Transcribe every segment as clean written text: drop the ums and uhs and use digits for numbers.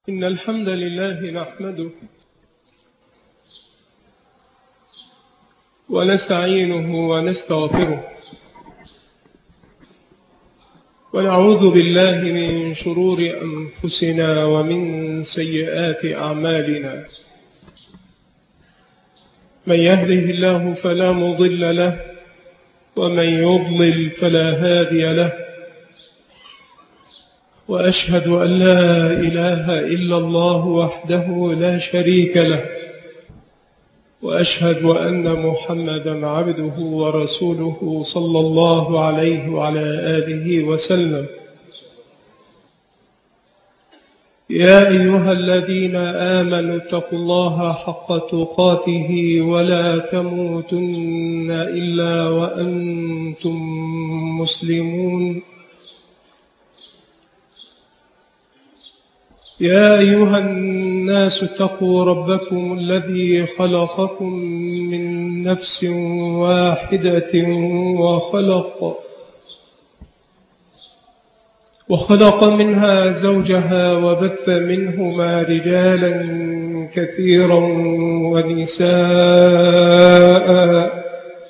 إن الحمد لله نحمده ونستعينه ونستغفره ونعوذ بالله من شرور أنفسنا ومن سيئات أعمالنا. من يهده الله فلا مضل له ومن يضلل فلا هادي له، وأشهد أن لا إله إلا الله وحده لا شريك له، وأشهد أن محمدا عبده ورسوله صلى الله عليه وعلى آله وسلم. يا أيها الذين آمنوا اتقوا الله حق تقاته ولا تموتن إلا وأنتم مسلمون. يا أيها الناس اتقوا ربكم الذي خلقكم من نفس واحدة وخلق منها زوجها وبث منهما رجالا كثيرا ونساء،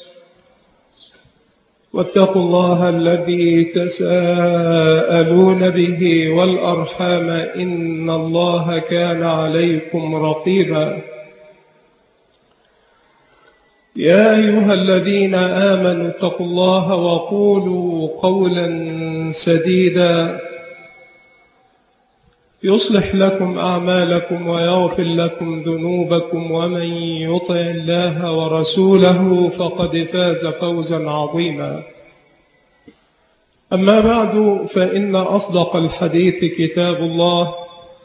واتقوا الله الذي تساءلون به والأرحام إن الله كان عليكم رقيبا. يا أيها الذين آمنوا اتقوا الله وقولوا قولا سديدا يصلح لكم أعمالكم ويغفر لكم ذنوبكم، ومن يطع الله ورسوله فقد فاز فوزا عظيما. أما بعد، فإن أصدق الحديث كتاب الله،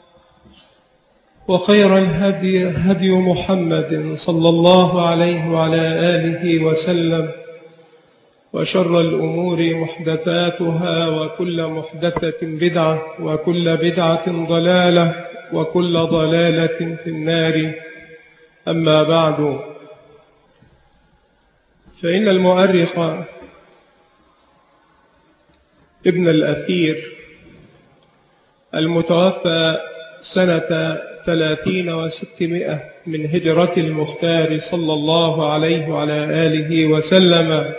وخير الهدي هدي محمد صلى الله عليه وعلى آله وسلم، وشر الأمور محدثاتها، وكل محدثة بدعة، وكل بدعة ضلالة، وكل ضلالة في النار. أما بعد، فإن المؤرخ ابن الأثير المتوفى سنة 30 و600 من هجرة المختار صلى الله عليه وعلى آله وسلم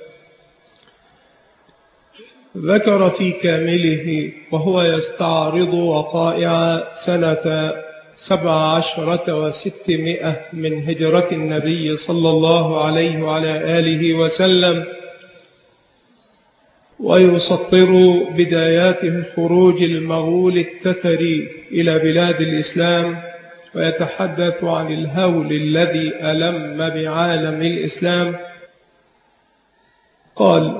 ذكر في كامله وهو يستعرض وقائع سنة 17 و600 من هجرة النبي صلى الله عليه وعلى آله وسلم، ويسطر بدايات خروج المغول التتري إلى بلاد الإسلام، ويتحدث عن الهول الذي ألم بعالم الإسلام. قال: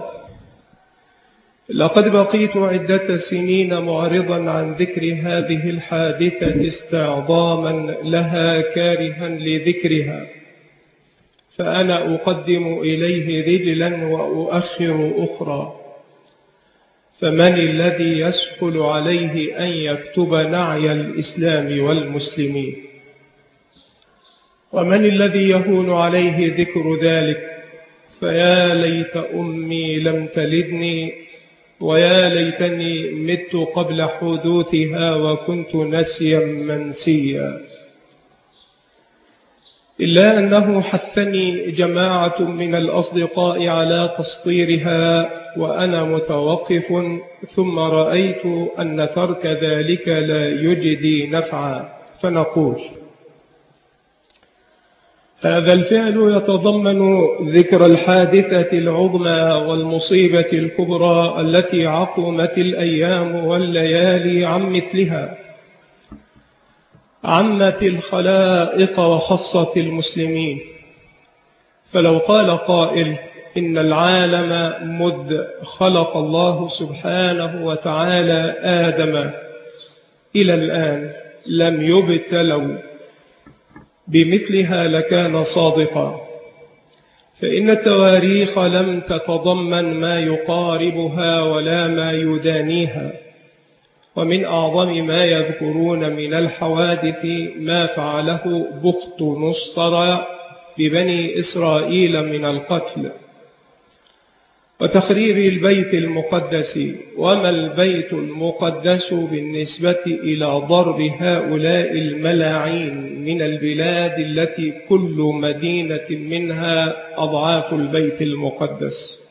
لقد بقيت عدة سنين معرضا عن ذكر هذه الحادثة استعظاما لها كارها لذكرها، فأنا أقدم إليه رجلا وأؤخر أخرى، فمن الذي يسهل عليه أن يكتب نعي الإسلام والمسلمين؟ ومن الذي يهون عليه ذكر ذلك؟ فيا ليت أمي لم تلدني، ويا ليتني مت قبل حدوثها وكنت نسيا منسيا. إلا أنه حثني جماعة من الأصدقاء على تسطيرها وأنا متوقف، ثم رأيت أن ترك ذلك لا يجدي نفعا، فنقول: هذا الفعل يتضمن ذكر الحادثة العظمى والمصيبة الكبرى التي عقمت الأيام والليالي عن مثلها، عمت الخلائق وخصت المسلمين. فلو قال قائل إن العالم مذ خلق الله سبحانه وتعالى آدم إلى الآن لم يبتلوا بمثلها لكان صادقا، فإن التواريخ لم تتضمن ما يقاربها ولا ما يدانيها. ومن أعظم ما يذكرون من الحوادث ما فعله بخت نصر ببني إسرائيل من القتل، وتخريب البيت المقدس. وما البيت المقدس بالنسبة إلى ضرب هؤلاء الملاعين من البلاد التي كل مدينة منها أضعاف البيت المقدس؟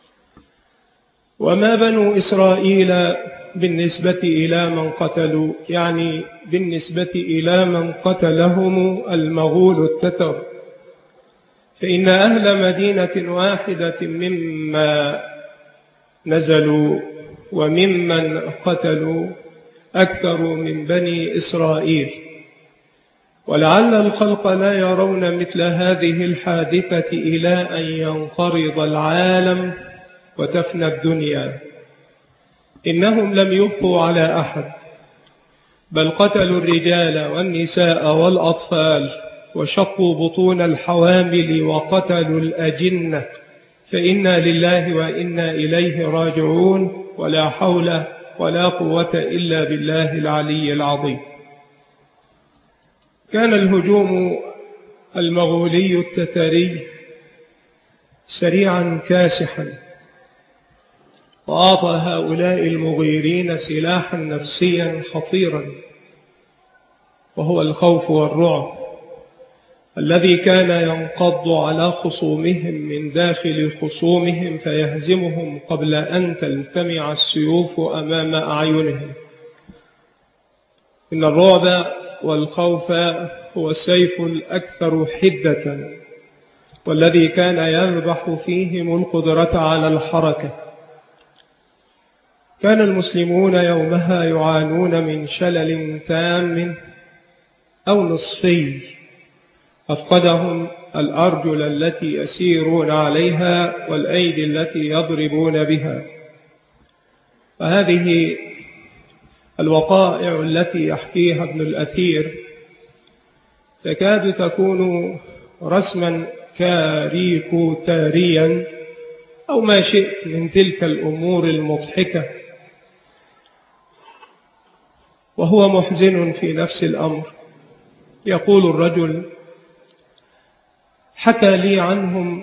وما بنو إسرائيل بالنسبة إلى من قتلوا، يعني بالنسبة إلى من قتلهم المغول التتر، فإن أهل مدينة واحدة مما نزلوا وممن قتلوا أكثر من بني إسرائيل. ولعل الخلق لا يرون مثل هذه الحادثة إلى أن ينقرض العالم وتفنى الدنيا. إنهم لم يبقوا على أحد، بل قتلوا الرجال والنساء والأطفال، وشقوا بطون الحوامل، وقتلوا الأجنة. فإنا لله وإنا إليه راجعون، ولا حول ولا قوة إلا بالله العلي العظيم. كان الهجوم المغولي التتري سريعا كاسحا، وأعطى هؤلاء المغيرين سلاحا نفسيا خطيرا، وهو الخوف والرعب الذي كان ينقض على خصومهم من داخل خصومهم، فيهزمهم قبل أن تلتمع السيوف أمام أعينهم. إن الرعب والخوف هو السيف الأكثر حدة، والذي كان يذبح فيهم القدرة على الحركة. كان المسلمون يومها يعانون من شلل تام أو نصفي أفقدهم الأرجل التي يسيرون عليها والأيدي التي يضربون بها. فهذه الوقائع التي يحكيها ابن الأثير تكاد تكون رسما كاريكوتاريا أو ما شئت من تلك الأمور المضحكة، وهو محزن في نفس الأمر. يقول الرجل: حكى لي عنهم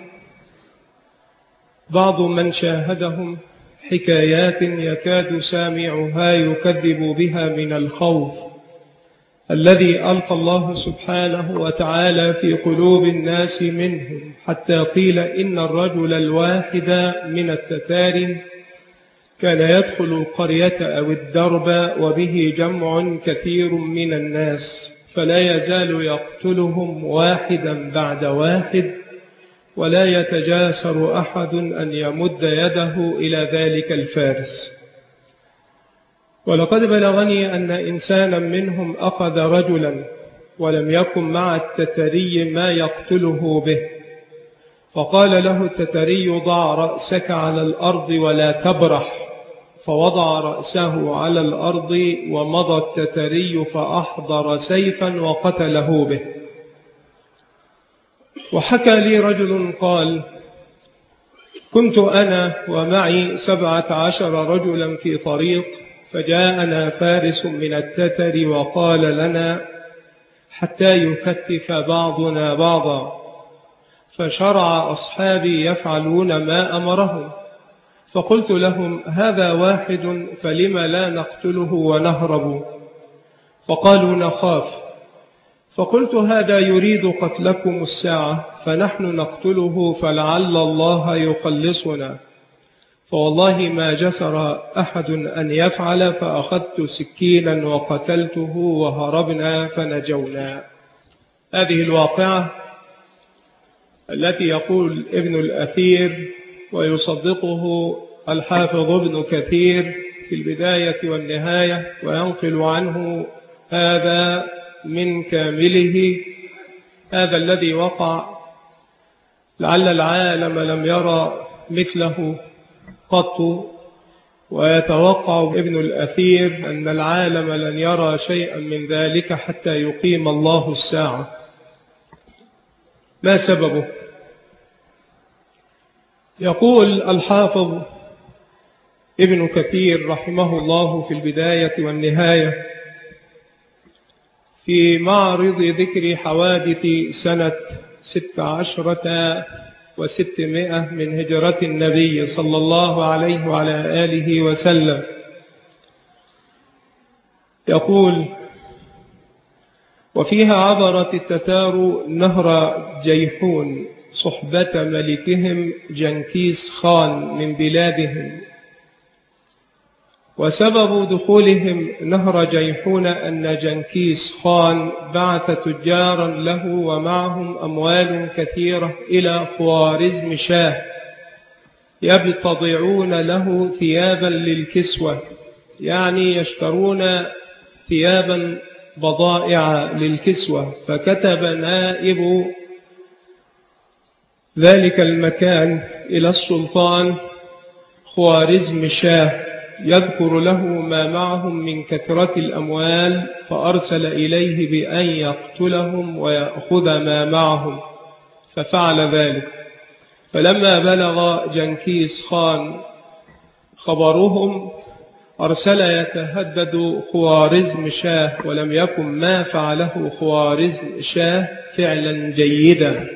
بعض من شاهدهم حكايات يكاد سامعها يكذب بها من الخوف الذي ألقى الله سبحانه وتعالى في قلوب الناس منهم، حتى قيل إن الرجل الواحد من التتار كان يدخل القرية أو الدرب وبه جمع كثير من الناس، فلا يزال يقتلهم واحدا بعد واحد، ولا يتجاسر أحد أن يمد يده إلى ذلك الفارس. ولقد بلغني أن إنسانا منهم أخذ رجلا ولم يكن مع التتري ما يقتله به، فقال له التتري: ضع رأسك على الأرض ولا تبرح. فوضع رأسه على الأرض، ومضى التتري فأحضر سيفا وقتله به. وحكى لي رجل قال: كنت أنا ومعي 17 رجلا في طريق، فجاءنا فارس من التتر وقال لنا حتى يكتف بعضنا بعضا، فشرع أصحابي يفعلون ما أمرهم، فقلت لهم: هذا واحد فلم لا نقتله ونهرب؟ فقالوا: نخاف. فقلت: هذا يريد قتلكم الساعة، فنحن نقتله فلعل الله يخلصنا. فوالله ما جسر أحد أن يفعل، فأخذت سكينا وقتلته وهربنا فنجونا. هذه الواقعة التي يقول ابن الأثير ويصدقه الحافظ ابن كثير في البداية والنهاية، وينقل عنه هذا من كامله، هذا الذي وقع لعل العالم لم يرى مثله قط، ويتوقع ابن الأثير أن العالم لن يرى شيئا من ذلك حتى يقيم الله الساعة. ما سببه؟ يقول الحافظ ابن كثير رحمه الله في البداية والنهاية في معرض ذكر حوادث سنة 16 من هجرة النبي صلى الله عليه وعلى آله وسلم. يقول: وفيها عبرت التتار نهر جيحون صحبة ملكهم جنكيز خان من بلادهم، وسبب دخولهم نهر جيحون أن جنكيز خان بعث تجارا له ومعهم أموال كثيرة إلى خوارزم شاه يبتضعون له ثيابا للكسوة، يعني يشترون ثيابا بضائع للكسوة. فكتب نائب ذلك المكان إلى السلطان خوارزم شاه يذكر له ما معهم من كثرة الأموال، فأرسل إليه بأن يقتلهم ويأخذ ما معهم، ففعل ذلك. فلما بلغ جنكيز خان خبرهم أرسل يتهدد خوارزم شاه، ولم يكن ما فعله خوارزم شاه فعلا جيدا.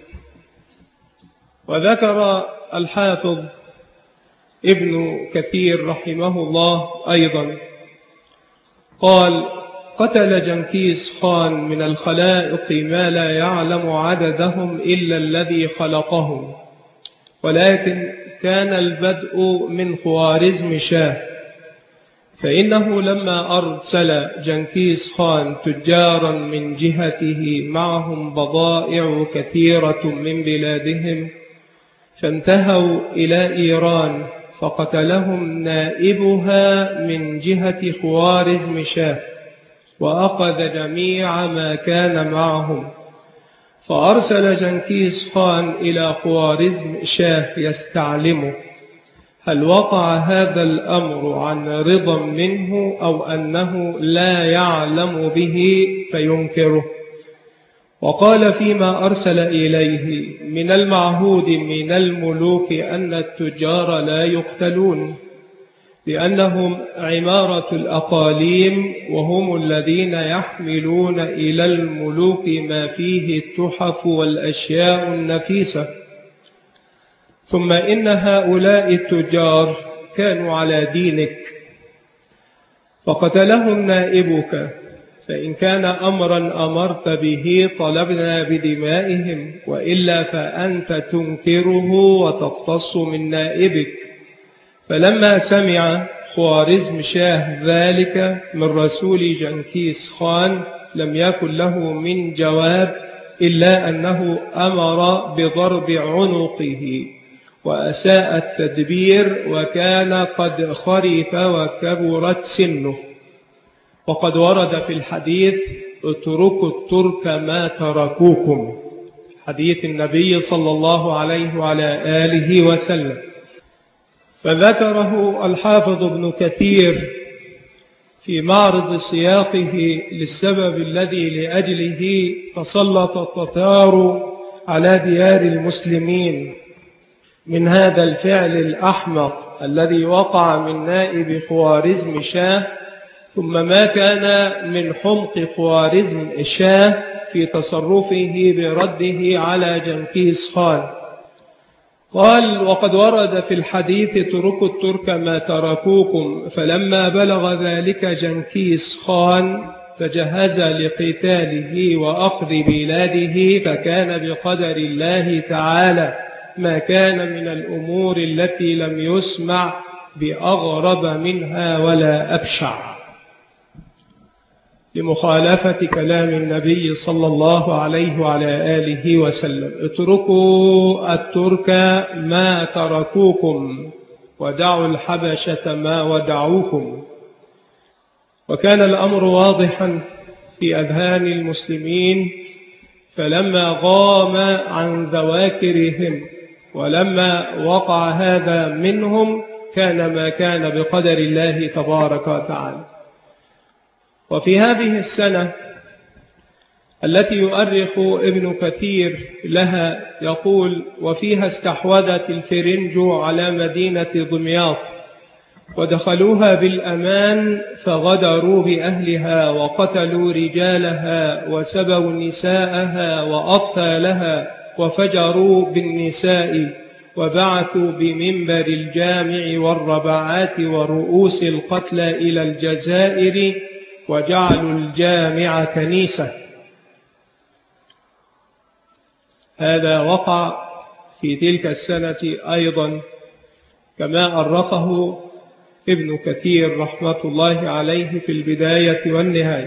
وذكر الحافظ ابن كثير رحمه الله أيضا قال: قتل جنكيز خان من الخلائق ما لا يعلم عددهم إلا الذي خلقهم، ولكن كان البدء من خوارزم شاه، فإنه لما أرسل جنكيز خان تجارا من جهته معهم بضائع كثيرة من بلادهم، فانتهوا إلى إيران، فقتلهم نائبها من جهة خوارزم شاه، وأخذ جميع ما كان معهم. فأرسل جنكيز خان إلى خوارزم شاه يستعلمه هل وقع هذا الأمر عن رضا منه أو أنه لا يعلم به فينكره. وقال فيما أرسل إليه: من المعهود من الملوك أن التجار لا يقتلون، لأنهم عمارة الأقاليم، وهم الذين يحملون إلى الملوك ما فيه التحف والأشياء النفيسة. ثم إن هؤلاء التجار كانوا على دينك، فقتلهم نائبك، فإن كان أمرا أمرت به طلبنا بدمائهم، وإلا فأنت تنكره وتقتص من نائبك. فلما سمع خوارزم شاه ذلك من رسول جنكيز خان لم يكن له من جواب إلا أنه أمر بضرب عنقه، وأساء التدبير، وكان قد خرف وكبرت سنه. وقد ورد في الحديث: اتركوا الترك ما تركوكم، حديث النبي صلى الله عليه وعلى آله وسلم. فذكره الحافظ ابن كثير في معرض سياقه للسبب الذي لأجله تسلط التتار على ديار المسلمين من هذا الفعل الأحمق الذي وقع من نائب خوارزم شاه، ثم ما كان من حمق خوارزم شاه في تصرفه برده على جنكيز خان. قال: وقد ورد في الحديث: اتركوا الترك ما تركوكم. فلما بلغ ذلك جنكيز خان فجهز لقتاله وأخذ بلاده، فكان بقدر الله تعالى ما كان من الأمور التي لم يسمع بأغرب منها ولا أبشع، لمخالفة كلام النبي صلى الله عليه وعلى آله وسلم: اتركوا الترك ما تركوكم، ودعوا الحبشة ما ودعوكم. وكان الأمر واضحا في أذهان المسلمين، فلما غام عن ذواكرهم ولما وقع هذا منهم كان ما كان بقدر الله تبارك وتعالى. وفي هذه السنة التي يؤرخ ابن كثير لها يقول: وفيها استحوذت الفرنج على مدينة دمياط، ودخلوها بالأمان، فغدروا بأهلها وقتلوا رجالها وسبوا نساءها وأطفالها وفجروا بالنساء وبعثوا بمنبر الجامع والربعات ورؤوس القتلى إلى الجزائر وجعلوا الجامع كنيسة. هذا وقع في تلك السنة أيضا كما أرخه ابن كثير رحمة الله عليه في البداية والنهاية.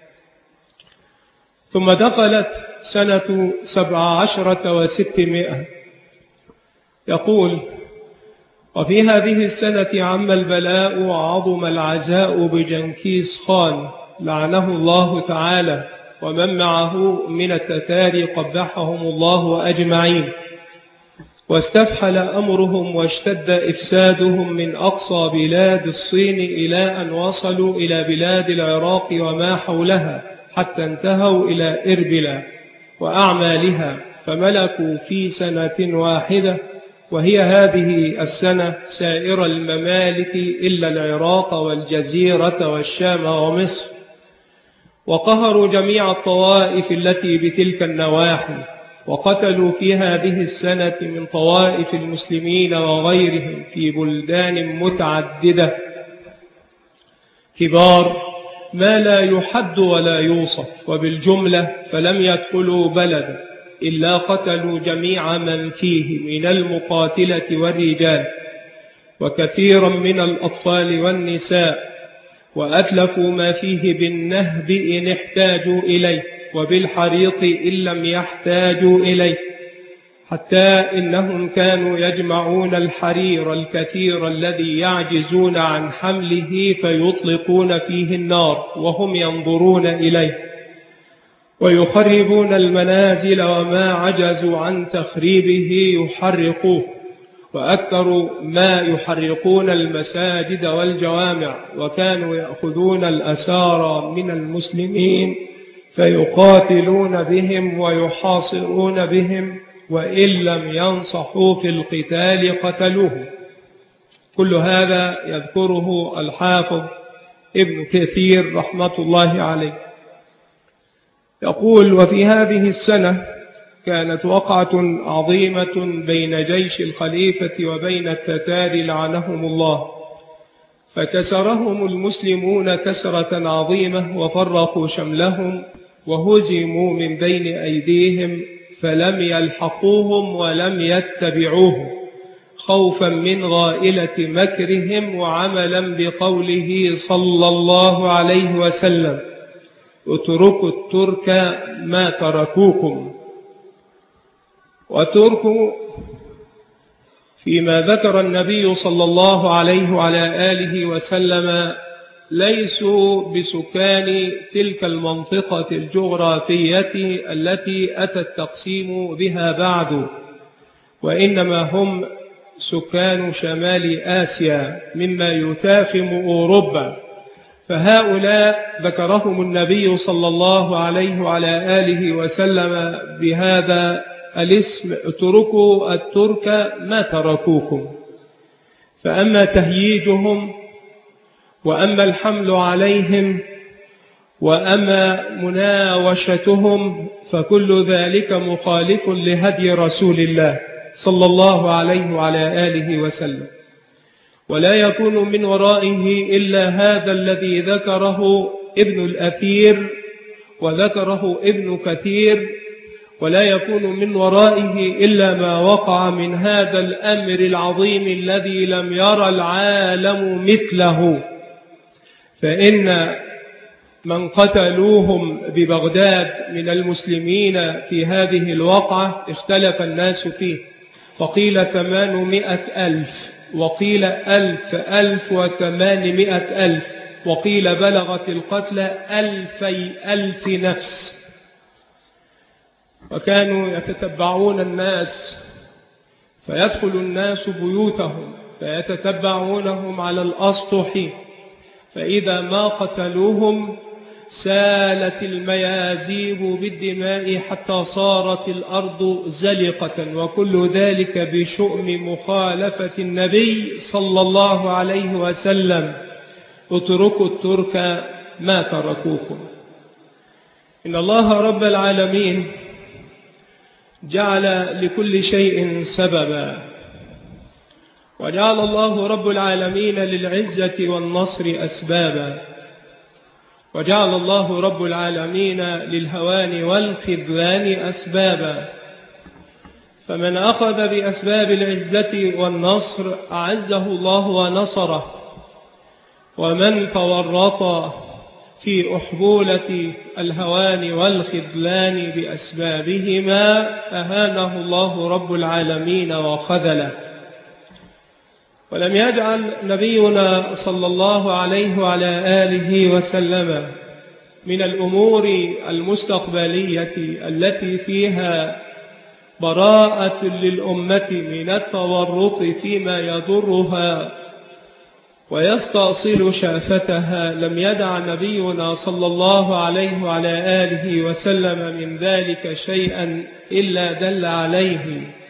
ثم دخلت سنة 17 و600. يقول: وفي هذه السنة عم البلاء وعظم العزاء بجنكيز خان لعنه الله تعالى ومن معه من التتار قبحهم الله أجمعين، واستفحل أمرهم واشتد إفسادهم من أقصى بلاد الصين إلى أن وصلوا إلى بلاد العراق وما حولها حتى انتهوا إلى إربلا وأعمالها، فملكوا في سنة واحدة، وهي هذه السنة سائر الممالك إلا العراق والجزيرة والشام ومصر، وقهروا جميع الطوائف التي بتلك النواحي، وقتلوا في هذه السنة من طوائف المسلمين وغيرهم في بلدان متعددة كبار ما لا يحد ولا يوصف، وبالجملة فلم يدخلوا بلدا إلا قتلوا جميع من فيه من المقاتلة والرجال وكثيرا من الأطفال والنساء، وأتلفوا ما فيه بالنهب إن احتاجوا إليه وبالحريق إن لم يحتاجوا إليه، حتى إنهم كانوا يجمعون الحرير الكثير الذي يعجزون عن حمله فيطلقون فيه النار وهم ينظرون إليه، ويخربون المنازل وما عجزوا عن تخريبه يحرقوه، وأكثر ما يحرقون المساجد والجوامع، وكانوا يأخذون الأسارى من المسلمين فيقاتلون بهم ويحاصرون بهم، وإن لم ينصحوا في القتال قتلوه. كل هذا يذكره الحافظ ابن كثير رحمة الله عليه. يقول: وفي هذه السنة كانت وقعة عظيمة بين جيش الخليفة وبين التتار لعنهم الله، فكسرهم المسلمون كسرة عظيمة وفرقوا شملهم وهزموا من بين أيديهم، فلم يلحقوهم ولم يتبعوهم خوفا من غائلة مكرهم وعملا بقوله صلى الله عليه وسلم: اتركوا الترك ما تركوكم. وتركوا فيما ذكر النبي صلى الله عليه وعلى آله وسلم ليسوا بسكان تلك المنطقة الجغرافية التي أتى التقسيم بها بعد، وإنما هم سكان شمال آسيا مما يتافم أوروبا، فهؤلاء ذكرهم النبي صلى الله عليه وعلى آله وسلم بهذا الاسم: اتركوا الترك ما تركوكم. فأما تهييجهم وأما الحمل عليهم وأما مناوشتهم فكل ذلك مخالف لهدي رسول الله صلى الله عليه وعلى آله وسلم، ولا يكون من ورائه إلا هذا الذي ذكره ابن الأثير وذكره ابن كثير، ولا يكون من ورائه إلا ما وقع من هذا الأمر العظيم الذي لم يرى العالم مثله. فإن من قتلوهم ببغداد من المسلمين في هذه الوقعة اختلف الناس فيه، فقيل 800,000 وقيل 1,800,000 وقيل بلغت القتلى 2,000 نفس. وكانوا يتتبعون الناس فيدخل الناس بيوتهم فيتتبعونهم على الأسطح، فإذا ما قتلوهم سالت الميازيب بالدماء حتى صارت الأرض زلقة، وكل ذلك بشؤم مخالفة النبي صلى الله عليه وسلم: اتركوا الترك ما تركوكم. إن الله رب العالمين جعل لكل شيء سببا، وجعل الله رب العالمين للعزة والنصر أسبابا، وجعل الله رب العالمين للهوان والخذلان أسبابا. فمن أخذ بأسباب العزة والنصر أعزه الله ونصره، ومن تورط في أحبولة الهوان والخذلان بأسبابهما أهانه الله رب العالمين وخذله. ولم يجعل نبينا صلى الله عليه وعلى آله وسلم من الأمور المستقبلية التي فيها براءة للأمة من التورط فيما يضرها ويستأصل شافتها، لم يدع نبينا صلى الله عليه وعلى آله وسلم من ذلك شيئا إلا دل عليه.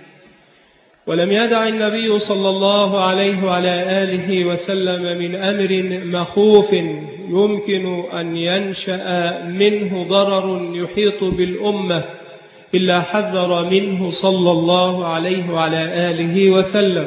ولم يدع النبي صلى الله عليه وعلى آله وسلم من أمر مخوف يمكن أن ينشأ منه ضرر يحيط بالأمة إلا حذر منه صلى الله عليه وعلى آله وسلم.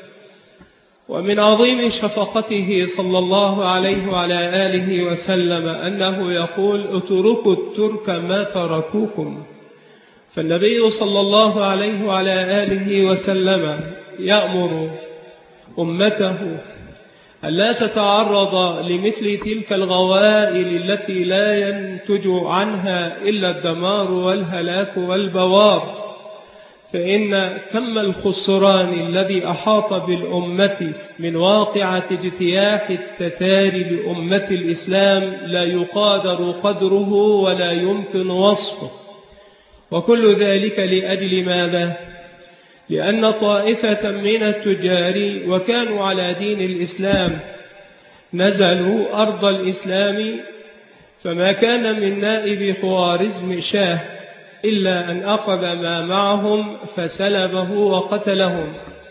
ومن عظيم شفقته صلى الله عليه وعلى آله وسلم أنه يقول: اتركوا الترك ما تركوكم. فالنبي صلى الله عليه وعلى آله وسلم يأمر أمته ألا تتعرض لمثل تلك الغوائل التي لا ينتج عنها إلا الدمار والهلاك والبوار، فإن كم الخسران الذي أحاط بالأمة من واقعة اجتياح التتار بأمة الإسلام لا يقادر قدره ولا يمكن وصفه. وكل ذلك لأجل ماذا؟ لأن طائفة من التجار وكانوا على دين الإسلام نزلوا أرض الإسلام، فما كان من نائب خوارزم شاه إلا أن أخذ ما معهم فسلبه وقتلهم.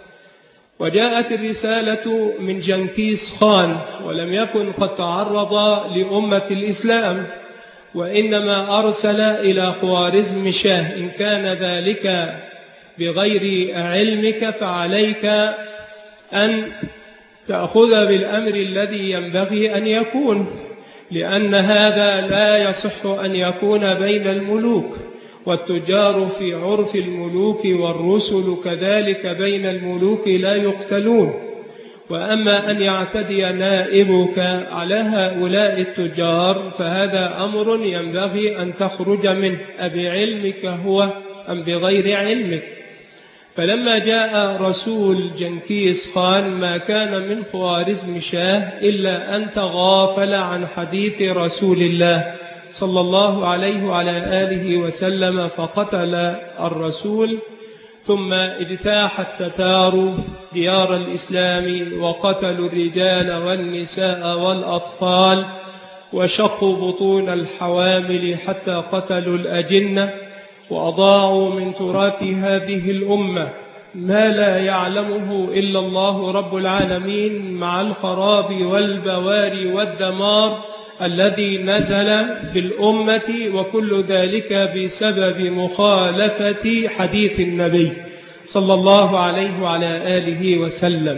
وجاءت الرسالة من جنكيز خان ولم يكن قد تعرض لأمة الإسلام، وإنما أرسل إلى خوارزم شاه. إن كان ذلك بغير علمك فعليك أن تأخذ بالأمر الذي ينبغي أن يكون، لأن هذا لا يصح أن يكون بين الملوك، والتجار في عرف الملوك والرسل كذلك بين الملوك لا يقتلون. وأما أن يعتدي نائبك على هؤلاء التجار فهذا أمر ينبغي أن تخرج منه، أبعلمك هو أم بغير علمك. فلما جاء رسول جنكيز خان ما كان من خوارزم شاه إلا أن تغافل عن حديث رسول الله صلى الله عليه وعلى آله وسلم فقتل الرسول. ثم اجتاح التتار ديار الإسلام وقتلوا الرجال والنساء والأطفال، وشقوا بطون الحوامل حتى قتلوا الأجنة، وأضاعوا من تراث هذه الأمة ما لا يعلمه إلا الله رب العالمين مع الخراب والبوار والدمار الذي نزل بالأمة، وكل ذلك بسبب مخالفة حديث النبي صلى الله عليه وعلى آله وسلم.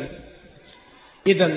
إذن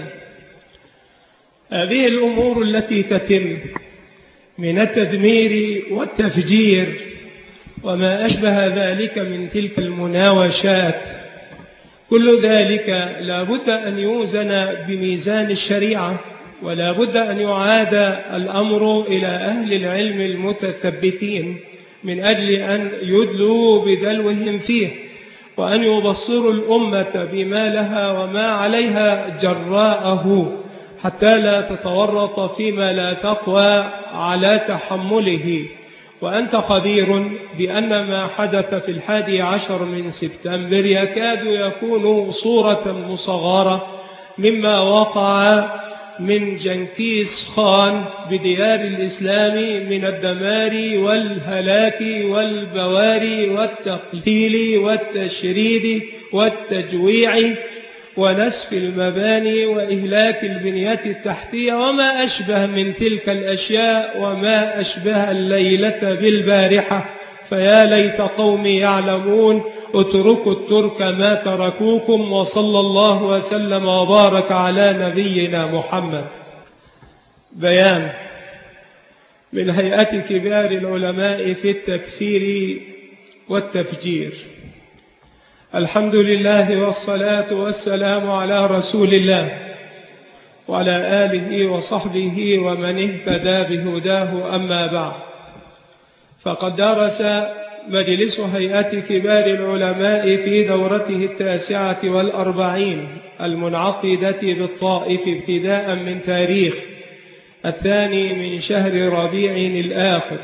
هذه الأمور التي تتم من التدمير والتفجير وما أشبه ذلك من تلك المناوشات، كل ذلك لا بد أن يوزن بميزان الشريعة، ولا بد أن يعاد الأمر إلى أهل العلم المتثبتين من أجل أن يدلوا بدلوهم فيه، وأن يبصروا الأمة بما لها وما عليها جراءه، حتى لا تتورط فيما لا تقوى على تحمله. وأنت خبير بأن ما حدث في 11 من سبتمبر يكاد يكون صورة مصغرة مما وقع من جنكيز خان بديار الإسلام من الدمار والهلاك والبوار والتقتيل والتشريد والتجويع ونسف المباني وإهلاك البنيات التحتية وما أشبه من تلك الأشياء، وما أشبه الليلة بالبارحة فيا ليت قومي يعلمون اتركوا الترك ما تركوكم. وصلى الله وسلم وبارك على نبينا محمد. بيان من هيئة كبار العلماء في التكفير والتفجير. الحمد لله والصلاة والسلام على رسول الله وعلى آله وصحبه ومن اهتدى بهداه. أما بعد، فقد درس مجلس هيئة كبار العلماء في دورته 49 المنعقدة بالطائف ابتداء من تاريخ 2 من شهر ربيع الآخر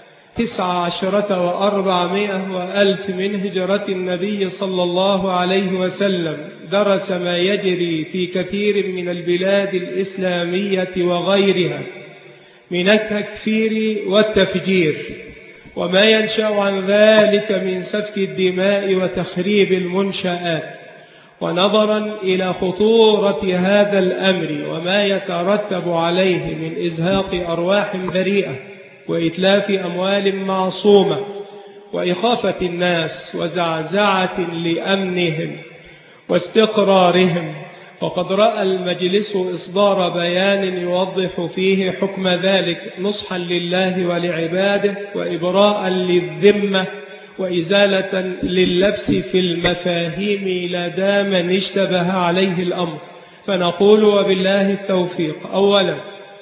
19 و400 من هجرة النبي صلى الله عليه وسلم، درس ما يجري في كثير من البلاد الإسلامية وغيرها من التكفير والتفجير، وما ينشأ عن ذلك من سفك الدماء وتخريب المنشآت. ونظرا إلى خطورة هذا الأمر وما يترتب عليه من إزهاق أرواح بريئة وإتلاف أموال معصومة وإخافة الناس وزعزعة لأمنهم واستقرارهم، فقد رأى المجلس إصدار بيان يوضح فيه حكم ذلك نصحا لله ولعباده وإبراء للذمة وإزالة لللبس في المفاهيم لدى من اشتبه عليه الأمر. فنقول وبالله التوفيق. أولا،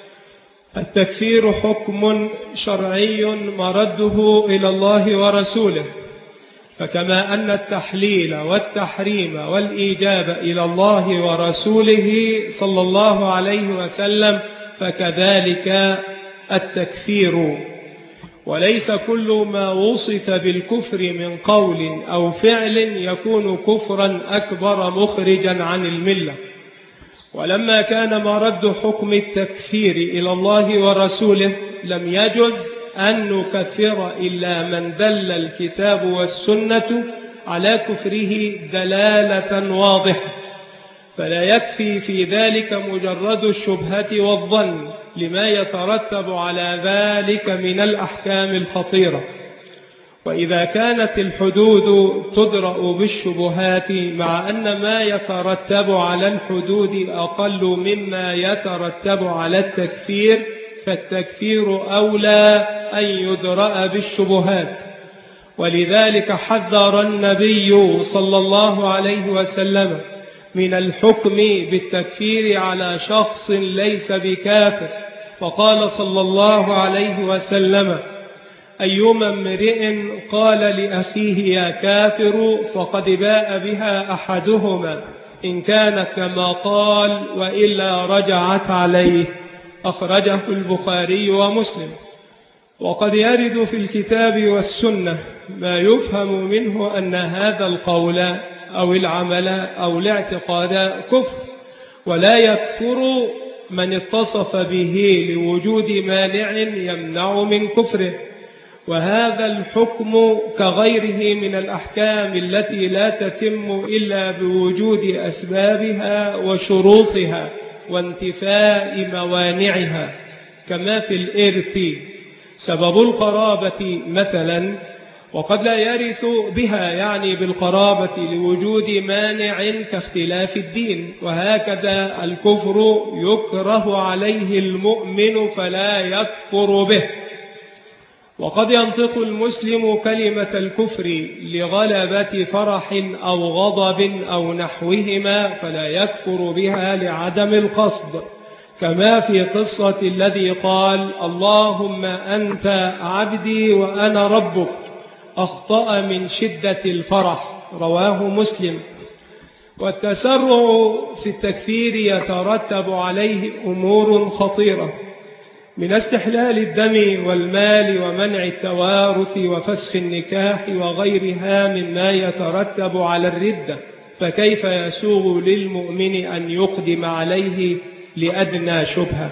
التكفير حكم شرعي مرده إلى الله ورسوله، فكما أن التحليل والتحريم والإيجاب إلى الله ورسوله صلى الله عليه وسلم، فكذلك التكفير. وليس كل ما وصف بالكفر من قول أو فعل يكون كفرا أكبر مخرجا عن الملة. ولما كان مرد حكم التكفير إلى الله ورسوله، لم يجز أن نكفر إلا من دل الكتاب والسنة على كفره دلالة واضحة، فلا يكفي في ذلك مجرد الشبهة والظن لما يترتب على ذلك من الأحكام الخطيرة. وإذا كانت الحدود تدرأ بالشبهات مع أن ما يترتب على الحدود أقل مما يترتب على التكفير، فالتكفير أولى أن يدرأ بالشبهات. ولذلك حذر النبي صلى الله عليه وسلم من الحكم بالتكفير على شخص ليس بكافر، فقال صلى الله عليه وسلم: أيما امرئ قال لأخيه يا كافر فقد باء بها أحدهما، إن كان كما قال وإلا رجعت عليه. أخرجه البخاري ومسلم. وقد يرد في الكتاب والسنة ما يفهم منه أن هذا القول أو العمل أو الاعتقاد كفر، ولا يكفر من اتصف به لوجود مانع يمنع من كفره. وهذا الحكم كغيره من الأحكام التي لا تتم إلا بوجود أسبابها وشروطها وانتفاء موانعها، كما في الإرث سبب القرابة مثلا، وقد لا يرث بها يعني بالقرابة لوجود مانع كاختلاف الدين. وهكذا الكفر يكره عليه المؤمن فلا يكفر به. وقد ينطق المسلم كلمة الكفر لغلبة فرح أو غضب أو نحوهما، فلا يكفر بها لعدم القصد، كما في قصة الذي قال: اللهم أنت عبدي وأنا ربك، أخطأ من شدة الفرح. رواه مسلم. والتسرع في التكفير يترتب عليه أمور خطيرة، من استحلال الدم والمال ومنع التوارث وفسخ النكاح وغيرها مما يترتب على الردة، فكيف يسوغ للمؤمن أن يقدم عليه لأدنى شبهة؟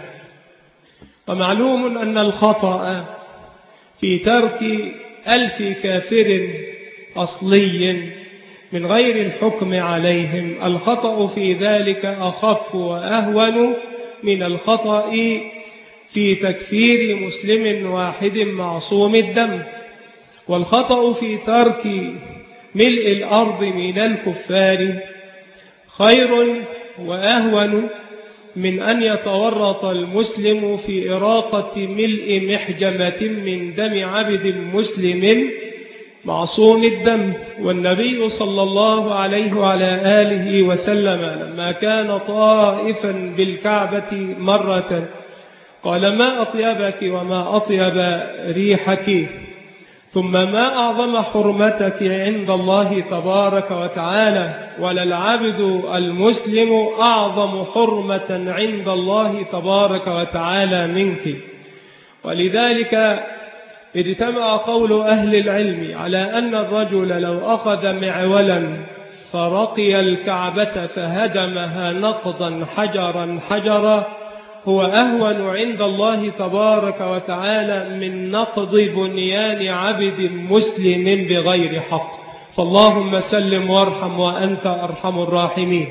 ومعلوم أن الخطأ في ترك 1000 كافر أصلي من غير الحكم عليهم، الخطأ في ذلك أخف وأهون من الخطأ في تكفير مسلم واحد معصوم الدم. والخطأ في ترك ملء الأرض من الكفار خير وأهون من أن يتورط المسلم في إراقة ملء محجمة من دم عبد مسلم معصوم الدم. والنبي صلى الله عليه وعلى آله وسلم لما كان طائفا بالكعبة مرة قال: ما أطيبك وما أطيب ريحك، ثم ما أعظم حرمتك عند الله تبارك وتعالى، وللعبد المسلم أعظم حرمة عند الله تبارك وتعالى منك. ولذلك اجتمع قول أهل العلم على أن الرجل لو أخذ معولا فرقي الكعبة فهدمها نقضا حجرا حجرا هو أهون عند الله تبارك وتعالى من نقض بنيان عبد مسلم بغير حق. فاللهم سلم وارحم وأنت أرحم الراحمين.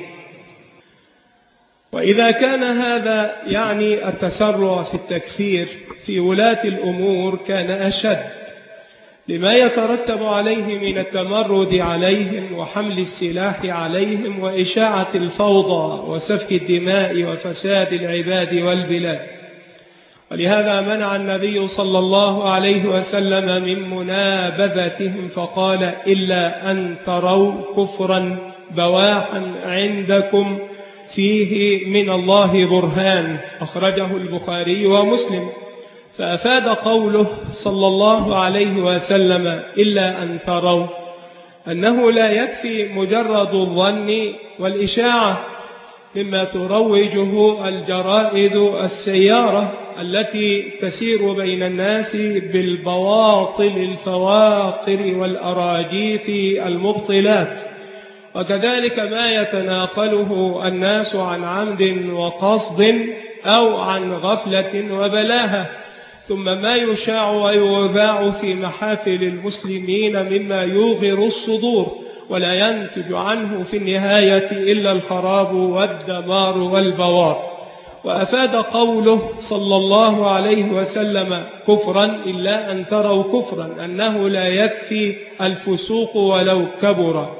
وإذا كان هذا يعني التسرع في التكفير في ولاة الأمور كان أشد لما يترتب عليه من التمرد عليهم وحمل السلاح عليهم وإشاعة الفوضى وسفك الدماء وفساد العباد والبلاد. ولهذا منع النبي صلى الله عليه وسلم من منابذتهم فقال: إلا أن تروا كفرا بواحا عندكم فيه من الله برهان، أخرجه البخاري ومسلم. فأفاد قوله صلى الله عليه وسلم: إلا أن تروا، أنه لا يكفي مجرد الظن والإشاعة مما تروجه الجرائد السيارة التي تسير بين الناس بالبواطل الفواقر والأراجيف المبطلات، وكذلك ما يتناقله الناس عن عمد وقصد أو عن غفلة وبلاهة، ثم ما يشاع ويذاع في محافل المسلمين مما يوغر الصدور ولا ينتج عنه في النهاية إلا الخراب والدمار والبوار. وأفاد قوله صلى الله عليه وسلم كفرا إلا أن تروا كفرا أنه لا يكفي الفسوق ولو كبر،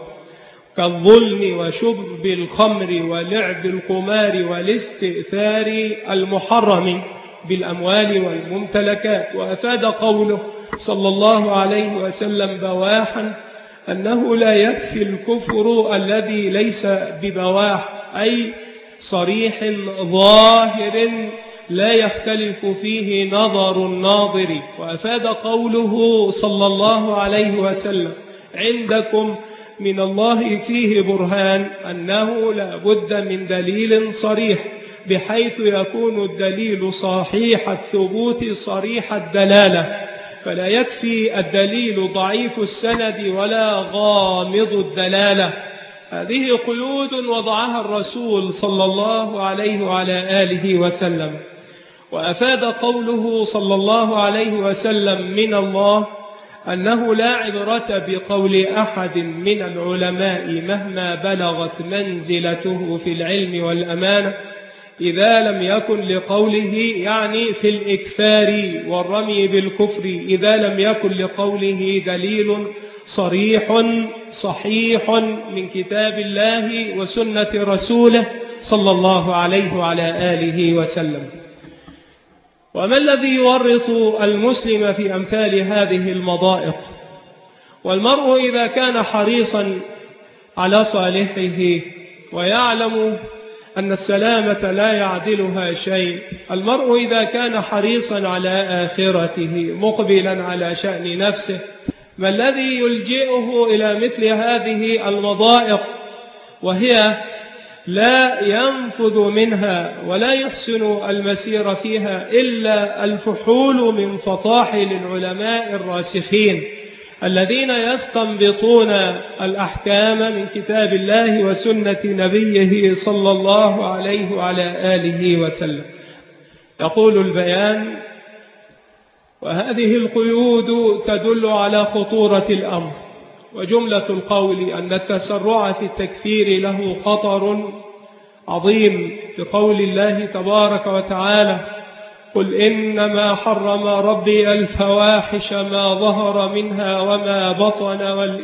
كالظلم وشرب الخمر ولعب القمار والاستئثار المحرم بالأموال والممتلكات. وأفاد قوله صلى الله عليه وسلم بواحا أنه لا يكفي الكفر الذي ليس ببواح، أي صريح ظاهر لا يختلف فيه نظر الناظر. وأفاد قوله صلى الله عليه وسلم عندكم من الله فيه برهان أنه لا بد من دليل صريح، بحيث يكون الدليل صحيح الثبوت صريح الدلالة، فلا يكفي الدليل ضعيف السند ولا غامض الدلالة. هذه قيود وضعها الرسول صلى الله عليه وعلى آله وسلم. وأفاد قوله صلى الله عليه وسلم من الله أنه لا عبرة بقول أحد من العلماء مهما بلغت منزلته في العلم والأمانة إذا لم يكن لقوله، يعني في الإكفار والرمي بالكفر، إذا لم يكن لقوله دليل صريح صحيح من كتاب الله وسنة رسوله صلى الله عليه وعلى آله وسلم. وما الذي يورط المسلم في أمثال هذه المضائق؟ والمرء إذا كان حريصا على صالحه ويعلم أن السلامة لا يعدلها شيء، المرء إذا كان حريصا على آخرته مقبلا على شأن نفسه، ما الذي يلجئه إلى مثل هذه المضائق وهي لا ينفذ منها ولا يحسن المسير فيها إلا الفحول من فطاحل العلماء الراسخين الذين يستنبطون الأحكام من كتاب الله وسنة نبيه صلى الله عليه وعلى آله وسلم. يقول البيان: وهذه القيود تدل على خطورة الأمر، وجملة القول أن التسرع في التكفير له خطر عظيم في قول الله تبارك وتعالى: قل إنما حرم ربي الفواحش ما ظهر منها وما بطن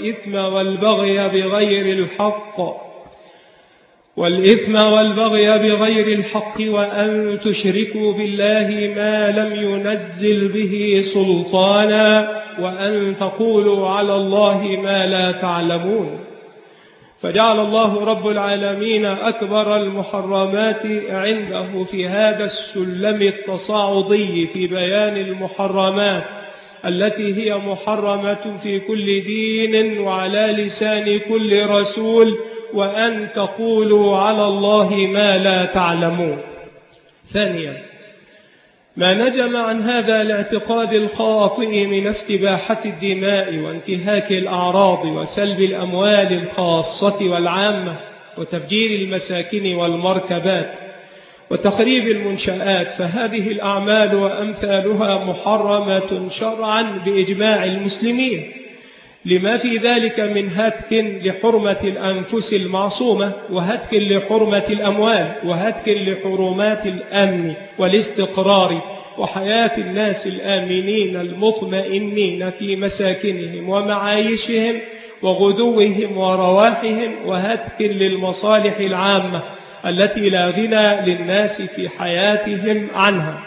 والإثم والبغي بغير الحق وأن تشركوا بالله ما لم ينزل به سلطانا وأن تقولوا على الله ما لا تعلمون. فجعل الله رب العالمين أكبر المحرمات عنده في هذا السلم التصاعدي في بيان المحرمات التي هي محرمة في كل دين وعلى لسان كل رسول، وأن تقولوا على الله ما لا تعلمون. ثانيا، ما نجم عن هذا الاعتقاد الخاطئ من استباحة الدماء وانتهاك الأعراض وسلب الأموال الخاصة والعامة وتفجير المساكن والمركبات وتخريب المنشآت، فهذه الأعمال وأمثالها محرمة شرعا بإجماع المسلمين، لما في ذلك من هتك لحرمة الأنفس المعصومة وهتك لحرمة الأموال وهتك لحرمات الأمن والاستقرار وحياة الناس الآمنين المطمئنين في مساكنهم ومعايشهم وغدوهم ورواحهم، وهتك للمصالح العامة التي لا غنى للناس في حياتهم عنها.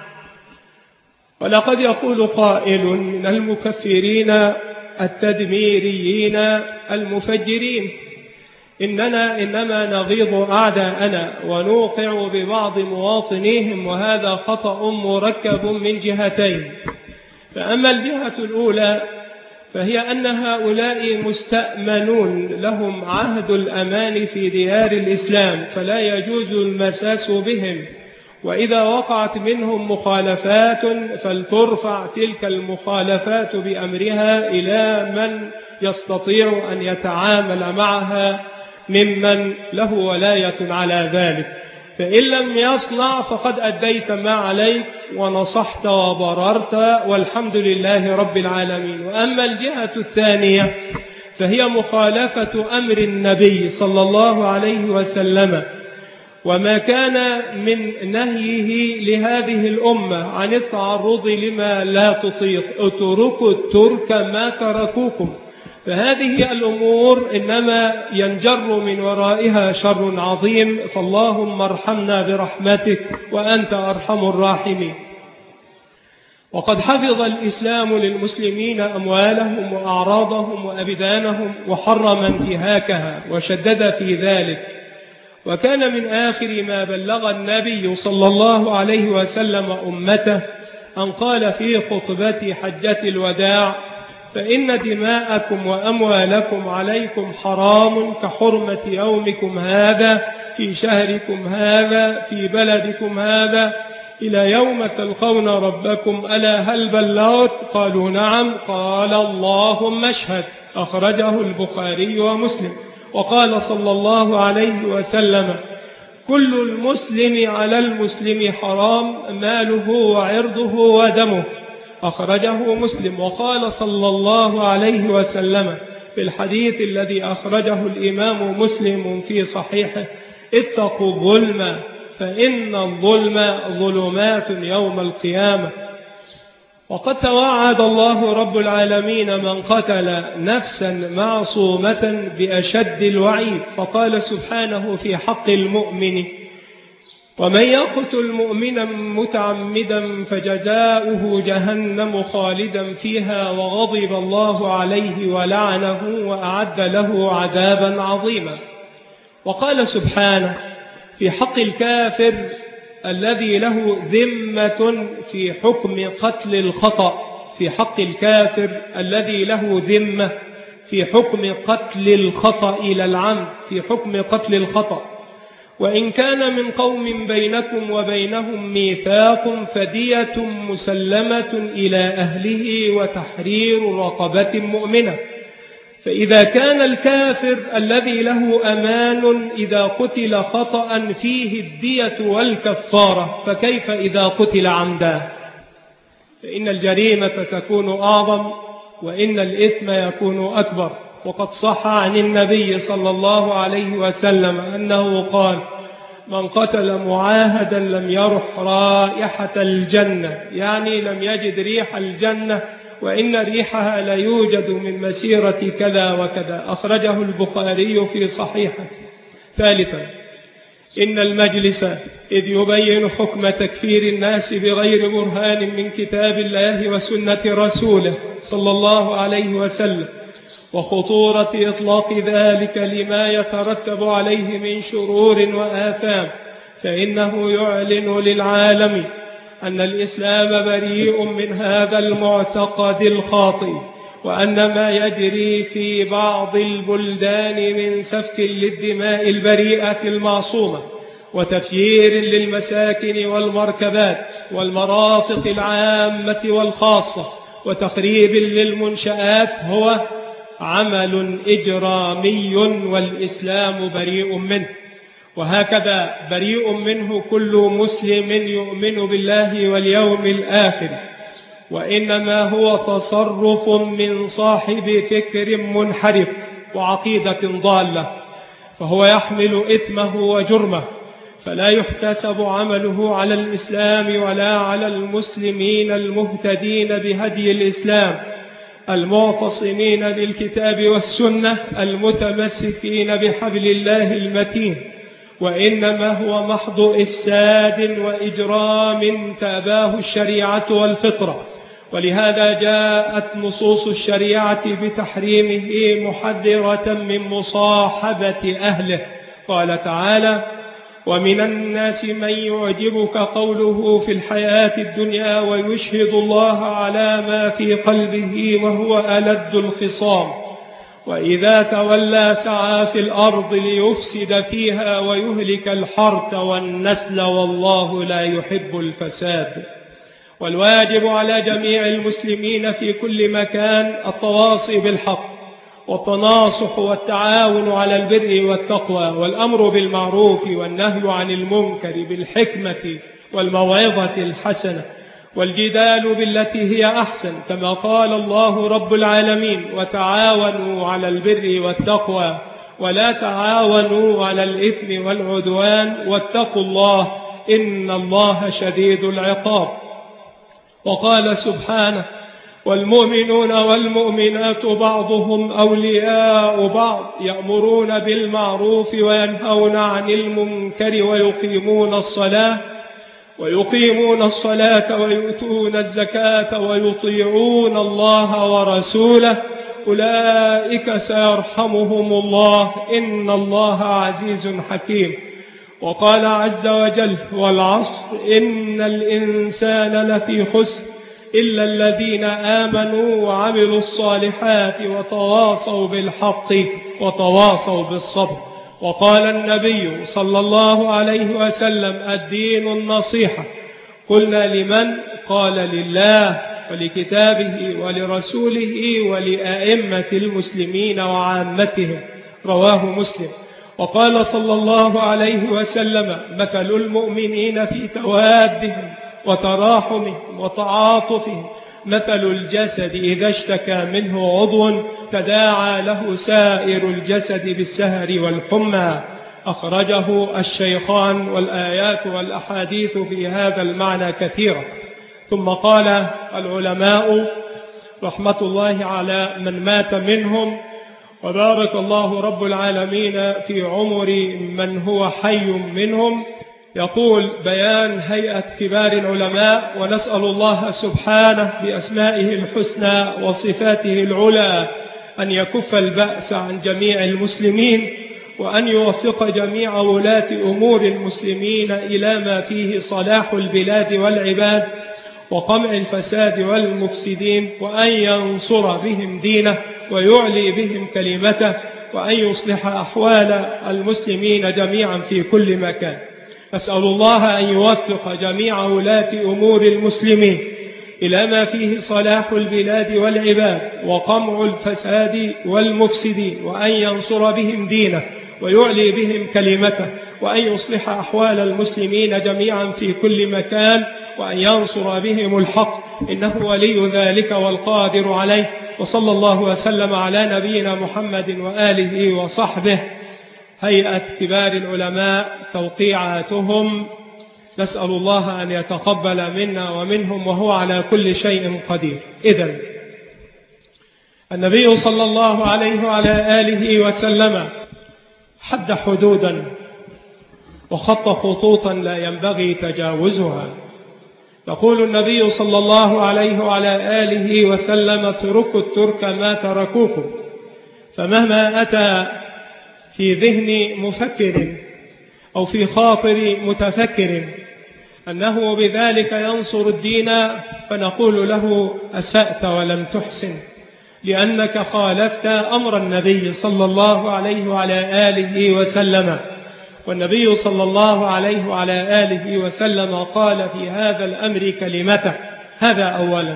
ولقد يقول قائل من المكفرين التدميريين المفجرين إننا إنما نغيظ أعداءنا ونوقع ببعض مواطنيهم، وهذا خطأ مركب من جهتين. فأما الجهة الأولى فهي أن هؤلاء مستأمنون لهم عهد الأمان في ديار الإسلام، فلا يجوز المساس بهم، وإذا وقعت منهم مخالفات فلترفع تلك المخالفات بأمرها إلى من يستطيع أن يتعامل معها ممن له ولاية على ذلك، فإن لم يصنع فقد أديت ما عليك ونصحت وبررت والحمد لله رب العالمين. وأما الجهة الثانية فهي مخالفة أمر النبي صلى الله عليه وسلم وما كان من نهيه لهذه الأمة عن التعرض لما لا تطيق. اتركوا الترك ما تركوكم، فهذه الأمور إنما ينجر من ورائها شر عظيم، فاللهم ارحمنا برحمتك وأنت أرحم الراحمين. وقد حفظ الإسلام للمسلمين أموالهم وأعراضهم وأبدانهم وحرم انتهاكها وشدد في ذلك، وكان من آخر ما بلغ النبي صلى الله عليه وسلم أمته أن قال في خطبة حجة الوداع: فإن دماءكم وأموالكم عليكم حرام كحرمة يومكم هذا في شهركم هذا في بلدكم هذا إلى يوم تلقون ربكم، ألا هل بلغت؟ قالوا نعم. قال: اللهم اشهد. أخرجه البخاري ومسلم. وقال صلى الله عليه وسلم: كل المسلم على المسلم حرام، ماله وعرضه ودمه. أخرجه مسلم. وقال صلى الله عليه وسلم في الحديث الذي أخرجه الإمام مسلم في صحيحه: اتقوا الظلم فإن الظلم ظلمات يوم القيامة. وقد توعد الله رب العالمين من قتل نفسا معصومة بأشد الوعيد، فقال سبحانه في حق المؤمن: ومن يقتل مؤمنا متعمدا فجزاؤه جهنم خالدا فيها وغضب الله عليه ولعنه وأعد له عذابا عظيما. وقال سبحانه في حق الكافر الذي له ذمة في حكم قتل الخطأ، في حق الكافر الذي له ذمة في حكم قتل الخطأ إلى العمد، في حكم قتل الخطأ: وإن كان من قوم بينكم وبينهم ميثاق فدية مسلمة إلى أهله وتحرير رقبة مؤمنة. فإذا كان الكافر الذي له أمان إذا قتل خطأ فيه الدية والكفارة، فكيف إذا قتل عمدا؟ فإن الجريمة تكون أعظم وإن الإثم يكون أكبر. وقد صح عن النبي صلى الله عليه وسلم أنه قال: من قتل معاهدا لم يرح رائحة الجنة، يعني لم يجد ريح الجنة، وإن ريحها لا يوجد من مسيرة كذا وكذا. أخرجه البخاري في صحيحه. ثالثا، إن المجلس إذ يبين حكم تكفير الناس بغير برهان من كتاب الله وسنة رسوله صلى الله عليه وسلم، وخطورة إطلاق ذلك لما يترتب عليه من شرور وآثام، فإنه يعلن للعالم أن الإسلام بريء من هذا المعتقد الخاطئ، وأن ما يجري في بعض البلدان من سفك للدماء البريئة المعصومة وتفجير للمساكن والمركبات والمرافق العامة والخاصة وتخريب للمنشآت هو عمل إجرامي والإسلام بريء منه، وهكذا بريء منه كل مسلم يؤمن بالله واليوم الآخر، وإنما هو تصرف من صاحب فكر منحرف وعقيدة ضالة، فهو يحمل إثمه وجرمه، فلا يحتسب عمله على الإسلام ولا على المسلمين المهتدين بهدي الإسلام المعتصمين بالكتاب والسنة المتمسكين بحبل الله المتين، وإنما هو محض إفساد وإجرام تأباه الشريعة والفطرة. ولهذا جاءت نصوص الشريعة بتحريمه محذرة من مصاحبة أهله. قال تعالى: ومن الناس من يعجبك قوله في الحياة الدنيا ويشهد الله على ما في قلبه وهو ألد الخصام، وإذا تولى سعى في الأرض ليفسد فيها ويهلك الحرث والنسل والله لا يحب الفساد. والواجب على جميع المسلمين في كل مكان التواصي بالحق والتناصح والتعاون على البر والتقوى والأمر بالمعروف والنهي عن المنكر بالحكمة والموعظة الحسنة والجدال بالتي هي أحسن، كما قال الله رب العالمين: وتعاونوا على البر والتقوى ولا تعاونوا على الإثم والعدوان واتقوا الله إن الله شديد العقاب. وقال سبحانه: والمؤمنون والمؤمنات بعضهم أولياء بعض يأمرون بالمعروف وينهون عن المنكر ويقيمون الصلاة ويؤتون الزكاة ويطيعون الله ورسوله أولئك سيرحمهم الله إن الله عزيز حكيم. وقال عز وجل: والعصر إن الإنسان لفي خسر إلا الذين آمنوا وعملوا الصالحات وتواصوا بالحق وتواصوا بالصبر. وقال النبي صلى الله عليه وسلم: الدين النصيحة. قلنا: لمن؟ قال: لله ولكتابه ولرسوله ولأئمة المسلمين وعامتهم. رواه مسلم. وقال صلى الله عليه وسلم: مثل المؤمنين في توادهم وتراحمهم وتعاطفهم مثل الجسد إذا اشتكى منه عضو تداعى له سائر الجسد بالسهر والحمى. أخرجه الشيخان، والآيات والأحاديث في هذا المعنى كثيرة. ثم قال العلماء رحمة الله على من مات منهم: وبارك الله رب العالمين في عمر من هو حي منهم. يقول: بيان هيئة كبار العلماء، ونسأل الله سبحانه بأسمائه الحسنى وصفاته العلى أن يكف البأس عن جميع المسلمين، وأن يوفق جميع ولاة أمور المسلمين إلى ما فيه صلاح البلاد والعباد وقمع الفساد والمفسدين، وأن ينصر بهم دينه ويعلي بهم كلمته، وأن يصلح أحوال المسلمين جميعا في كل مكان. أسأل الله أن يوفق جميع ولاة أمور المسلمين إلى ما فيه صلاح البلاد والعباد وقمع الفساد والمفسدين، وأن ينصر بهم دينه ويعلي بهم كلمته، وأن يصلح أحوال المسلمين جميعا في كل مكان، وأن ينصر بهم الحق، إنه ولي ذلك والقادر عليه. وصلى الله وسلم على نبينا محمد وآله وصحبه هيئة كبار العلماء توقيعاتهم، نسأل الله أن يتقبل منا ومنهم وهو على كل شيء قدير. إذن النبي صلى الله عليه وعلى آله وسلم حد حدودا وخط خطوطا لا ينبغي تجاوزها. يقول النبي صلى الله عليه وعلى آله وسلم: اتركوا الترك ما تركوكم. فمهما أتى في ذهن مفكر أو في خاطر متفكر أنه بذلك ينصر الدين، فنقول له: أسأت ولم تحسن، لأنك خالفت أمر النبي صلى الله عليه وعلى آله وسلم. والنبي صلى الله عليه وعلى آله وسلم قال في هذا الأمر كلمته، هذا أولا.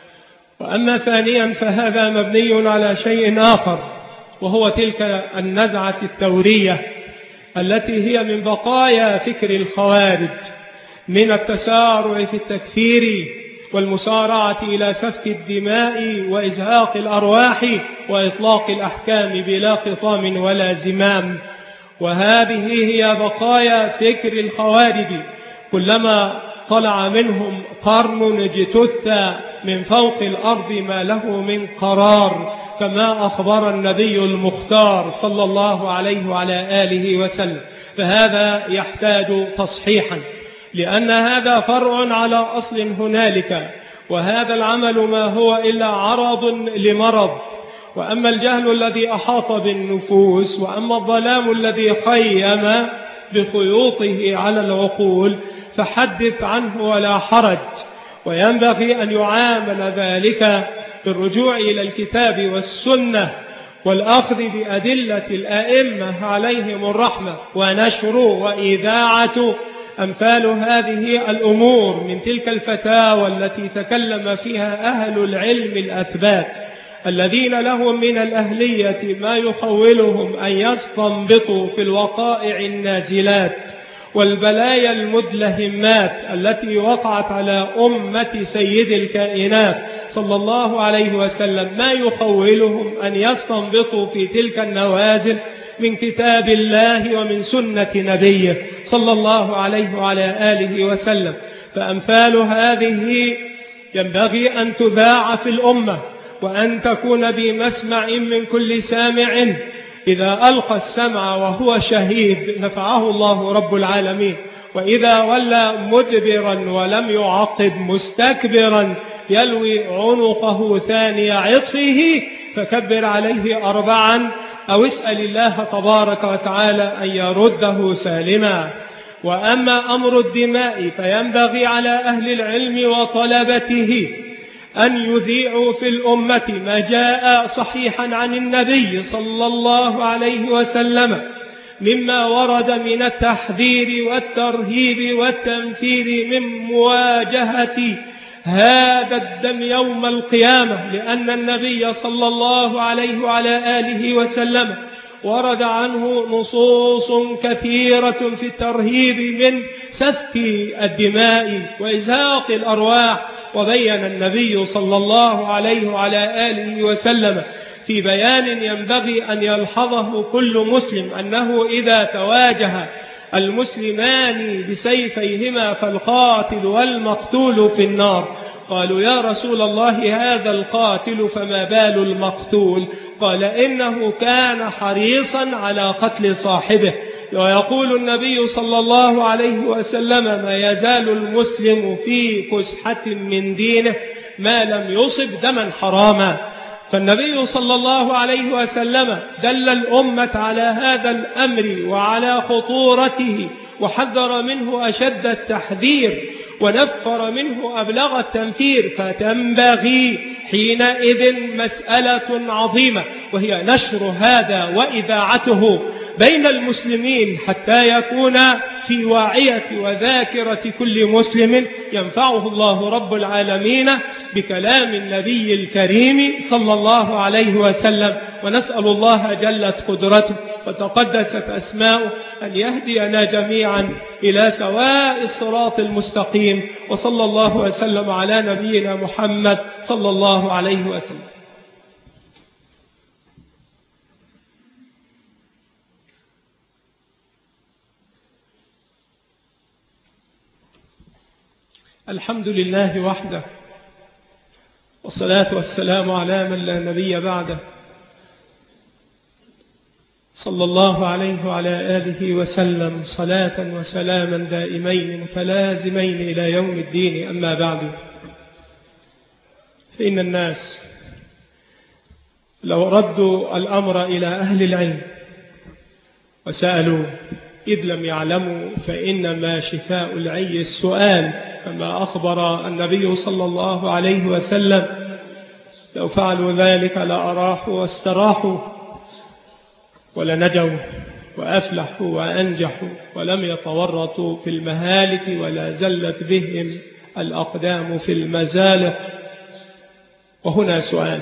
وأما ثانيا فهذا مبني على شيء آخر، وهو تلك النزعة الثورية التي هي من بقايا فكر الخوارج، من التسارع في التكفير والمسارعة إلى سفك الدماء وإزهاق الأرواح وإطلاق الأحكام بلا خطام ولا زمام. وهذه هي بقايا فكر الخوارج. كلما طلع منهم قرن اجتث من فوق الأرض ما له من قرار، كما أخبر النبي المختار صلى الله عليه وعلى آله وسلم. فهذا يحتاج تصحيحا، لأن هذا فرع على أصل هنالك، وهذا العمل ما هو إلا عرض لمرض. وأما الجهل الذي أحاط بالنفوس، وأما الظلام الذي خيم بخيوطه على العقول، فحدث عنه ولا حرج. وينبغي أن يعامل ذلك بالرجوع إلى الكتاب والسنة والأخذ بأدلة الأئمة عليهم الرحمة، ونشر وإذاعة أمثال هذه الأمور من تلك الفتاوى التي تكلم فيها أهل العلم الأثبات الذين لهم من الأهلية ما يخولهم أن يستنبطوا في الوقائع النازلات والبلايا المدلهمات التي وقعت على أمة سيد الكائنات صلى الله عليه وسلم، ما يخولهم أن يستنبطوا في تلك النوازل من كتاب الله ومن سنة نبيه صلى الله عليه وعلى آله وسلم. فأمثال هذه ينبغي أن تذاع في الأمة، وأن تكون بمسمع من كل سامع. إذا ألقى السمع وهو شهيد نفعه الله رب العالمين، وإذا ولى مدبرا ولم يعقب مستكبرا يلوي عنقه ثاني عطفه فكبر عليه 4 أو اسأل الله تبارك وتعالى أن يرده سالما. وأما أمر الدماء فينبغي على أهل العلم وطلبته أن يذيعوا في الأمة ما جاء صحيحا عن النبي صلى الله عليه وسلم مما ورد من التحذير والترهيب والتنفير من مواجهة هذا الدم يوم القيامة، لأن النبي صلى الله عليه وعلى آله وسلم ورد عنه نصوص كثيرة في الترهيب من سفك الدماء وإزهاق الأرواح. وبين النبي صلى الله عليه وعلى آله وسلم في بيان ينبغي أن يلحظه كل مسلم أنه إذا تواجه المسلمان بسيفيهما فالقاتل والمقتول في النار. قالوا: يا رسول الله هذا القاتل فما بال المقتول؟ قال: إنه كان حريصا على قتل صاحبه. ويقول النبي صلى الله عليه وسلم: ما يزال المسلم في فسحة من دينه ما لم يصب دما حراما. فالنبي صلى الله عليه وسلم دل الأمة على هذا الأمر وعلى خطورته، وحذر منه أشد التحذير، ونفر منه أبلغ التنفير. فتنبغي حينئذ مسألة عظيمة، وهي نشر هذا وإذاعته بين المسلمين حتى يكون في واعية وذاكرة كل مسلم ينفعه الله رب العالمين بكلام النبي الكريم صلى الله عليه وسلم. ونسأل الله جلت قدرته وتقدست أسماؤه أن يهدينا جميعا إلى سواء الصراط المستقيم. وصلى الله وسلم على نبينا محمد صلى الله عليه وسلم. الحمد لله وحده، والصلاة والسلام على من لا نبي بعده، صلى الله عليه وعلى آله وسلم صلاة وسلاما دائمين متلازمين إلى يوم الدين. أما بعد، فإن الناس لو ردوا الأمر إلى أهل العلم وسألوا إذ لم يعلموا فإنما شفاء العي السؤال، كما أخبر النبي صلى الله عليه وسلم: لو فعلوا ذلك لأراحوا واستراحوا ولنجوا وأفلحوا وأنجحوا ولم يتورطوا في المهالك ولا زلت بهم الأقدام في المزالق. وهنا سؤال: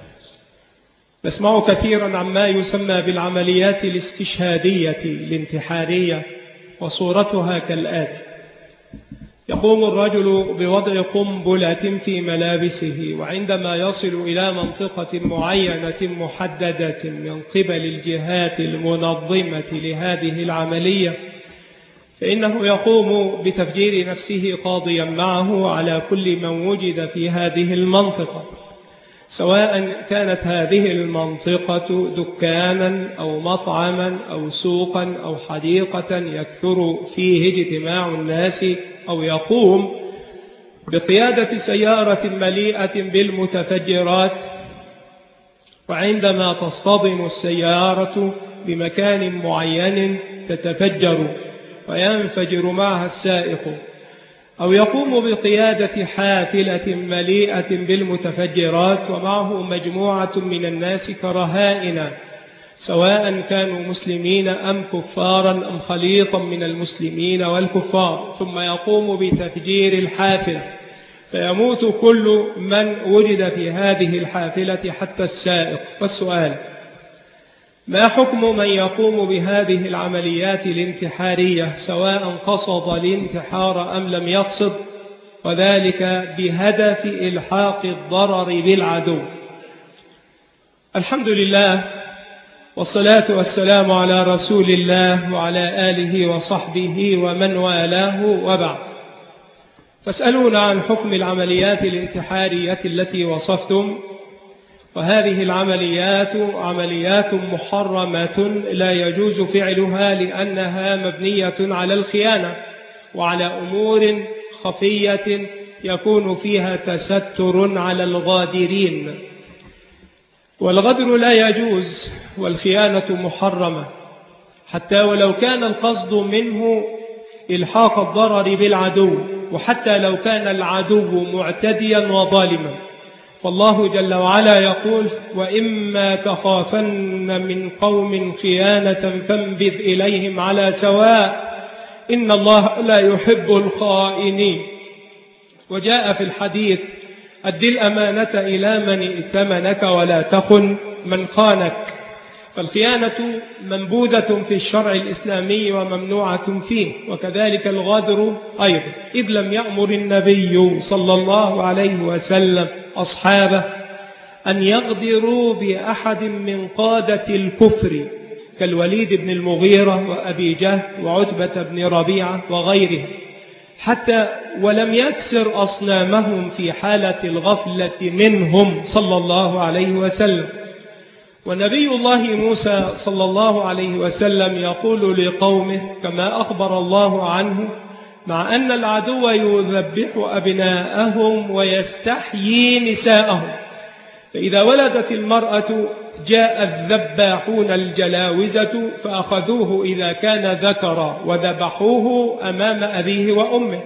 نسمع كثيرا عما يسمى بالعمليات الاستشهادية الانتحارية، وصورتها كالآتي: يقوم الرجل بوضع قنبلة في ملابسه، وعندما يصل إلى منطقة معينة محددة من قبل الجهات المنظمة لهذه العملية فإنه يقوم بتفجير نفسه قاضيا معه على كل من وجد في هذه المنطقة، سواء كانت هذه المنطقة دكانا أو مطعما أو سوقا أو حديقة يكثر فيه اجتماع الناس، أو يقوم بقيادة سيارة مليئة بالمتفجرات، وعندما تصطدم السيارة بمكان معين تتفجر وينفجر معها السائق، أو يقوم بقيادة حافلة مليئة بالمتفجرات ومعه مجموعة من الناس كرهائن، سواء كانوا مسلمين أم كفارا أم خليطا من المسلمين والكفار، ثم يقوم بتفجير الحافلة فيموت كل من وجد في هذه الحافلة حتى السائق. والسؤال: ما حكم من يقوم بهذه العمليات الانتحارية سواء قصد الانتحار أم لم يقصد، وذلك بهدف إلحاق الضرر بالعدو؟ الحمد لله، والصلاة والسلام على رسول الله وعلى آله وصحبه ومن والاه، وبعد. فاسألونا عن حكم العمليات الانتحارية التي وصفتم، وهذه العمليات عمليات محرمة لا يجوز فعلها لأنها مبنية على الخيانة وعلى أمور خفية يكون فيها تستر على الغادرين، والغدر لا يجوز والخيانة محرمة، حتى ولو كان القصد منه إلحاق الضرر بالعدو، وحتى لو كان العدو معتديا وظالما. فالله جل وعلا يقول: وإما تخافن من قوم خيانة فانبذ إليهم على سواء إن الله لا يحب الخائنين. وجاء في الحديث: أد الأمانة إلى من ائتمنك ولا تخن من خانك. فالخيانة منبوذة في الشرع الإسلامي وممنوعة فيه، وكذلك الغدر أيضا، إذ لم يأمر النبي صلى الله عليه وسلم أصحابه أن يغدروا بأحد من قادة الكفر كالوليد بن المغيرة وأبي جهل وعتبة بن ربيعة وغيرهم، حتى ولم يكسر أصنامهم في حالة الغفلة منهم صلى الله عليه وسلم. ونبي الله موسى صلى الله عليه وسلم يقول لقومه كما أخبر الله عنه: مع أن العدو يذبح أبناءهم ويستحيي نساءهم، فإذا ولدت المرأة جاء الذباحون الجلاوزة فأخذوه إذا كان ذكرا وذبحوه أمام أبيه وأمه.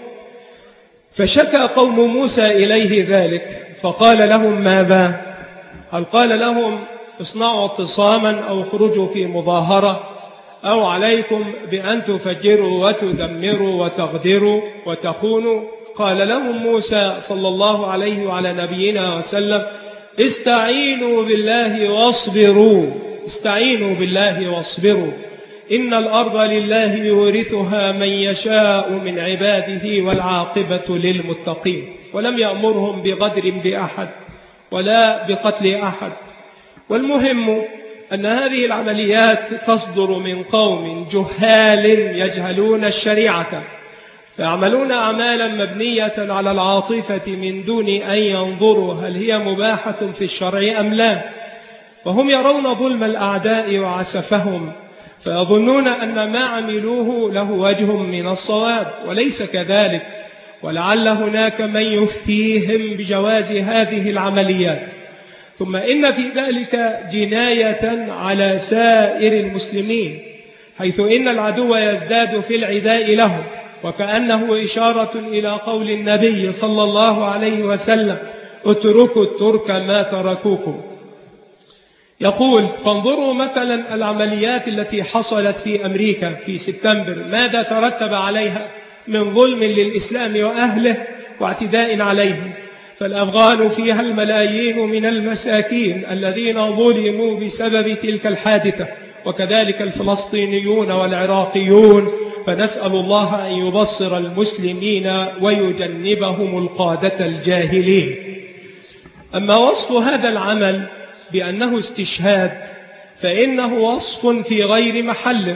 فشكى قوم موسى إليه ذلك، فقال لهم: ماذا؟ هل قال لهم: اصنعوا اعتصاما أو خرجوا في مظاهرة، أو عليكم بأن تفجروا وتدمروا وتغدروا وتخونوا؟ قال لهم موسى صلى الله عليه وعلى نبينا وسلم: استعينوا بالله واصبروا، استعينوا بالله واصبروا، إن الأرض لله يورثها من يشاء من عباده والعاقبة للمتقين. ولم يأمرهم بغدر بأحد ولا بقتل أحد. والمهم أن هذه العمليات تصدر من قوم جهال يجهلون الشريعة، فيعملون أعمالا مبنية على العاطفة من دون أن ينظروا هل هي مباحة في الشرع أم لا، وهم يرون ظلم الأعداء وعسفهم، فيظنون أن ما عملوه له وجه من الصواب، وليس كذلك، ولعل هناك من يفتيهم بجواز هذه العمليات. ثم إن في ذلك جناية على سائر المسلمين، حيث إن العدو يزداد في العداء لهم، وكأنه إشارة إلى قول النبي صلى الله عليه وسلم: اتركوا الترك ما تركوكم. يقول: فانظروا مثلا العمليات التي حصلت في أمريكا في سبتمبر، ماذا ترتب عليها من ظلم للإسلام وأهله واعتداء عليهم، فالأفغان فيها الملايين من المساكين الذين ظلموا بسبب تلك الحادثة، وكذلك الفلسطينيون والعراقيون، فنسأل الله أن يبصر المسلمين ويجنبهم القادة الجاهلين. أما وصف هذا العمل بأنه استشهاد فإنه وصف في غير محله.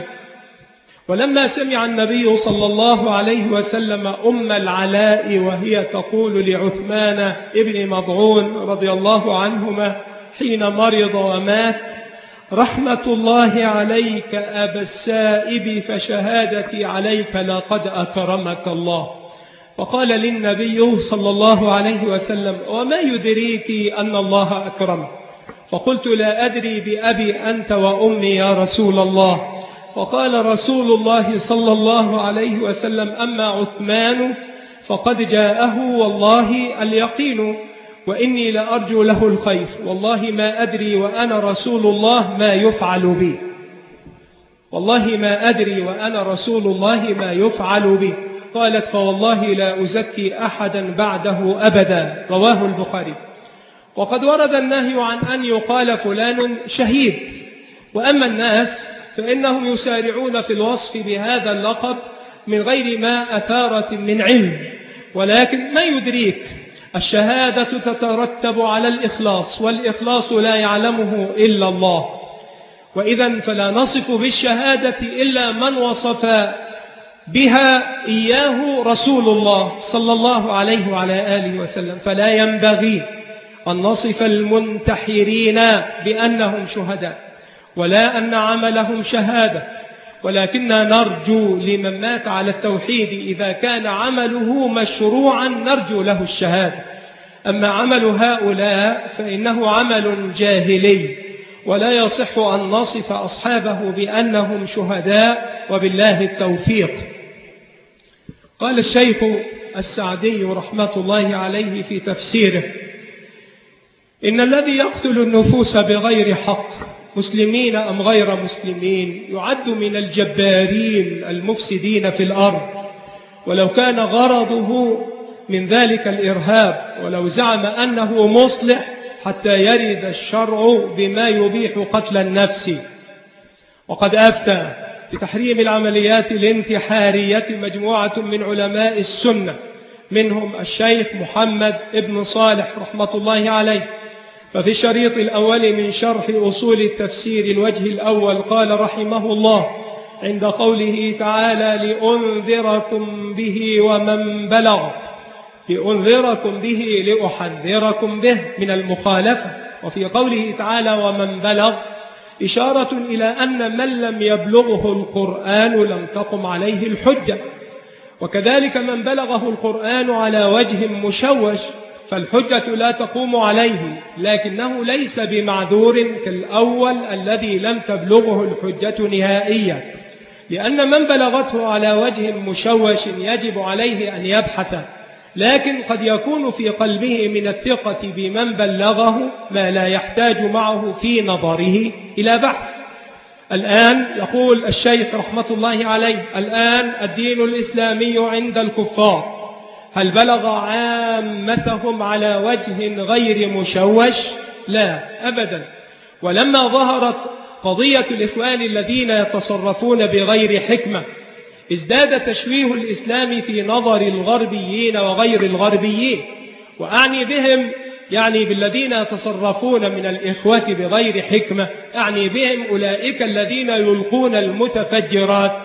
ولما سمع النبي صلى الله عليه وسلم أم العلاء وهي تقول لعثمان ابن مضعون رضي الله عنهما حين مرض ومات: رحمة الله عليك أبا السائب، فشهادتي عليك لقد أكرمك الله. فقال للنبي صلى الله عليه وسلم: وما يدريك أن الله أكرمك؟ فقلت: لا أدري بأبي أنت وأمي يا رسول الله. فقال رسول الله صلى الله عليه وسلم: أما عثمان فقد جاءه والله اليقين، وإني لأرجو له الخير، والله ما أدري وأنا رسول الله ما يفعل بي، والله ما أدري وأنا رسول الله ما يفعل بي. قالت: فوالله لا أزكي أحدا بعده أبدا. رواه البخاري. وقد ورد النهي عن أن يقال فلان شهيد، وأما الناس فإنهم يسارعون في الوصف بهذا اللقب من غير ما أثارة من علم. ولكن ما يدريك، الشهادة تترتب على الإخلاص، والإخلاص لا يعلمه إلا الله. وإذا فلا نصف بالشهادة إلا من وصف بها إياه رسول الله صلى الله عليه وعلى آله وسلم، فلا ينبغي أن نصف المنتحرين بأنهم شهداء، ولا أن عملهم شهادة، ولكننا نرجو لمن مات على التوحيد إذا كان عمله مشروعا نرجو له الشهادة. أما عمل هؤلاء فإنه عمل جاهلي، ولا يصح أن نصف أصحابه بأنهم شهداء، وبالله التوفيق. قال الشيخ السعدي رحمة الله عليه في تفسيره: إن الذي يقتل النفوس بغير حق، مسلمين أم غير مسلمين، يعد من الجبارين المفسدين في الأرض، ولو كان غرضه من ذلك الإرهاب، ولو زعم أنه مصلح حتى يرد الشرع بما يبيح قتل النفس. وقد أفتى بتحريم العمليات الانتحارية مجموعة من علماء السنة، منهم الشيخ محمد ابن صالح رحمة الله عليه. ففي الشريط الأول من شرح أصول التفسير الوجه الأول قال رحمه الله عند قوله تعالى: لأنذركم به ومن بلغ، لأنذركم به لأحذركم به من المخالفة. وفي قوله تعالى ومن بلغ إشارة إلى أن من لم يبلغه القرآن لم تقم عليه الحجة، وكذلك من بلغه القرآن على وجه مشوش فالحجة لا تقوم عليه، لكنه ليس بمعذور كالأول الذي لم تبلغه الحجة نهائيا، لأن من بلغته على وجه مشوش يجب عليه أن يبحث، لكن قد يكون في قلبه من الثقة بمن بلغه ما لا يحتاج معه في نظره إلى بحث. الآن يقول الشيخ رحمة الله عليه: الآن الدين الإسلامي عند الكفار هل بلغ عامتهم على وجه غير مشوش؟ لا أبدا. ولما ظهرت قضية الإخوان الذين يتصرفون بغير حكمة ازداد تشويه الإسلام في نظر الغربيين وغير الغربيين، وأعني بهم يعني بالذين يتصرفون من الإخوة بغير حكمة، أعني بهم أولئك الذين يلقون المتفجرات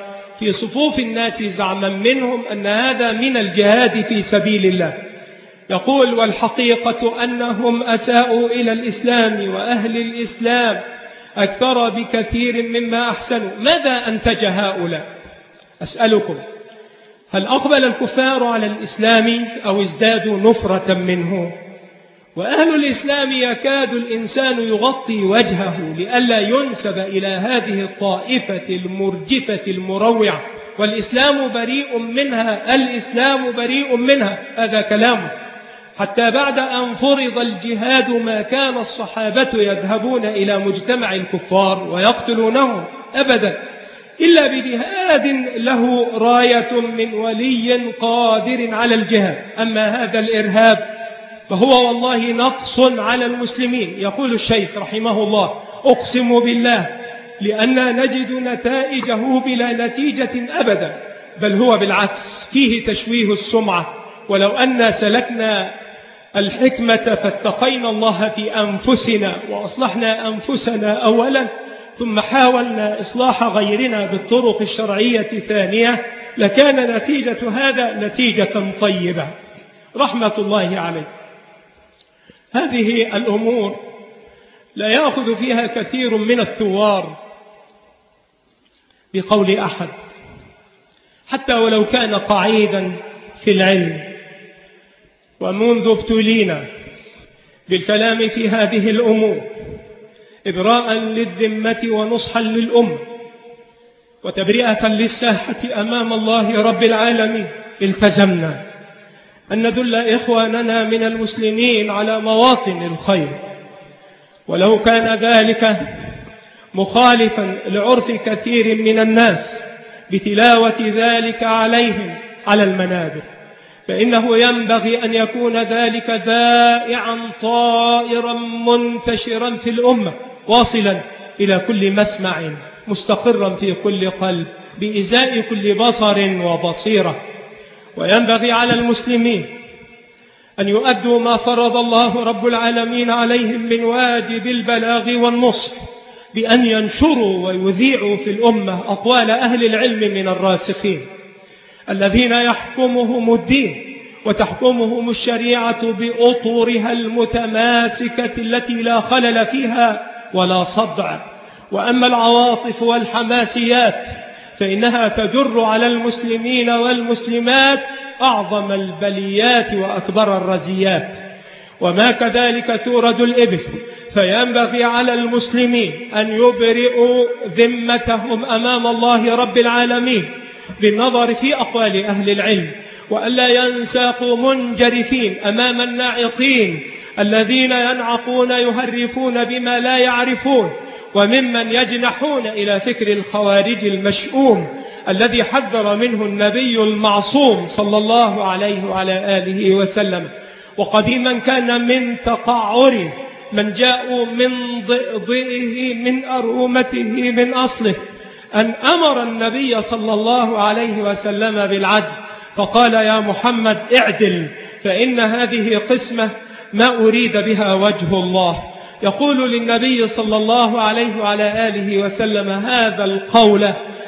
في صفوف الناس زعما منهم أن هذا من الجهاد في سبيل الله. يقول: والحقيقة أنهم أساءوا إلى الإسلام وأهل الإسلام أكثر بكثير مما أحسنوا. ماذا أنتج هؤلاء؟ أسألكم: هل أقبل الكفار على الإسلام أو ازدادوا نفرة منه؟ وأهل الإسلام يكاد الإنسان يغطي وجهه لئلا ينسب إلى هذه الطائفة المرجفة المروعة، والإسلام بريء منها، الإسلام بريء منها. هذا كلامه. حتى بعد أن فرض الجهاد ما كان الصحابة يذهبون إلى مجتمع الكفار ويقتلونهم أبدا، إلا بجهاد له راية من ولي قادر على الجهاد. أما هذا الإرهاب فهو والله نقص على المسلمين. يقول الشيخ رحمه الله: أقسم بالله لأننا نجد نتائجه بلا نتيجة أبدا، بل هو بالعكس فيه تشويه السمعة. ولو أن سلكنا الحكمة فاتقينا الله في أنفسنا وأصلحنا أنفسنا أولا، ثم حاولنا إصلاح غيرنا بالطرق الشرعية ثانية، لكان نتيجة هذا نتيجة طيبة رحمة الله عليه. هذه الأمور لا يأخذ فيها كثير من الثوار بقول أحد، حتى ولو كان قعيدا في العلم. ومنذ ابتلينا بالكلام في هذه الأمور إبراء للذمة ونصحا للأمة وتبرئة للساحة أمام الله رب العالمين، التزمنا أن ندل إخواننا من المسلمين على مواطن الخير، ولو كان ذلك مخالفا لعرف كثير من الناس بتلاوة ذلك عليهم على المنابر، فإنه ينبغي أن يكون ذلك ذائعا طائرا منتشرا في الأمة، واصلا إلى كل مسمع، مستقرا في كل قلب، بإزاء كل بصر وبصيرة. وينبغي على المسلمين أن يؤدوا ما فرض الله رب العالمين عليهم من واجب البلاغ والنصح، بأن ينشروا ويذيعوا في الأمة أقوال أهل العلم من الراسخين الذين يحكمهم الدين وتحكمهم الشريعة بأطورها المتماسكة التي لا خلل فيها ولا صدع. وأما العواطف والحماسيات فإنها تجر على المسلمين والمسلمات أعظم البليات وأكبر الرزيات، وما كذلك تورد الإبل. فينبغي على المسلمين أن يبرئوا ذمتهم أمام الله رب العالمين بالنظر في أقوال أهل العلم، وألا ينساقوا منجرفين أمام الناعقين الذين ينعقون يهرفون بما لا يعرفون، وممن يجنحون إلى فكر الخوارج المشؤوم الذي حذر منه النبي المعصوم صلى الله عليه وعلى آله وسلم. وقديما كان من تقعر من جاءوا من ضئضئه من أرومته من أصله أن أمر النبي صلى الله عليه وسلم بالعدل، فقال: يا محمد اعدل، فإن هذه قسمة ما أريد بها وجه الله. يقول للنبي صلى الله عليه وعلى آله وسلم هذا القول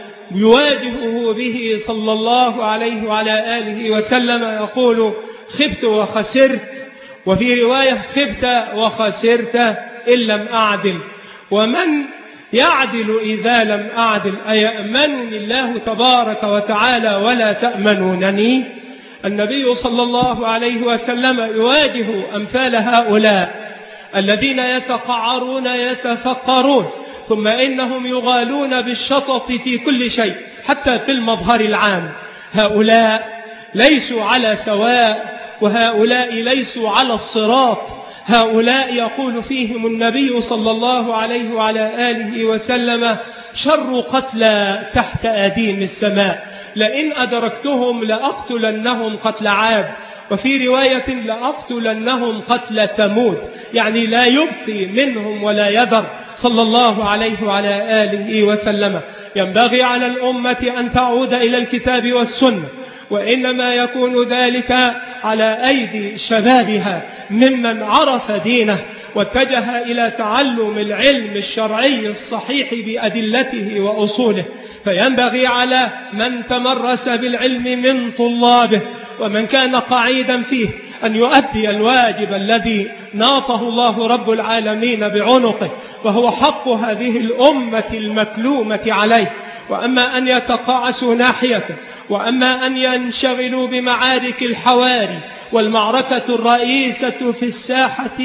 يواجهه به صلى الله عليه وعلى آله وسلم، يقول: خبت وخسرت، وفي رواية: خبت وخسرت إن لم أعدل. ومن يعدل إذا لم أعدل؟ أيأمنني الله تبارك وتعالى ولا تأمنونني؟ النبي صلى الله عليه وسلم يواجه أمثال هؤلاء الذين يتقعرون يتفقرون، ثم إنهم يغالون بالشطط في كل شيء حتى في المظهر العام. هؤلاء ليسوا على سواء، وهؤلاء ليسوا على الصراط. هؤلاء يقول فيهم النبي صلى الله عليه وعلى آله وسلم: شر قتلى تحت أديم السماء، لئن أدركتهم لأقتلنهم قتل عاد، وفي رواية لأقتلنهم قتل ثمود، يعني لا يبقي منهم ولا يذر صلى الله عليه وعلى آله وسلم. ينبغي على الأمة أن تعود إلى الكتاب والسنة، وإنما يكون ذلك على أيدي شبابها ممن عرف دينه واتجه إلى تعلم العلم الشرعي الصحيح بأدلته وأصوله. فينبغي على من تمرس بالعلم من طلابه ومن كان قعيدا فيه أن يؤدي الواجب الذي ناطه الله رب العالمين بعنقه، وهو حق هذه الأمة المكلومة عليه. وأما أن يتقاعسوا ناحيته، وأما أن ينشغلوا بمعارك الحواري، والمعركة الرئيسة في الساحة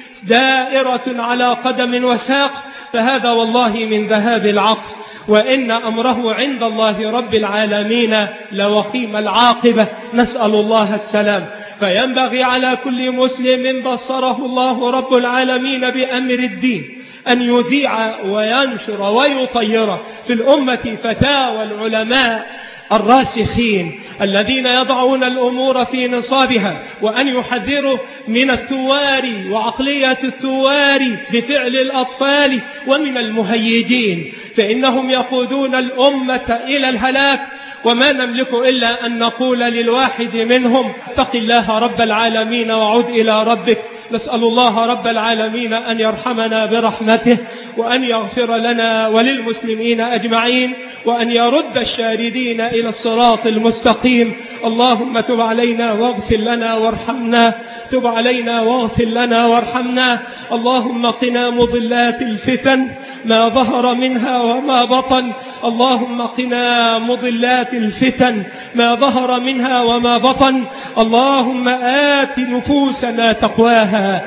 دائرة على قدم وساق، فهذا والله من ذهاب العقل، وإن أمره عند الله رب العالمين لوخيم العاقبة، نسأل الله السلام. فينبغي على كل مسلم بصره الله رب العالمين بأمر الدين أن يذيع وينشر ويطير في الأمة فتاوى العلماء الراسخين الذين يضعون الأمور في نصابها، وأن يحذروا من الثوار وعقلية الثوار بفعل الأطفال ومن المهيجين، فإنهم يقودون الأمة إلى الهلاك. وما نملك إلا أن نقول للواحد منهم: اتق الله رب العالمين وعد إلى ربك. نسأل الله رب العالمين أن يرحمنا برحمته، وأن يغفر لنا وللمسلمين أجمعين، وأن يرد الشاردين إلى الصراط المستقيم. اللهم تب علينا واغفر لنا وارحمنا، تب علينا واغفر لنا وارحمنا. اللهم قنا مضلات الفتن ما ظهر منها وما بطن، اللهم قنا مضلات الفتن ما ظهر منها وما بطن. اللهم آت نفوسنا تقواها،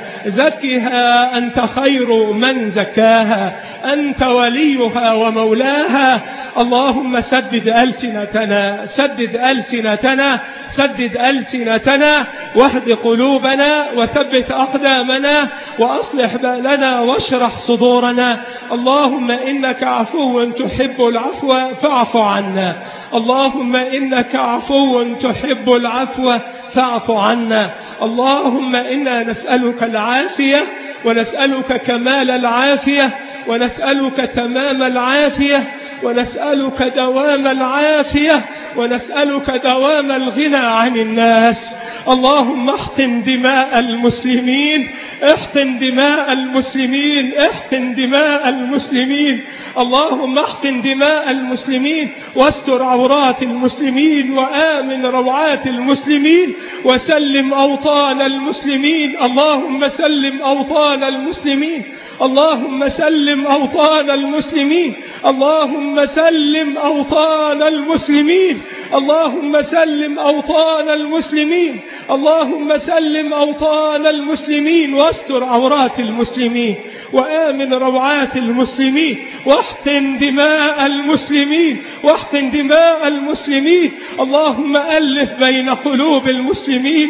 زكها أنت خير من زكاها، أنت وليها ومولاها. اللهم سدد ألسنتنا، سدد ألسنتنا، سدد ألسنتنا، واهد قلوبنا، وثبت أقدامنا، وأصلح بالنا، واشرح صدورنا. اللهم إنك عفو تحب العفو فاعف عنا، اللهم إنك عفو تحب العفو فاعف عنا. اللهم إنا نسألك العافية، ونسألك كمال العافية، ونسألك تمام العافية، ونسألك دوام العافية، ونسألك دوام الغنى عن الناس. اللهم احقن دماء المسلمين، احقن دماء المسلمين، احقن دماء المسلمين. اللهم احقن دماء المسلمين، واستر عورات المسلمين، وآمن روعات المسلمين، وسلم أوطان المسلمين. اللهم سلم أوطان المسلمين، اللهم سلم أوطان المسلمين، اللهم سلم أوطان المسلمين، اللهم سلم أوطان المسلمين، اللهم سلم أوطان المسلمين، واستر عورات المسلمين، وآمن روعات المسلمين، واحقن دماء المسلمين، واحقن دماء المسلمين. اللهم ألف بين قلوب المسلمين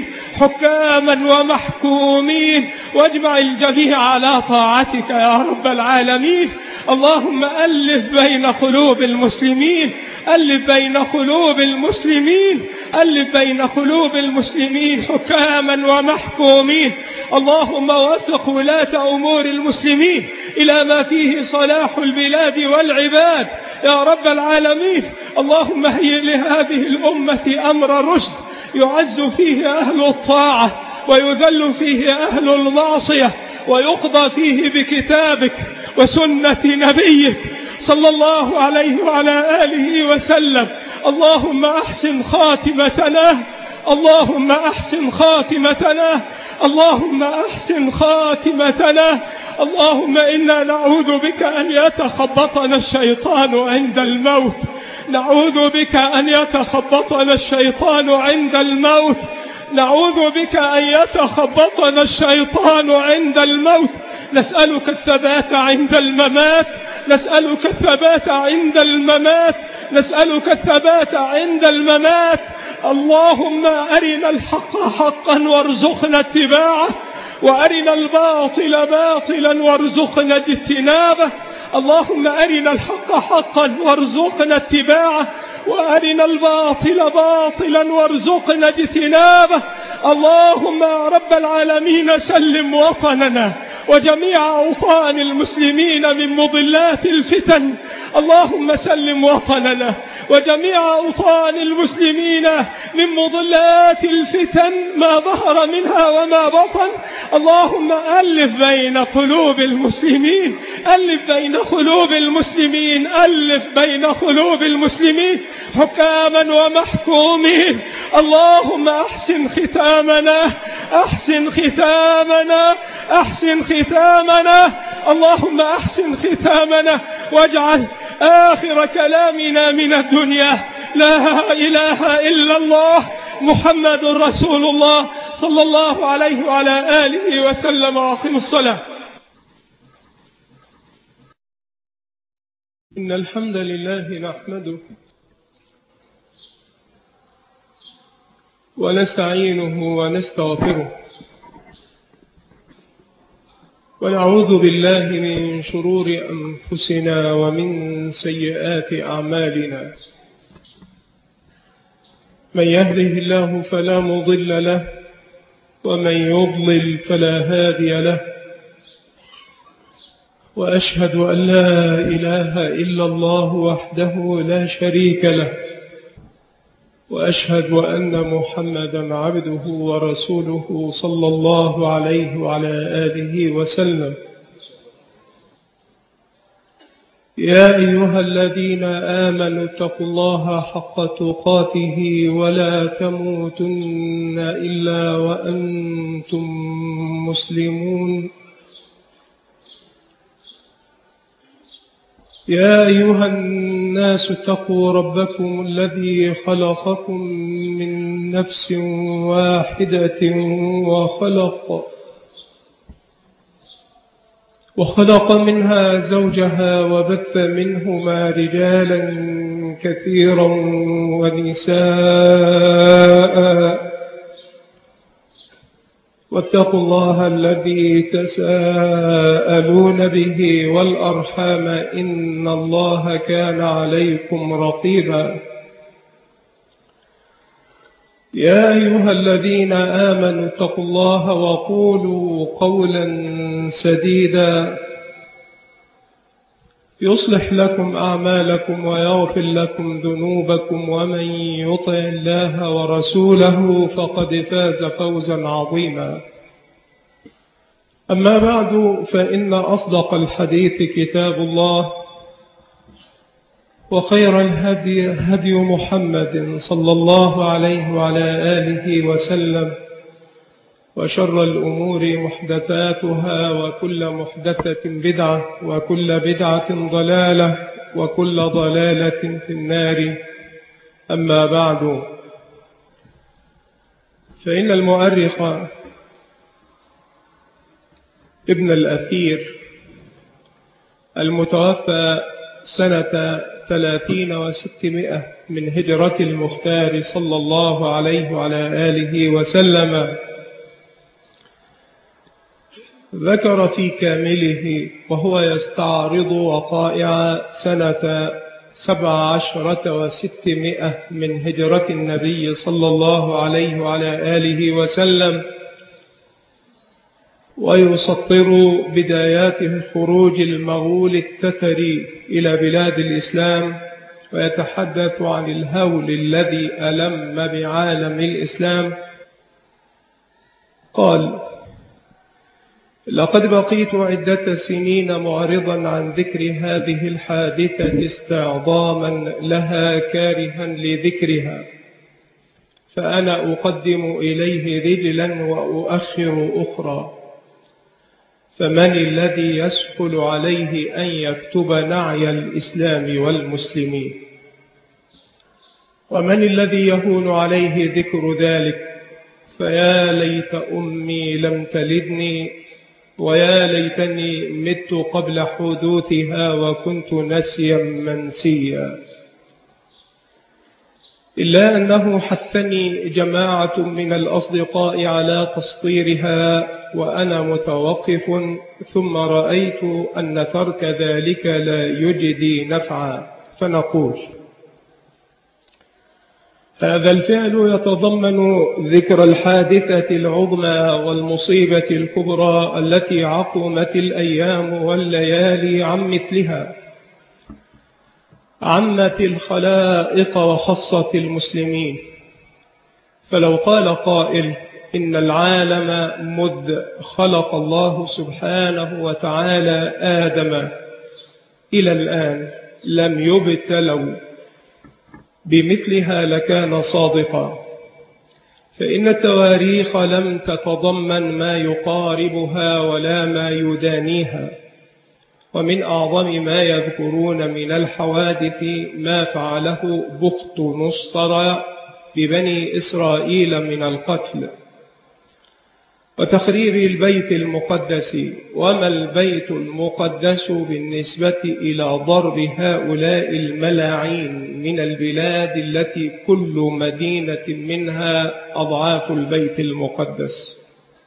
حكاما ومحكومين، واجمع الجميع على طاعتك يا رب العالمين. اللهم ألف بين قلوب المسلمين، ألف بين قلوب المسلمين، ألف بين قلوب المسلمين حكاما ومحكومين. اللهم وفق ولاة أمور المسلمين إلى ما فيه صلاح البلاد والعباد يا رب العالمين. اللهم هيئ لهذه الأمة أمر رشد يعز فيه أهل الطاعة، ويذل فيه أهل المعصية، ويقضى فيه بكتابك وسنة نبيك صلى الله عليه وعلى آله وسلم. اللهم أحسن خاتمتنا، اللهم أحسن خاتمتنا، اللهم أحسن خاتمتنا. اللهم إنا نعوذ بك أن يتخبطنا الشيطان عند الموت، نعوذ بك أن يتخبطنا الشيطان عند الموت، نعوذ بك أن يتخبطنا الشيطان عند الموت. نسألك الثبات عند الممات، نسألك الثبات عند الممات، نسألك الثبات عند الممات. اللهم أرنا الحق حقا وارزقنا اتباعه، وأرنا الباطل باطلا وارزقنا اجتنابه. اللهم أرنا الحق حقا وارزقنا اتباعه، وأرنا الباطل باطلا وارزقنا اجتنابه. اللهم رب العالمين سلم وطننا وجميع أوطان المسلمين من مضلات الفتن. اللهم سلم وطننا وجميع أوطان المسلمين من مضلات الفتن ما ظهر منها وما بطن. اللهم ألف بين قلوب المسلمين، ألف بين قلوب المسلمين، ألف بين قلوب المسلمين حكاما ومحكومين. اللهم أحسن ختامنا، أحسن ختامنا، أحسن ختامنا. اللهم أحسن ختامنا واجعل آخر كلامنا من الدنيا لا إله إلا الله محمد رسول الله صلى الله عليه وعلى آله وسلم. وأقم الصلاة. إن الحمد لله نحمده ونستعينه ونستغفره ونعوذ بالله من شرور أنفسنا ومن سيئات أعمالنا. من يهده الله فلا مضل له ومن يضلل فلا هادي له. وأشهد أن لا إله إلا الله وحده لا شريك له، وأشهد أن محمدا عبده ورسوله صلى الله عليه وعلى آله وسلم. يا أيها الذين آمنوا اتقوا الله حق تقاته ولا تموتن إلا وأنتم مسلمون. يا أيها الناس اتقوا ربكم الذي خلقكم من نفس واحدة وخلق منها زوجها وبث منهما رجالا كثيرا ونساء. واتقوا الله الذي تساءلون به والأرحام إن الله كان عليكم رقيبا. يا أيها الذين آمنوا اتقوا الله وقولوا قولا سديدا يصلح لكم أعمالكم ويغفر لكم ذنوبكم، ومن يطع الله ورسوله فقد فاز فوزا عظيما. أما بعد، فإن أصدق الحديث كتاب الله، وخير الهدي هدي محمد صلى الله عليه وعلى آله وسلم، وشر الأمور محدثاتها، وكل محدثة بدعة، وكل بدعة ضلالة، وكل ضلالة في النار. أما بعد، فإن المؤرخ ابن الأثير المتوفى سنة 30 و600 من هجرة المختار صلى الله عليه وعلى آله وسلم ذكر في كامله وهو يستعرض وقائع سنة 17 و600 من هجرة النبي صلى الله عليه وعلى آله وسلم، ويسطر بدايات خروج المغول التتري إلى بلاد الإسلام، ويتحدث عن الهول الذي ألم بعالم الإسلام. قال: لقد بقيت عدة سنين معرضا عن ذكر هذه الحادثة استعظاما لها كارها لذكرها، فأنا أقدم إليه رجلا وأؤخر أخرى، فمن الذي يسهل عليه أن يكتب نعي الإسلام والمسلمين؟ ومن الذي يهون عليه ذكر ذلك؟ فيا ليت أمي لم تلدني، ويا ليتني مت قبل حدوثها وكنت نسيا منسيا. إلا أنه حثني جماعة من الأصدقاء على تسطيرها وأنا متوقف، ثم رأيت أن ترك ذلك لا يجدي نفعا، فنقول: هذا الفعل يتضمن ذكر الحادثة العظمى والمصيبة الكبرى التي عقمت الأيام والليالي عن مثلها، عمت الخلائق وخصت المسلمين. فلو قال قائل إن العالم مذ خلق الله سبحانه وتعالى آدم إلى الآن لم يبتلوا بمثلها لكان صادقا، فإن التواريخ لم تتضمن ما يقاربها ولا ما يدانيها. ومن أعظم ما يذكرون من الحوادث ما فعله بخت نصر ببني إسرائيل من القتل وتخريب البيت المقدس. وما البيت المقدس بالنسبة إلى ضرب هؤلاء الملاعين من البلاد التي كل مدينة منها أضعاف البيت المقدس؟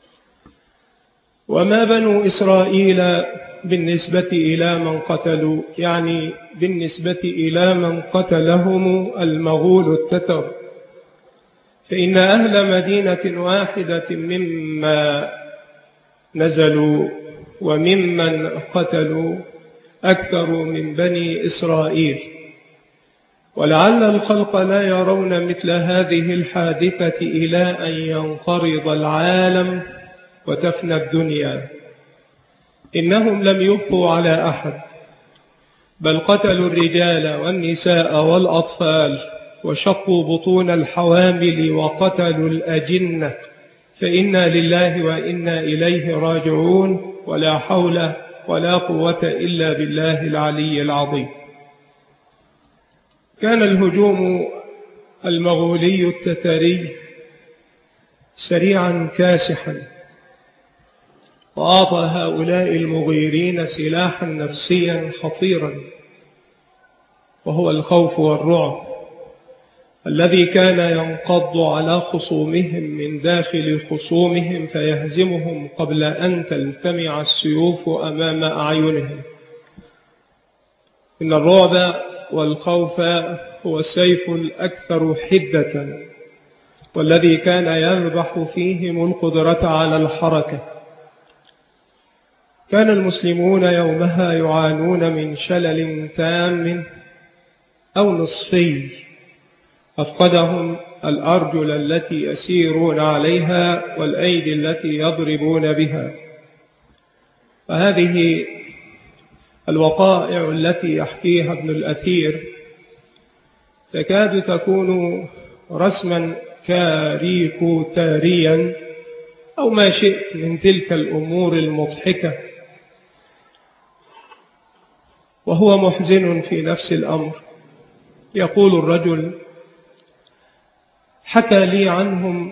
وما بنو إسرائيل بالنسبة إلى من قتلوا، يعني بالنسبة إلى من قتلهم المغول التتر، فإن أهل مدينة واحدة مما نزلوا وممن قتلوا أكثر من بني إسرائيل. ولعل الخلق لا يرون مثل هذه الحادثة إلى أن ينقرض العالم وتفنى الدنيا. إنهم لم يبقوا على أحد، بل قتلوا الرجال والنساء والأطفال وشقوا بطون الحوامل وقتلوا الأجنة. فإنا لله وإنا إليه راجعون، ولا حول ولا قوة إلا بالله العلي العظيم. كان الهجوم المغولي التتري سريعا كاسحا، وأعطى هؤلاء المغيرين سلاحا نفسيا خطيرا، وهو الخوف والرعب الذي كان ينقض على خصومهم من داخل خصومهم فيهزمهم قبل أن تلتمع السيوف أمام أعينهم. إن الرعب والخوف هو السيف الأكثر حدة، والذي كان يذبح فيهم القدرة على الحركة. كان المسلمون يومها يعانون من شلل تام أو نصفي أفقدهم الأرجل التي يسيرون عليها والأيدي التي يضربون بها. فهذه الوقائع التي يحكيها ابن الأثير تكاد تكون رسما كاريكوتاريا أو ما شئت من تلك الأمور المضحكة، وهو محزن في نفس الأمر. يقول الرجل: حكى لي عنهم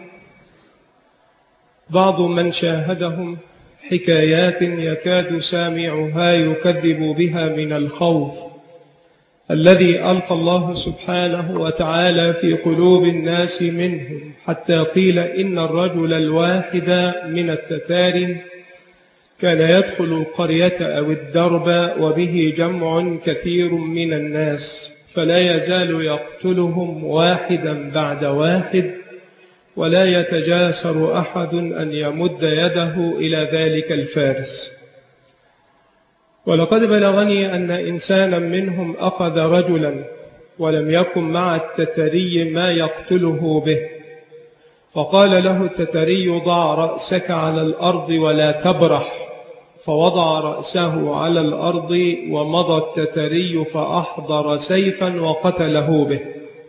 بعض من شاهدهم حكايات يكاد سامعها يكذب بها من الخوف الذي ألقى الله سبحانه وتعالى في قلوب الناس منهم، حتى قيل إن الرجل الواحد من التتار كان يدخل القرية أو الدرب وبه جمع كثير من الناس، فلا يزال يقتلهم واحدا بعد واحد، ولا يتجاسر أحد أن يمد يده إلى ذلك الفارس. ولقد بلغني أن إنسانا منهم أخذ رجلا ولم يكن مع التتري ما يقتله به، فقال له التتري: ضع رأسك على الأرض ولا تبرح. فوضع رأسه على الأرض ومضى التتري فأحضر سيفا وقتله به.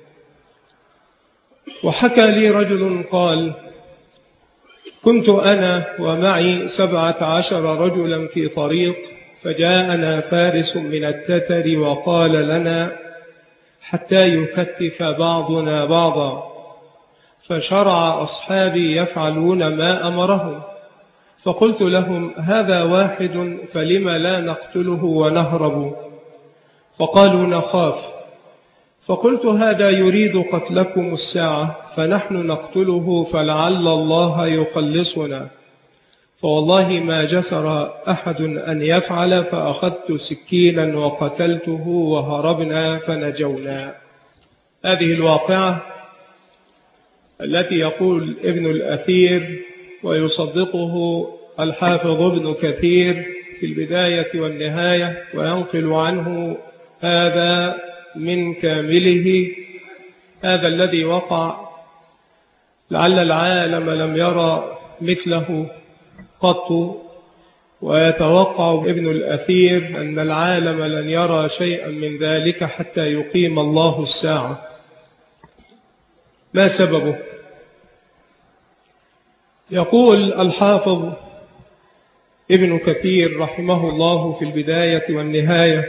وحكى لي رجل قال: كنت أنا ومعي 17 رجلا في طريق، فجاءنا فارس من التتر وقال لنا حتى يكتف بعضنا بعضا، فشرع أصحابي يفعلون ما أمرهم، فقلت لهم: هذا واحد فلم لا نقتله ونهرب؟ فقالوا: نخاف. فقلت: هذا يريد قتلكم الساعة، فنحن نقتله فلعل الله يخلصنا. فوالله ما جسر أحد أن يفعل، فأخذت سكينا وقتلته وهربنا فنجونا. هذه الواقعة التي يقول ابن الأثير ويصدقه الحافظ ابن كثير في البداية والنهاية، وينقل عنه هذا من كامله: هذا الذي وقع لعل العالم لم يرى مثله قط، ويتوقع ابن الأثير أن العالم لن يرى شيئا من ذلك حتى يقيم الله الساعة. ما سببه؟ يقول الحافظ ابن كثير رحمه الله في البداية والنهاية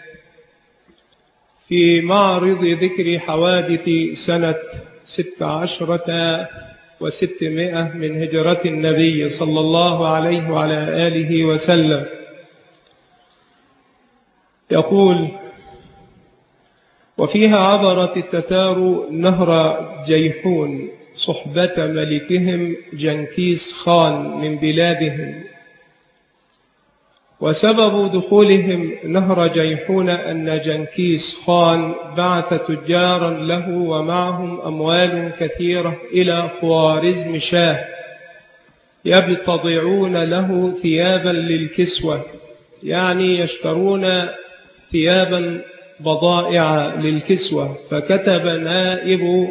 في معرض ذكر حوادث سنة 16 و600 من هجرة النبي صلى الله عليه وعلى آله وسلم، يقول: وفيها عبرت التتار نهر جيحون صحبة ملكهم جنكيز خان من بلادهم، وسبب دخولهم نهر جيحون أن جنكيز خان بعث تجارا له ومعهم أموال كثيرة إلى خوارزم شاه يبتضعون له ثيابا للكسوة، يعني يشترون ثيابا بضائع للكسوة. فكتب نائب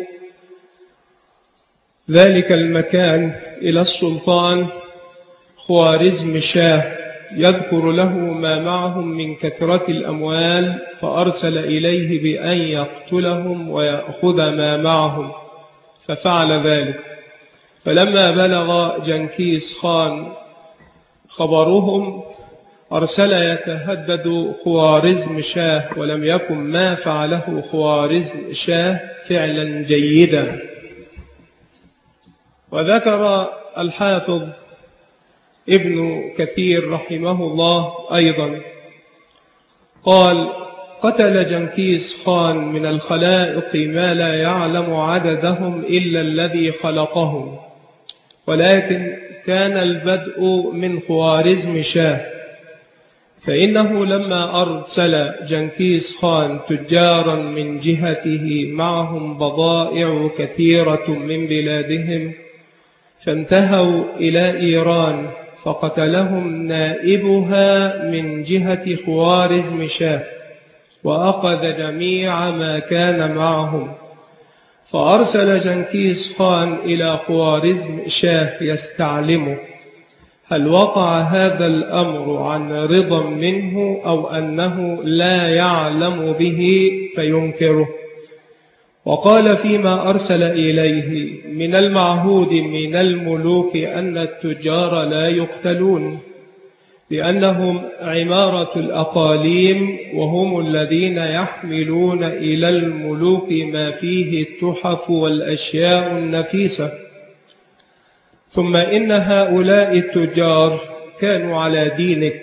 ذلك المكان إلى السلطان خوارزم شاه يذكر له ما معهم من كثرة الأموال، فأرسل إليه بأن يقتلهم ويأخذ ما معهم، ففعل ذلك. فلما بلغ جنكيز خان خبرهم أرسل يتهدد خوارزم شاه، ولم يكن ما فعله خوارزم شاه فعلا جيدا. وذكر الحافظ ابن كثير رحمه الله أيضا قال: قتل جنكيز خان من الخلائق ما لا يعلم عددهم إلا الذي خلقهم، ولكن كان البدء من خوارزم شاه، فإنه لما أرسل جنكيز خان تجارا من جهته معهم بضائع كثيرة من بلادهم، فانتهوا إلى إيران، فقتلهم نائبها من جهة خوارزم شاه، وأخذ جميع ما كان معهم. فأرسل جنكيز خان إلى خوارزم شاه يستعلمه هل وقع هذا الأمر عن رضا منه أو أنه لا يعلم به فينكره. وقال فيما أرسل إليه: من المعهود من الملوك أن التجار لا يقتلون، لأنهم عمارة الأقاليم، وهم الذين يحملون إلى الملوك ما فيه التحف والأشياء النفيسة. ثم إن هؤلاء التجار كانوا على دينك،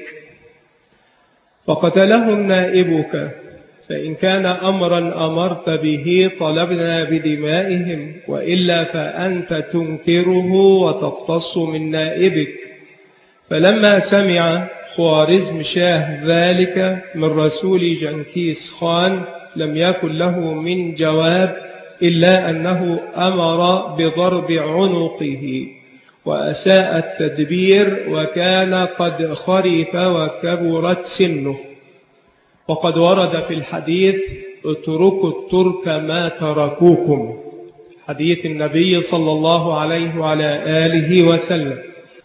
فقتلهم نائبك، فإن كان أمرا أمرت به طلبنا بدمائهم، وإلا فأنت تنكره وتقتص من نائبك. فلما سمع خوارزم شاه ذلك من رسول جنكيز خان لم يكن له من جواب إلا أنه أمر بضرب عنقه، وأساء التدبير، وكان قد خرف وكبرت سنه. وقد ورد في الحديث: اتركوا الترك ما تركوكم، حديث النبي صلى الله عليه وعلى آله وسلم.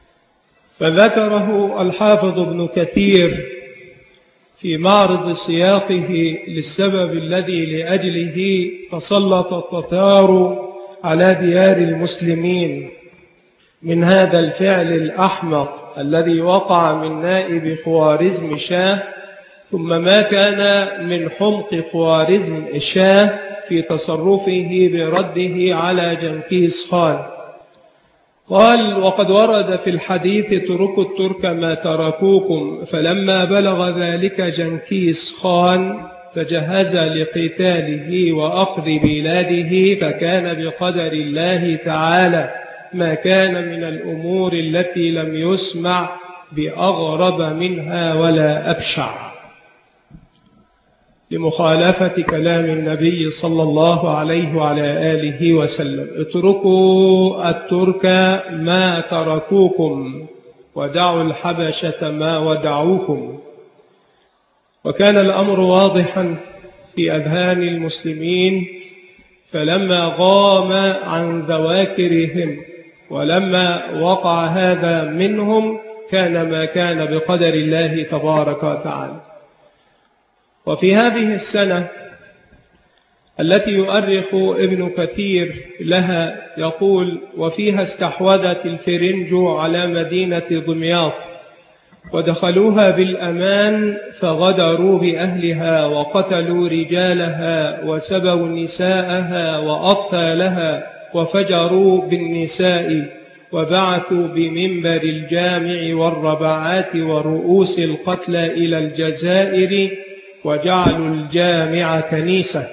فذكره الحافظ ابن كثير في معرض سياقه للسبب الذي لأجله تسلط التتار على ديار المسلمين من هذا الفعل الأحمق الذي وقع من نائب خوارزم شاه، ثم ما كان من حمق خوارزم شاه في تصرفه برده على جنكيز خان. قال: وقد ورد في الحديث: اتركوا الترك ما تركوكم. فلما بلغ ذلك جنكيز خان فجهز لقتاله وأخذ بلاده، فكان بقدر الله تعالى ما كان من الأمور التي لم يسمع بأغرب منها ولا أبشع. لمخالفة كلام النبي صلى الله عليه وعلى آله وسلم: اتركوا الترك ما تركوكم ودعوا الحبشة ما ودعوكم. وكان الأمر واضحا في أذهان المسلمين، فلما غام عن ذواكرهم ولما وقع هذا منهم كان ما كان بقدر الله تبارك وتعالى. وفي هذه السنة التي يؤرخ ابن كثير لها يقول: وفيها استحوذت الفرنج على مدينة دمياط ودخلوها بالأمان فغدروا بأهلها وقتلوا رجالها وسبوا نساءها وأطفالها وفجروا بالنساء وبعثوا بمنبر الجامع والربعات ورؤوس القتلى إلى الجزائر وجعلوا الجامع كنيسة.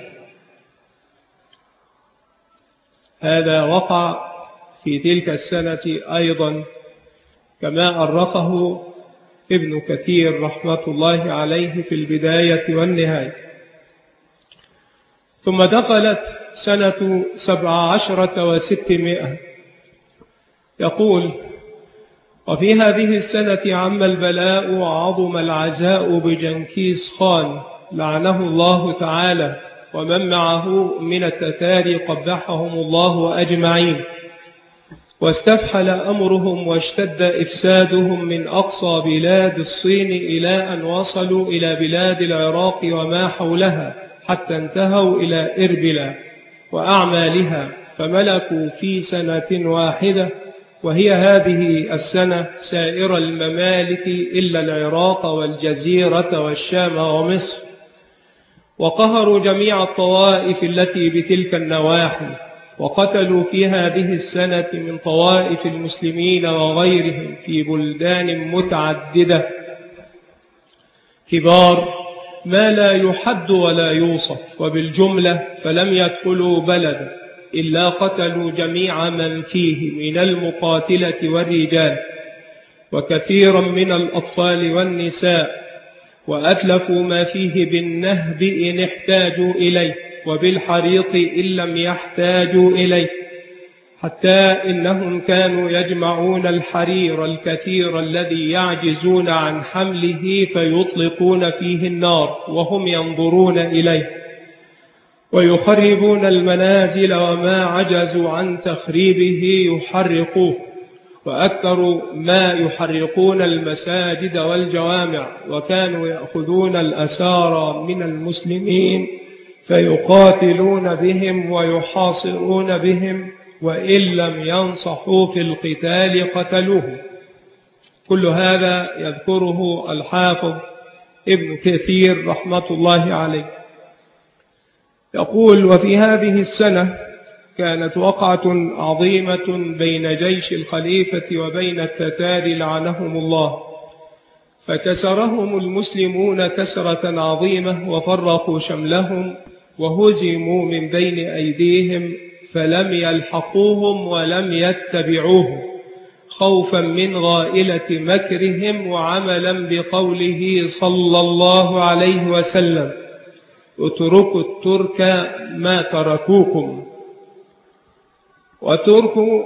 هذا وقع في تلك السنة أيضا كما أرخه ابن كثير رحمة الله عليه في البداية والنهاية. ثم دخلت سنة 17 و600. يقول: وفي هذه السنة عم البلاء وعظم العزاء بجنكيز خان لعنه الله تعالى ومن معه من التتار قبحهم الله أجمعين، واستفحل أمرهم واشتد إفسادهم من أقصى بلاد الصين إلى أن وصلوا إلى بلاد العراق وما حولها حتى انتهوا إلى إربلا وأعمالها، فملكوا في سنة واحدة، وهي هذه السنة، سائر الممالك إلا العراق والجزيرة والشام ومصر، وقهروا جميع الطوائف التي بتلك النواحي، وقتلوا في هذه السنة من طوائف المسلمين وغيرهم في بلدان متعددة كبار ما لا يحد ولا يوصف، وبالجملة فلم يدخلوا بلدا إلا قتلوا جميع من فيه من المقاتلة والرجال وكثيرا من الأطفال والنساء، وأتلفوا ما فيه بالنهب إن احتاجوا إليه وبالحريق إن لم يحتاجوا إليه، حتى إنهم كانوا يجمعون الحرير الكثير الذي يعجزون عن حمله فيطلقون فيه النار وهم ينظرون إليه، ويخربون المنازل وما عجزوا عن تخريبه يحرقوه، وأكثر ما يحرقون المساجد والجوامع، وكانوا يأخذون الأسارى من المسلمين فيقاتلون بهم ويحاصرون بهم، وإن لم ينصحوا في القتال قتلوه. كل هذا يذكره الحافظ ابن كثير رحمة الله عليه. يقول: وفي هذه السنة كانت وقعة عظيمة بين جيش الخليفة وبين التتار لعنهم الله، فكسرهم المسلمون كسرة عظيمة وفرقوا شملهم وهزموا من بين أيديهم، فلم يلحقوهم ولم يتبعوهم خوفا من غائلة مكرهم وعملا بقوله صلى الله عليه وسلم: اتركوا الترك ما تركوكم. وتركوا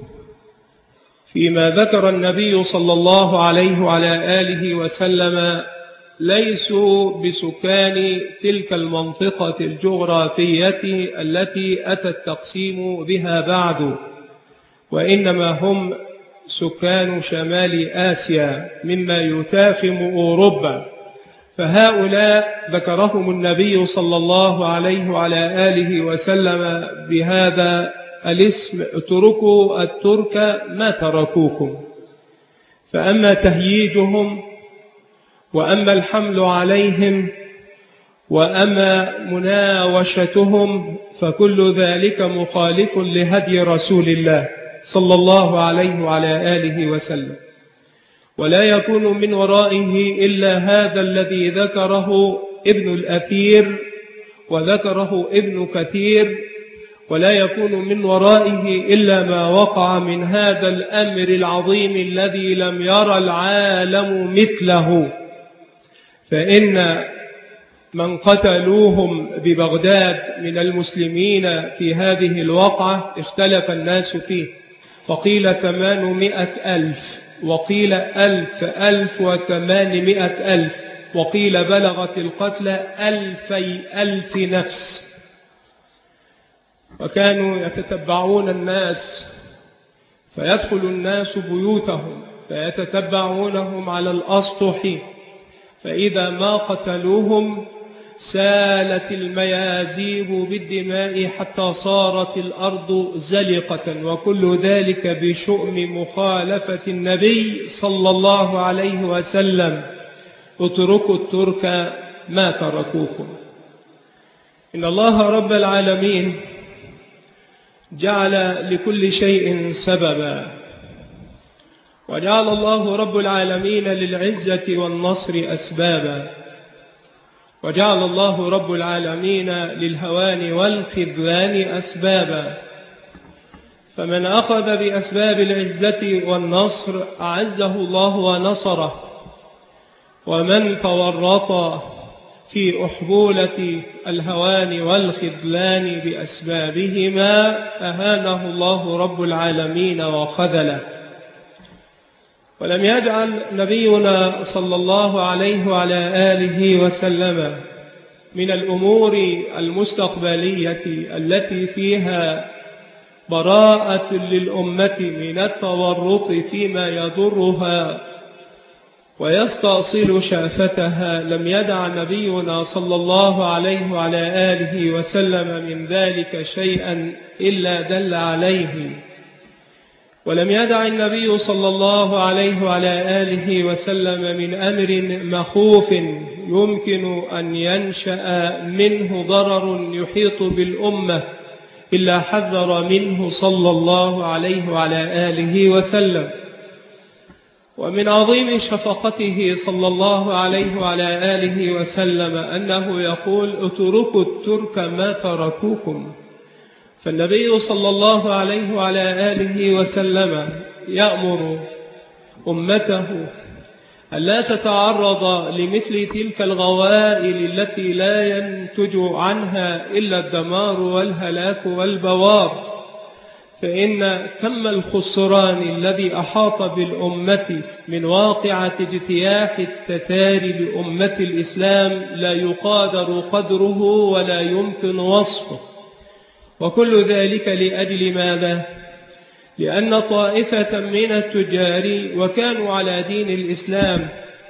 فيما ذكر النبي صلى الله عليه وعلى آله وسلم ليسوا بسكان تلك المنطقة الجغرافية التي أتى التقسيم بها بعد، وإنما هم سكان شمال آسيا مما يتافم أوروبا، فهؤلاء ذكرهم النبي صلى الله عليه وعلى آله وسلم بهذا الاسم: اتركوا الترك ما تركوكم. فأما تهييجهم وأما الحمل عليهم وأما مناوشتهم فكل ذلك مخالف لهدي رسول الله صلى الله عليه وعلى آله وسلم، ولا يكون من ورائه إلا هذا الذي ذكره ابن الأثير وذكره ابن كثير، ولا يكون من ورائه إلا ما وقع من هذا الأمر العظيم الذي لم يرى العالم مثله. فإن من قتلوهم ببغداد من المسلمين في هذه الوقعة اختلف الناس فيه، فقيل 800,000 وقيل 1,800,000 وقيل بلغت القتلى 2,000 نفس. وكانوا يتتبعون الناس، فيدخل الناس بيوتهم فيتتبعونهم على الأسطح، فإذا ما قتلوهم سالت الميازيب بالدماء حتى صارت الأرض زلقة، وكل ذلك بشؤم مخالفة النبي صلى الله عليه وسلم: اتركوا الترك ما تركوكم. إن الله رب العالمين جعل لكل شيء سببا، وجعل الله رب العالمين للعزة والنصر أسبابا، وجعل الله رب العالمين للهوان والخذلان أسبابا. فمن أخذ بأسباب العزة والنصر أعزه الله ونصره، ومن تورط في أحبولة الهوان والخذلان بأسبابهما أهانه الله رب العالمين وخذله. ولم يجعل نبينا صلى الله عليه وعلى آله وسلم من الأمور المستقبلية التي فيها براءة للأمة من التورط فيما يضرها ويستأصل شافتها، لم يدع نبينا صلى الله عليه وعلى آله وسلم من ذلك شيئا إلا دل عليه. ولم يدع النبي صلى الله عليه وعلى آله وسلم من أمر مخوف يمكن أن ينشأ منه ضرر يحيط بالأمة إلا حذر منه صلى الله عليه وعلى آله وسلم. ومن عظيم شفقته صلى الله عليه وعلى آله وسلم أنه يقول: اتركوا الترك ما تركوكم. فالنبي صلى الله عليه وعلى آله وسلم يأمر أمته ألا تتعرض لمثل تلك الغوائل التي لا ينتج عنها إلا الدمار والهلاك والبوار، فإن كم الخسران الذي أحاط بالأمة من واقعة اجتياح التتار لأمة الإسلام لا يقادر قدره ولا يمكن وصفه. وكل ذلك لأجل ماذا؟ لأن طائفة من التجار وكانوا على دين الإسلام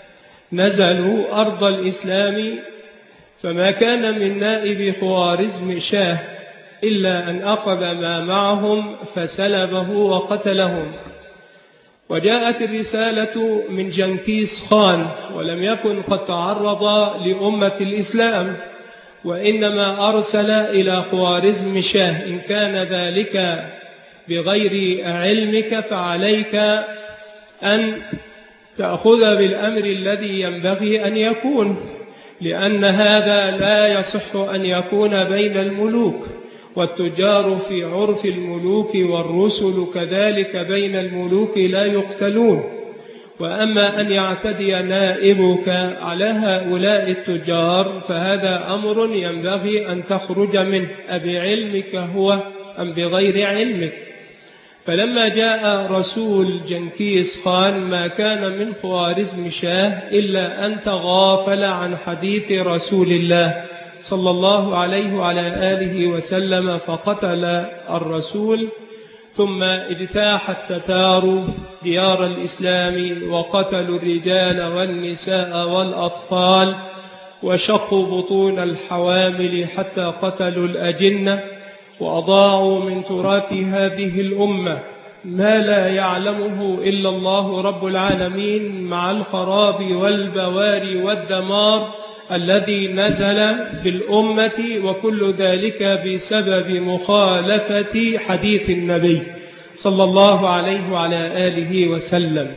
نزلوا أرض الإسلام، فما كان من نائب خوارزم شاه إلا أن أخذ ما معهم فسلبه وقتلهم. وجاءت الرسالة من جنكيز خان، ولم يكن قد تعرض لأمة الإسلام، وإنما أرسل إلى خوارزم شاه. إن كان ذلك بغير علمك فعليك أن تأخذ بالأمر الذي ينبغي أن يكون، لأن هذا لا يصح أن يكون بين الملوك، والتجار في عرف الملوك والرسل كذلك بين الملوك لا يقتلون. وأما أن يعتدي نائبك على هؤلاء التجار فهذا أمر ينبغي أن تخرج منه، أبعلمك هو أم بغير علمك. فلما جاء رسول جنكيز خان ما كان من خوارزم شاه إلا أن تغافل عن حديث رسول الله صلى الله عليه وعلى آله وسلم فقتل الرسول. ثم اجتاح التتار ديار الإسلام وقتلوا الرجال والنساء والأطفال، وشقوا بطون الحوامل حتى قتلوا الأجنة، وأضاعوا من تراث هذه الأمة ما لا يعلمه إلا الله رب العالمين مع الخراب والبوار والدمار الذي نزل بالأمة، وكل ذلك بسبب مخالفة حديث النبي صلى الله عليه وعلى آله وسلم.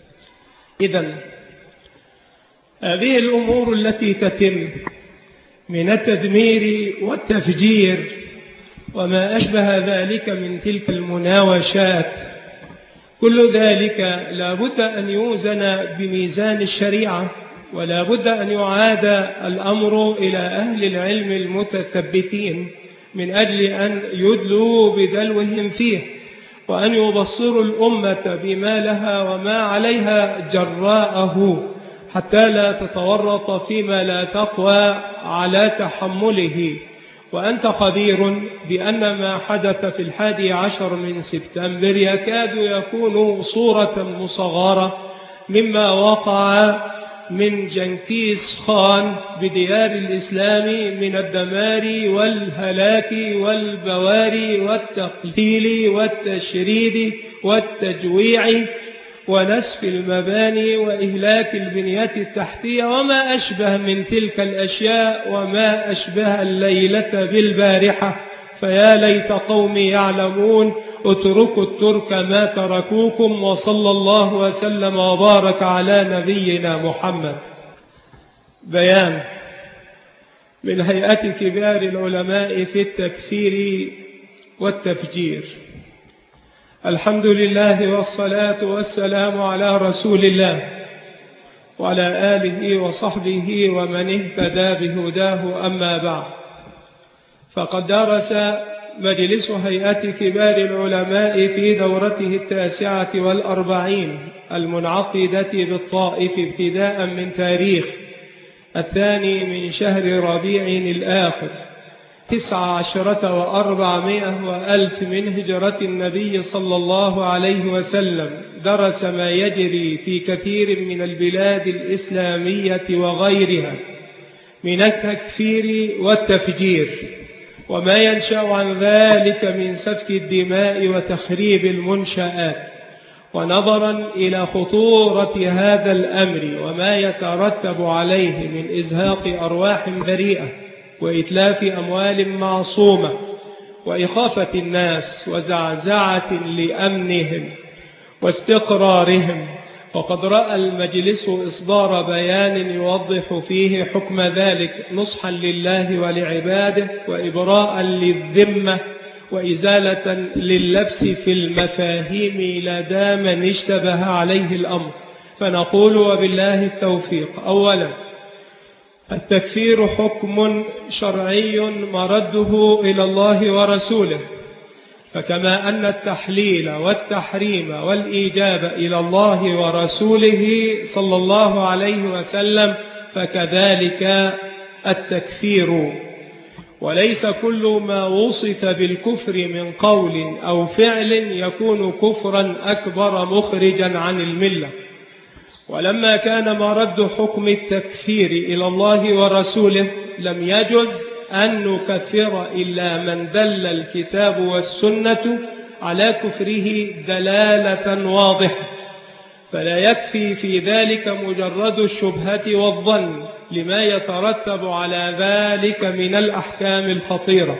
إذن هذه الأمور التي تتم من التدمير والتفجير وما أشبه ذلك من تلك المناوشات، كل ذلك لا بد أن يوزن بميزان الشريعة، ولا بد أن يعاد الأمر إلى أهل العلم المتثبتين من أجل أن يدلوا بدلوهم فيه، وأن يبصروا الأمة بما لها وما عليها جراءه، حتى لا تتورط فيما لا تقوى على تحمله. وأنت خبير بأن ما حدث في 11 من سبتمبر يكاد يكون صورة مصغرة مما وقع من جنكيز خان بديار الإسلام من الدمار والهلاك والبواري والتقتيل والتشريد والتجويع ونسف المباني وإهلاك البنيات التحتية وما أشبه من تلك الأشياء، وما أشبه الليلة بالبارحة. فيا ليت قومي يعلمون. اتركوا الترك ما تركوكم، وصلى الله وسلم وبارك على نبينا محمد. بيان من هيئة كبار العلماء في التكفير والتفجير. الحمد لله والصلاة والسلام على رسول الله وعلى آله وصحبه ومن اهتدى بهداه. أما بعد، فقد درس مجلس هيئة كبار العلماء في دورته 49 المنعقدة بالطائف ابتداء من تاريخ 2 من شهر ربيع الآخر 19 و400 من هجرة النبي صلى الله عليه وسلم، درس ما يجري في كثير من البلاد الإسلامية وغيرها من التكفير والتفجير، وما ينشأ عن ذلك من سفك الدماء وتخريب المنشآت. ونظرا إلى خطورة هذا الأمر وما يترتب عليه من إزهاق أرواح بريئة وإتلاف أموال معصومة وإخافة الناس وزعزعة لأمنهم واستقرارهم، فقد رأى المجلس إصدار بيان يوضح فيه حكم ذلك نصحا لله ولعباده وإبراء للذمة وإزالة لللبس في المفاهيم لدى من اشتبه عليه الأمر. فنقول وبالله التوفيق. أولا، التكفير حكم شرعي مرده إلى الله ورسوله، فكما أن التحليل والتحريم والإيجاب إلى الله ورسوله صلى الله عليه وسلم، فكذلك التكفير. وليس كل ما وصف بالكفر من قول أو فعل يكون كفرا أكبر مخرجا عن الملة. ولما كان مرد حكم التكفير إلى الله ورسوله، لم يجز أن نكفر إلا من دل الكتاب والسنة على كفره دلالة واضحة، فلا يكفي في ذلك مجرد الشبهة والظن لما يترتب على ذلك من الأحكام الخطيرة.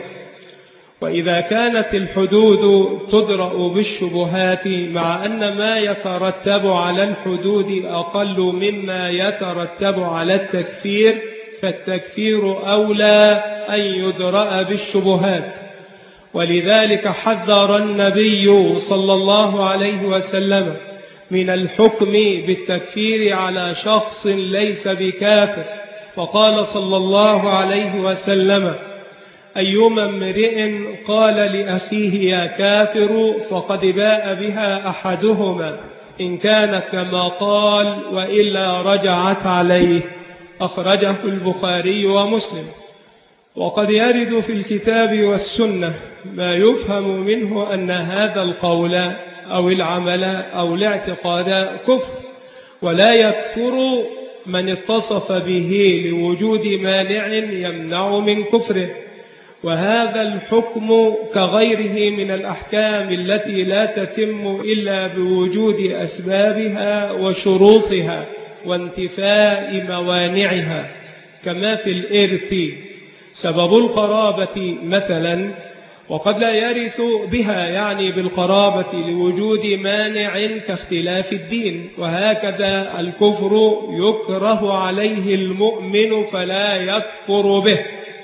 وإذا كانت الحدود تدرأ بالشبهات مع أن ما يترتب على الحدود أقل مما يترتب على التكفير، فالتكفير أولى أن يدرأ بالشبهات. ولذلك حذر النبي صلى الله عليه وسلم من الحكم بالتكفير على شخص ليس بكافر، فقال صلى الله عليه وسلم: أيما امرئ قال لأخيه يا كافر فقد باء بها أحدهما، إن كان كما قال وإلا رجعت عليه. أخرجه البخاري ومسلم. وقد يرد في الكتاب والسنة ما يفهم منه أن هذا القول أو العمل أو الاعتقاد كفر، ولا يكفر من اتصف به لوجود مانع يمنع من كفره. وهذا الحكم كغيره من الأحكام التي لا تتم إلا بوجود أسبابها وشروطها وانتفاء موانعها، كما في الإرث سبب القرابة مثلا، وقد لا يرث بها يعني بالقرابة لوجود مانع كاختلاف الدين. وهكذا الكفر يكره عليه المؤمن فلا يكفر به.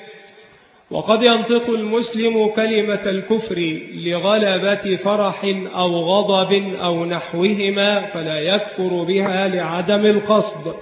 وقد ينطق المسلم كلمة الكفر لغلبة فرح أو غضب أو نحوهما، فلا يكفر بها لعدم القصد،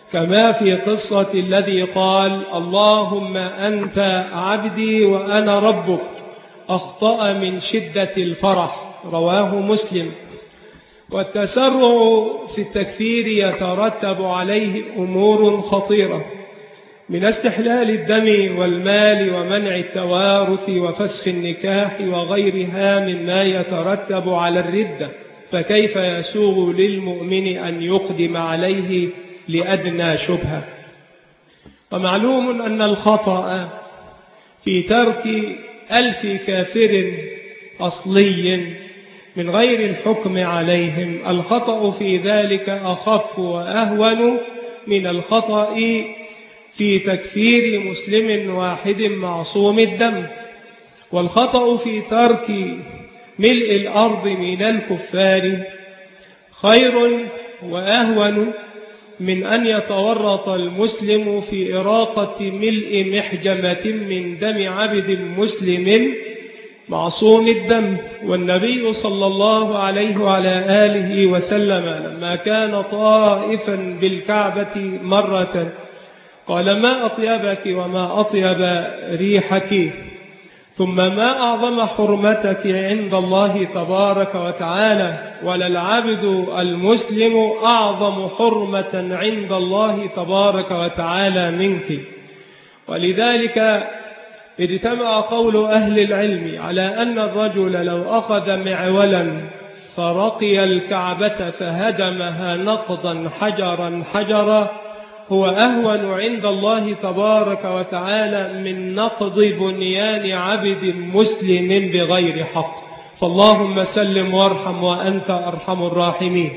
كما في قصة الذي قال: اللهم أنت عبدي وأنا ربك، أخطأ من شدة الفرح، رواه مسلم. والتسرع في التكفير يترتب عليه أمور خطيرة، من استحلال الدم والمال ومنع التوارث وفسخ النكاح وغيرها مما يترتب على الردة، فكيف يسوغ للمؤمن أن يقدم عليه لأدنى شبهة؟ ومعلوم أن الخطأ في ترك 1000 كافر أصلي من غير الحكم عليهم، الخطأ في ذلك أخف وأهون من الخطأ في تكفير مسلم واحد معصوم الدم. والخطأ في ترك ملء الأرض من الكفار خير وأهون من أن يتورط المسلم في إراقة ملء محجمة من دم عبد مسلم معصوم الدم. والنبي صلى الله عليه وعلى آله وسلم لما كان طائفا بالكعبة مرة قال: ما أطيبك وما أطيب ريحك، ثم ما أعظم حرمتك عند الله تبارك وتعالى، وللعبد المسلم أعظم حرمة عند الله تبارك وتعالى منك. ولذلك اجتمع قول أهل العلم على أن الرجل لو أخذ معولا فرقي الكعبة فهدمها نقضا حجرا حجرا هو أهون عند الله تبارك وتعالى من نقض بنيان عبد مسلم بغير حق. فاللهم سلم وارحم وأنت أرحم الراحمين.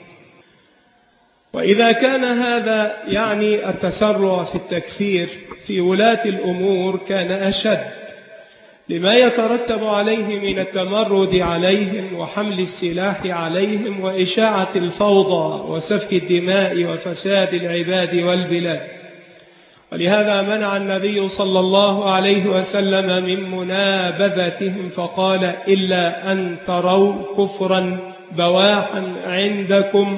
وإذا كان هذا يعني التسرع في التكفير في ولاة الأمور كان أشد لما يترتب عليه من التمرد عليهم وحمل السلاح عليهم وإشاعة الفوضى وسفك الدماء وفساد العباد والبلاد. ولهذا منع النبي صلى الله عليه وسلم من منابذتهم فقال: إلا أن تروا كفرا بواحا عندكم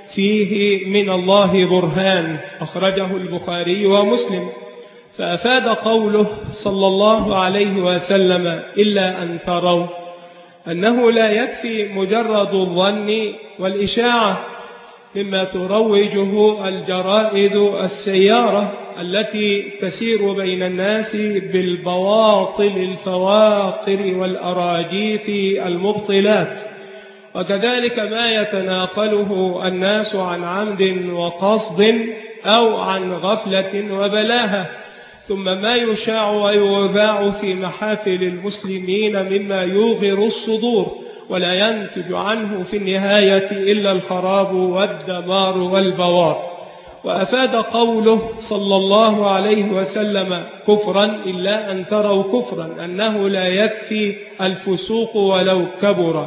فيه من الله برهان، أخرجه البخاري ومسلم. فأفاد قوله صلى الله عليه وسلم: إلا أن تروا، أنه لا يكفي مجرد الظن والإشاعة مما تروجه الجرائد السيارة التي تسير بين الناس بالبواطل الفواقر والأراجيف المبطلات، وكذلك ما يتناقله الناس عن عمد وقصد أو عن غفلة وبلاهة، ثم ما يشاع ويذاع في محافل المسلمين مما يوغر الصدور ولا ينتج عنه في النهاية إلا الخراب والدمار والبوار. وأفاد قوله صلى الله عليه وسلم كفرا إلا أن تروا كفرا أنه لا يكفي الفسوق ولو كبر،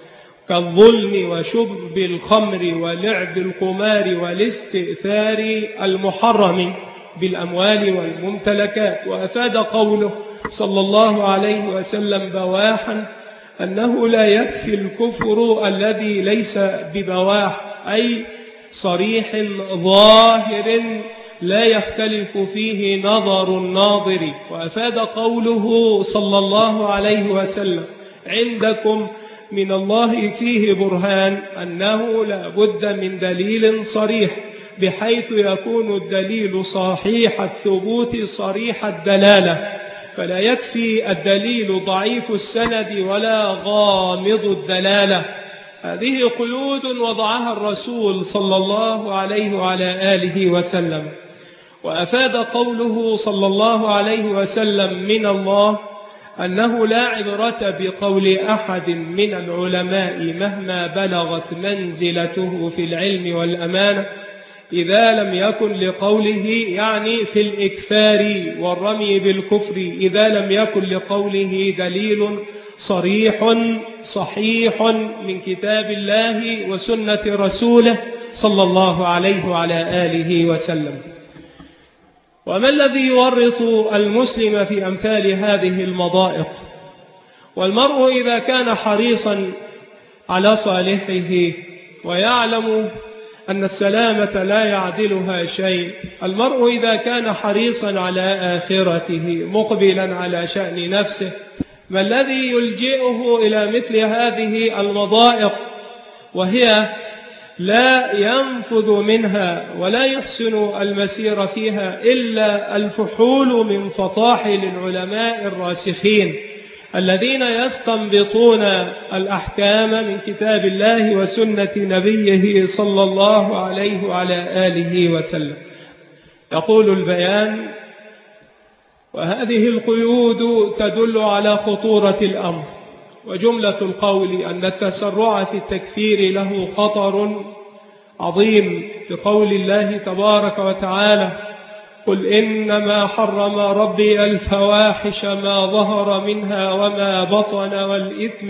كالظلم وشرب الخمر ولعب القمار والاستئثار المحرم بالأموال والممتلكات. وأفاد قوله صلى الله عليه وسلم بواحا أنه لا يكفي الكفر الذي ليس ببواح، أي صريح ظاهر لا يختلف فيه نظر الناظر. وأفاد قوله صلى الله عليه وسلم عندكم من الله فيه برهان أنه لا بد من دليل صريح، بحيث يكون الدليل صحيح الثبوت صريح الدلالة، فلا يكفي الدليل ضعيف السند ولا غامض الدلالة. هذه قيود وضعها الرسول صلى الله عليه وعلى آله وسلم. وأفاد قوله صلى الله عليه وسلم من الله أنه لا عبرة بقول أحد من العلماء مهما بلغت منزلته في العلم والأمانة إذا لم يكن لقوله، يعني في الإكفار والرمي بالكفر، إذا لم يكن لقوله دليل صريح صحيح من كتاب الله وسنة رسوله صلى الله عليه وعلى آله وسلم. وما الذي يورط المسلم في أمثال هذه المضائق؟ والمرء إذا كان حريصا على صالحه ويعلم أن السلامة لا يعدلها شيء. المرء إذا كان حريصا على آخرته مقبلا على شأن نفسه، ما الذي يلجئه إلى مثل هذه المضائق وهي لا ينفذ منها ولا يحسن المسير فيها إلا الفحول من فطاحل العلماء الراسخين الذين يستنبطون الأحكام من كتاب الله وسنة نبيه صلى الله عليه وعلى آله وسلم. يقول البيان: وهذه القيود تدل على خطورة الأمر، وجملة القول أن التسرع في التكفير له خطر عظيم في قول الله تبارك وتعالى: قل إنما حرم ربي الفواحش ما ظهر منها وما بطن والإثم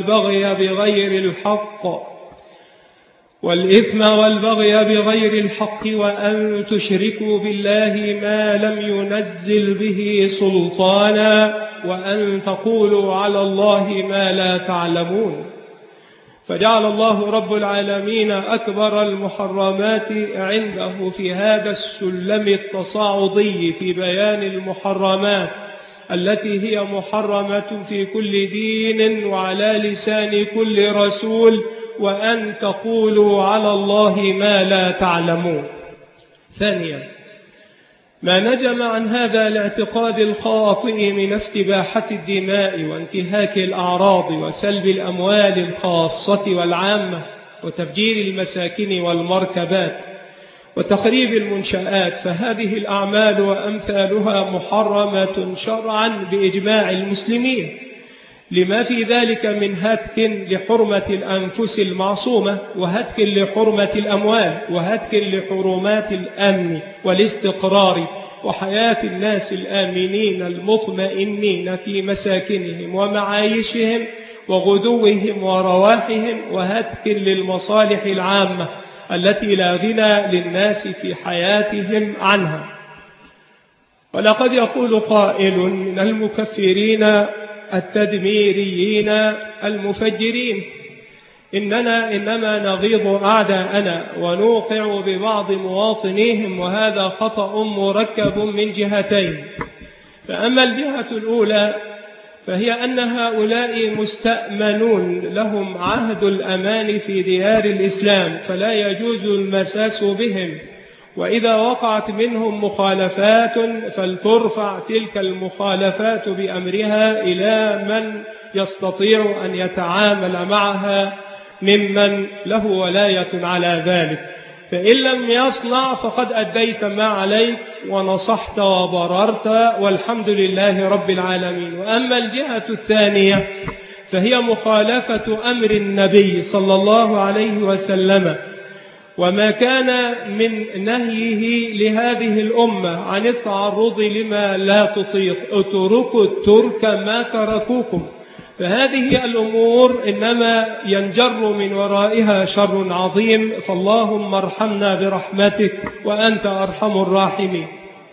والبغي بغير الحق وأن تشركوا بالله ما لم ينزل به سلطانا وأن تقولوا على الله ما لا تعلمون. فجعل الله رب العالمين أكبر المحرمات عنده في هذا السلم التصاعدي في بيان المحرمات التي هي محرمة في كل دين وعلى لسان كل رسول، وأن تقولوا على الله ما لا تعلمون. ثانيا، ما نجم عن هذا الاعتقاد الخاطئ من استباحة الدماء وانتهاك الأعراض وسلب الأموال الخاصة والعامة وتفجير المساكن والمركبات وتخريب المنشآت، فهذه الأعمال وأمثالها محرمة شرعا بإجماع المسلمين، لما في ذلك من هتك لحرمة الأنفس المعصومة وهتك لحرمة الأموال وهتك لحرمات الأمن والاستقرار وحياة الناس الآمنين المطمئنين في مساكنهم ومعايشهم وغدوهم ورواحهم، وهتك للمصالح العامة التي لا غنى للناس في حياتهم عنها. ولقد يقول قائل من المكفرين التدميريين المفجرين: إنما نغيظ أعداءنا ونوقع ببعض مواطنيهم، وهذا خطأ مركب من جهتين. فأما الجهة الأولى فهي أن هؤلاء مستأمنون لهم عهد الأمان في ديار الإسلام، فلا يجوز المساس بهم، وإذا وقعت منهم مخالفات فلترفع تلك المخالفات بأمرها إلى من يستطيع أن يتعامل معها ممن له ولاية على ذلك، فإن لم يصنع فقد أديت ما عليك ونصحت وبررت والحمد لله رب العالمين. وأما الجهة الثانية فهي مخالفة أمر النبي صلى الله عليه وسلم وما كان من نهيه لهذه الأمة عن التعرض لما لا تطيق: اتركوا الترك ما تركوكم. فهذه الأمور إنما ينجر من ورائها شر عظيم، فاللهم ارحمنا برحمتك وأنت أرحم الراحمين.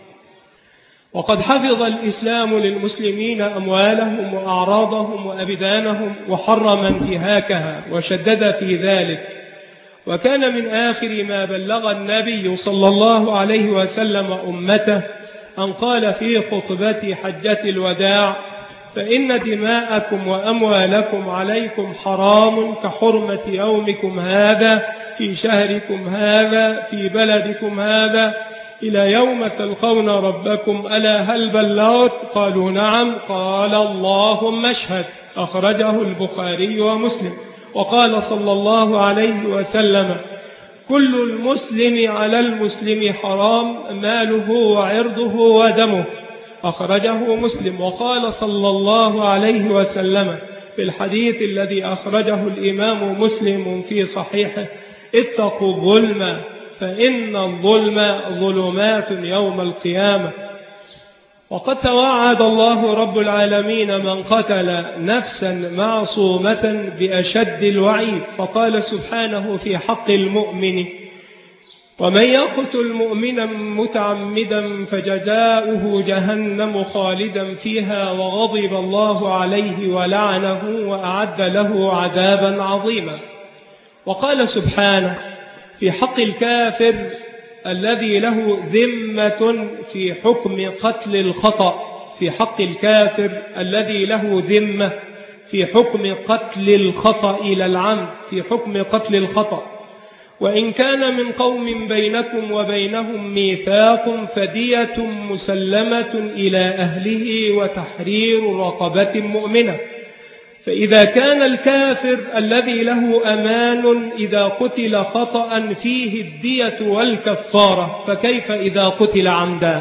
وقد حفظ الإسلام للمسلمين أموالهم وأعراضهم وأبدانهم وحرم انتهاكها وشدد في ذلك. وكان من آخر ما بلغ النبي صلى الله عليه وسلم أمته أن قال في خطبة حجة الوداع: فإن دماءكم وأموالكم عليكم حرام كحرمة يومكم هذا في شهركم هذا في بلدكم هذا إلى يوم تلقون ربكم، ألا هل بلغت؟ قالوا نعم. قال: اللهم اشهد. أخرجه البخاري ومسلم. وقال صلى الله عليه وسلم: كل المسلم على المسلم حرام، ماله وعرضه ودمه. أخرجه مسلم. وقال صلى الله عليه وسلم في الحديث الذي أخرجه الإمام مسلم في صحيحه: اتقوا الظلم فإن الظلم ظلمات يوم القيامة. وقد توعد الله رب العالمين من قتل نفسا معصومة بأشد الوعيد، فقال سبحانه في حق المؤمن: ومن يقتل مؤمنا متعمدا فجزاؤه جهنم خالدا فيها وغضب الله عليه ولعنه وأعد له عذابا عظيما. وقال سبحانه في حق الكافر الذي له ذمة في حكم قتل الخطأ، في حق الكافر الذي له ذمة في حكم قتل الخطأ إلى العمد، في حكم قتل الخطأ. وإن كان من قوم بينكم وبينهم ميثاق فدية مسلمة إلى أهله وتحرير رقبة مؤمنة. فإذا كان الكافر الذي له أمان إذا قتل خطأ فيه الدية والكفارة، فكيف إذا قتل عمدا؟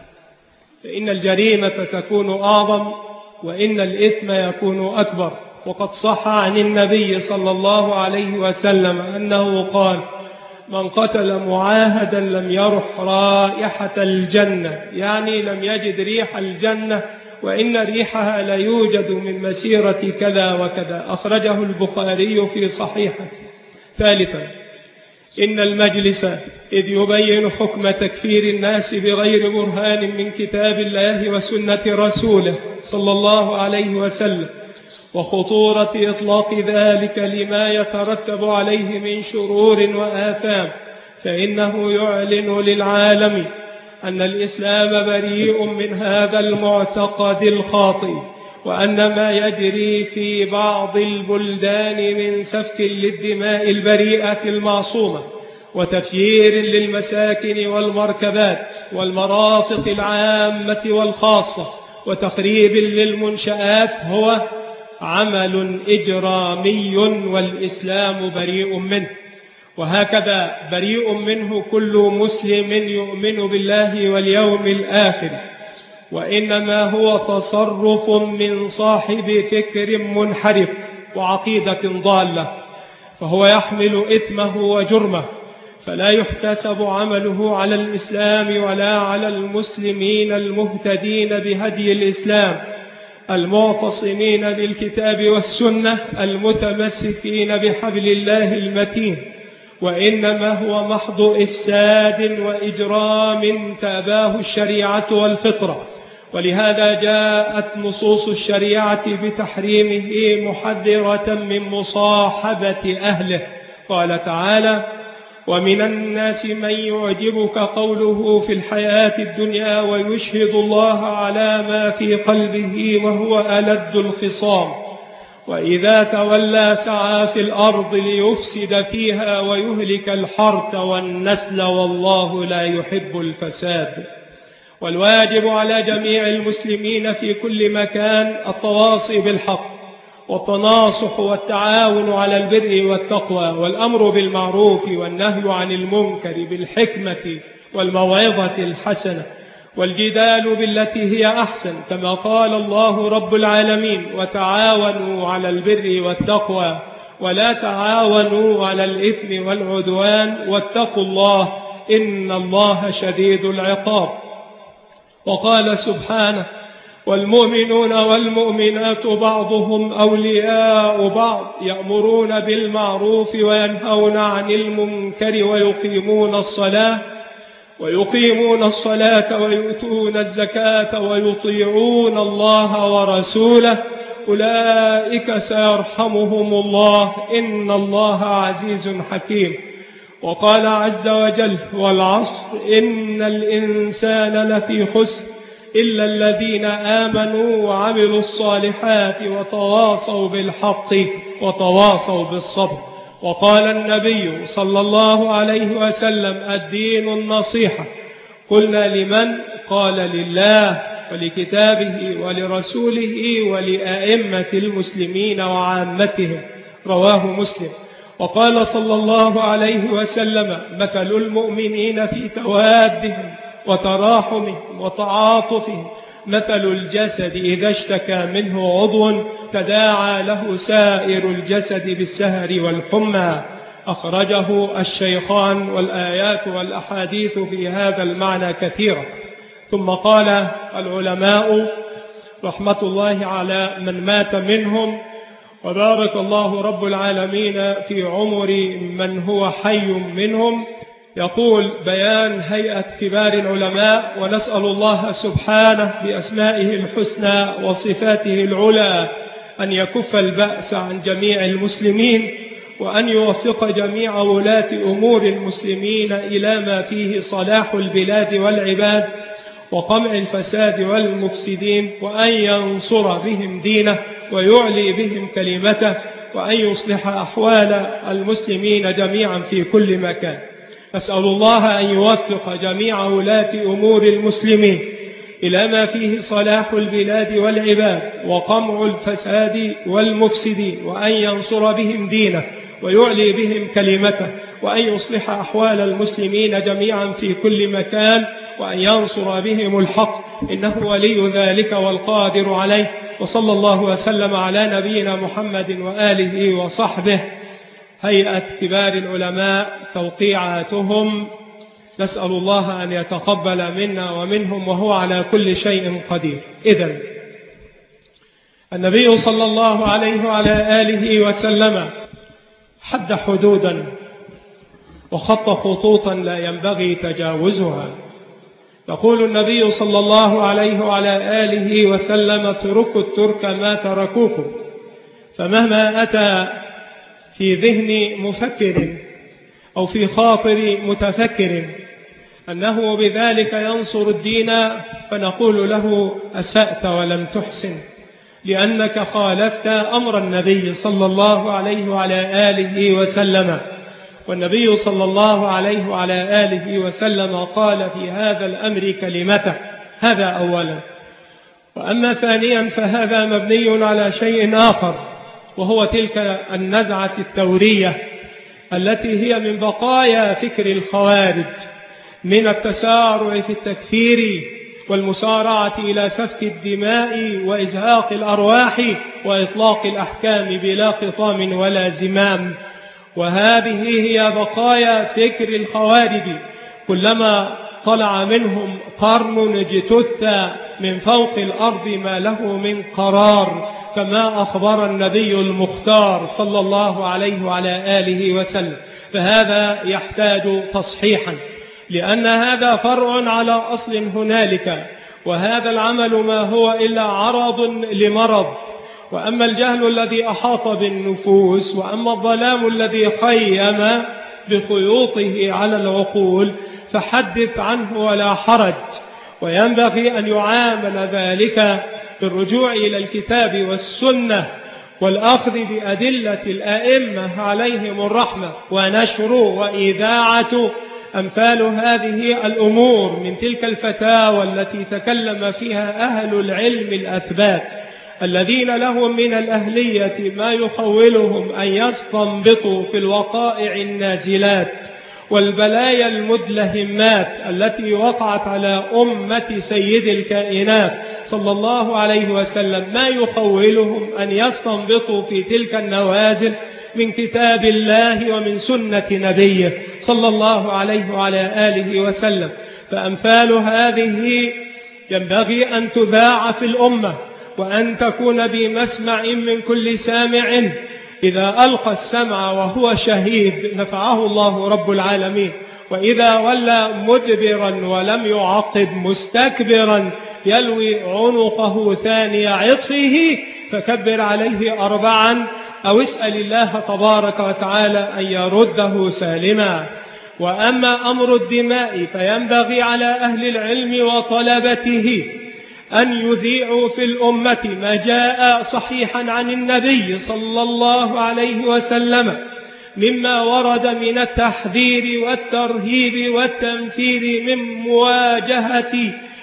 فإن الجريمة تكون أعظم وإن الإثم يكون أكبر. وقد صح عن النبي صلى الله عليه وسلم أنه قال: من قتل معاهدا لم يرح رائحة الجنة، يعني لم يجد ريح الجنة، وإن ريحها لا يوجد من مسيرة كذا وكذا. أخرجه البخاري في صحيحه. ثالثا، إن المجلس إذ يبين حكم تكفير الناس بغير برهان من كتاب الله وسنة رسوله صلى الله عليه وسلم، وخطورة إطلاق ذلك لما يترتب عليه من شرور وآثام، فإنه يعلن للعالم أن الإسلام بريء من هذا المعتقد الخاطئ، وأن ما يجري في بعض البلدان من سفك للدماء البريئة المعصومة وتفجير للمساكن والمركبات والمرافق العامة والخاصة وتخريب للمنشآت هو عمل إجرامي والإسلام بريء منه. وهكذا بريء منه كل مسلم يؤمن بالله واليوم الآخر، وإنما هو تصرف من صاحب فكر منحرف وعقيدة ضالة، فهو يحمل إثمه وجرمه، فلا يحتسب عمله على الإسلام ولا على المسلمين المهتدين بهدي الإسلام المعتصمين بالكتاب والسنة المتمسكين بحبل الله المتين، وإنما هو محض إفساد وإجرام تأباه الشريعة والفطرة. ولهذا جاءت نصوص الشريعة بتحريمه محذرة من مصاحبة أهله. قال تعالى: ومن الناس من يعجبك قوله في الحياة الدنيا ويشهد الله على ما في قلبه وهو ألد الخصام، وإذا تولى سعى في الأرض ليفسد فيها ويهلك الحرث والنسل والله لا يحب الفساد. والواجب على جميع المسلمين في كل مكان التواصي بالحق والتناصح والتعاون على البر والتقوى والأمر بالمعروف والنهي عن المنكر بالحكمة والموعظة الحسنة والجدال بالتي هي أحسن، كما قال الله رب العالمين: وتعاونوا على البر والتقوى ولا تعاونوا على الإثم والعدوان واتقوا الله إن الله شديد العقاب. وقال سبحانه: والمؤمنون والمؤمنات بعضهم أولياء بعض يأمرون بالمعروف وينهون عن المنكر ويقيمون الصلاة ويؤتون الزكاة ويطيعون الله ورسوله أولئك سيرحمهم الله إن الله عزيز حكيم. وقال عز وجل: والعصر إن الإنسان لفي خسر إلا الذين آمنوا وعملوا الصالحات وتواصوا بالحق وتواصوا بالصبر. وقال النبي صلى الله عليه وسلم: الدين النصيحة. قلنا: لمن؟ قال: لله ولكتابه ولرسوله ولأئمة المسلمين وعامتهم. رواه مسلم. وقال صلى الله عليه وسلم: مثل المؤمنين في توادهم وتراحمهم وتعاطفهم مثل الجسد إذا اشتكى منه عضو تداعى له سائر الجسد بالسهر والحمى. أخرجه الشيخان، والآيات والأحاديث في هذا المعنى كثيرة. ثم قال العلماء رحمة الله على من مات منهم: وبارك الله رب العالمين في عمر من هو حي منهم. يقول: بيان هيئة كبار العلماء، ونسأل الله سبحانه بأسمائه الحسنى وصفاته العلى أن يكف البأس عن جميع المسلمين، وأن يوفق جميع ولاة أمور المسلمين إلى ما فيه صلاح البلاد والعباد وقمع الفساد والمفسدين، وأن ينصر بهم دينه ويعلي بهم كلمته، وأن يصلح أحوال المسلمين جميعا في كل مكان. أسأل الله أن يوفق جميع ولاة أمور المسلمين إلى ما فيه صلاح البلاد والعباد وقمع الفساد والمفسدين، وأن ينصر بهم دينه ويعلي بهم كلمته، وأن يصلح أحوال المسلمين جميعا في كل مكان، وأن ينصر بهم الحق، إنه ولي ذلك والقادر عليه. وصلى الله وسلم على نبينا محمد وآله وصحبه. هيئة كبار العلماء توقيعاتهم، نسأل الله أن يتقبل منا ومنهم وهو على كل شيء قدير. إذن النبي صلى الله عليه وعلى آله وسلم حد حدودا وخط خطوطا لا ينبغي تجاوزها. يقول النبي صلى الله عليه وعلى آله وسلم: اتركوا الترك ما تركوكم. فمهما أتى في ذهن مفكر أو في خاطر متفكر أنه بذلك ينصر الدين، فنقول له: أسأت ولم تحسن، لأنك خالفت أمر النبي صلى الله عليه وعلى آله وسلم. والنبي صلى الله عليه وعلى آله وسلم قال في هذا الأمر كلمته. هذا أولا. وأما ثانيا فهذا مبني على شيء آخر، وهو تلك النزعة الثورية التي هي من بقايا فكر الخوارج من التسارع في التكفير والمسارعة إلى سفك الدماء وإزهاق الأرواح وإطلاق الأحكام بلا خطام ولا زمام. وهذه هي بقايا فكر الخوارج. كلما طلع منهم قرن اجتث من فوق الأرض ما له من قرار، كما أخبر النبي المختار صلى الله عليه وعلى آله وسلم. فهذا يحتاج تصحيحا، لأن هذا فرع على أصل هنالك، وهذا العمل ما هو إلا عرض لمرض. وأما الجهل الذي أحاط بالنفوس، وأما الظلام الذي خيم بخيوطه على العقول، فحدث عنه ولا حرج. وينبغي أن يعامل ذلك بالرجوع إلى الكتاب والسنة والأخذ بأدلة الأئمة عليهم الرحمة، ونشر وإذاعة أمثال هذه الأمور من تلك الفتاوى التي تكلم فيها أهل العلم الأثبات الذين لهم من الأهلية ما يخولهم أن يستنبطوا في الوقائع النازلات والبلايا المدلهمات التي وقعت على أمة سيد الكائنات صلى الله عليه وسلم، ما يخولهم أن يستنبطوا في تلك النوازل من كتاب الله ومن سنة نبيه صلى الله عليه وعلى آله وسلم. فأمثال هذه ينبغي أن تذاع في الأمة، وأن تكون بمسمع من كل سامع. إذا ألقى السمع وهو شهيد نفعه الله رب العالمين، وإذا ولى مدبرا ولم يعقب مستكبرا يلوي عنقه ثاني عطفه فكبر عليه 4 أو اسأل الله تبارك وتعالى أن يرده سالما. وأما أمر الدماء فينبغي على أهل العلم وطلبته أن يذيعوا في الأمة ما جاء صحيحا عن النبي صلى الله عليه وسلم مما ورد من التحذير والترهيب والتنفير من مواجهة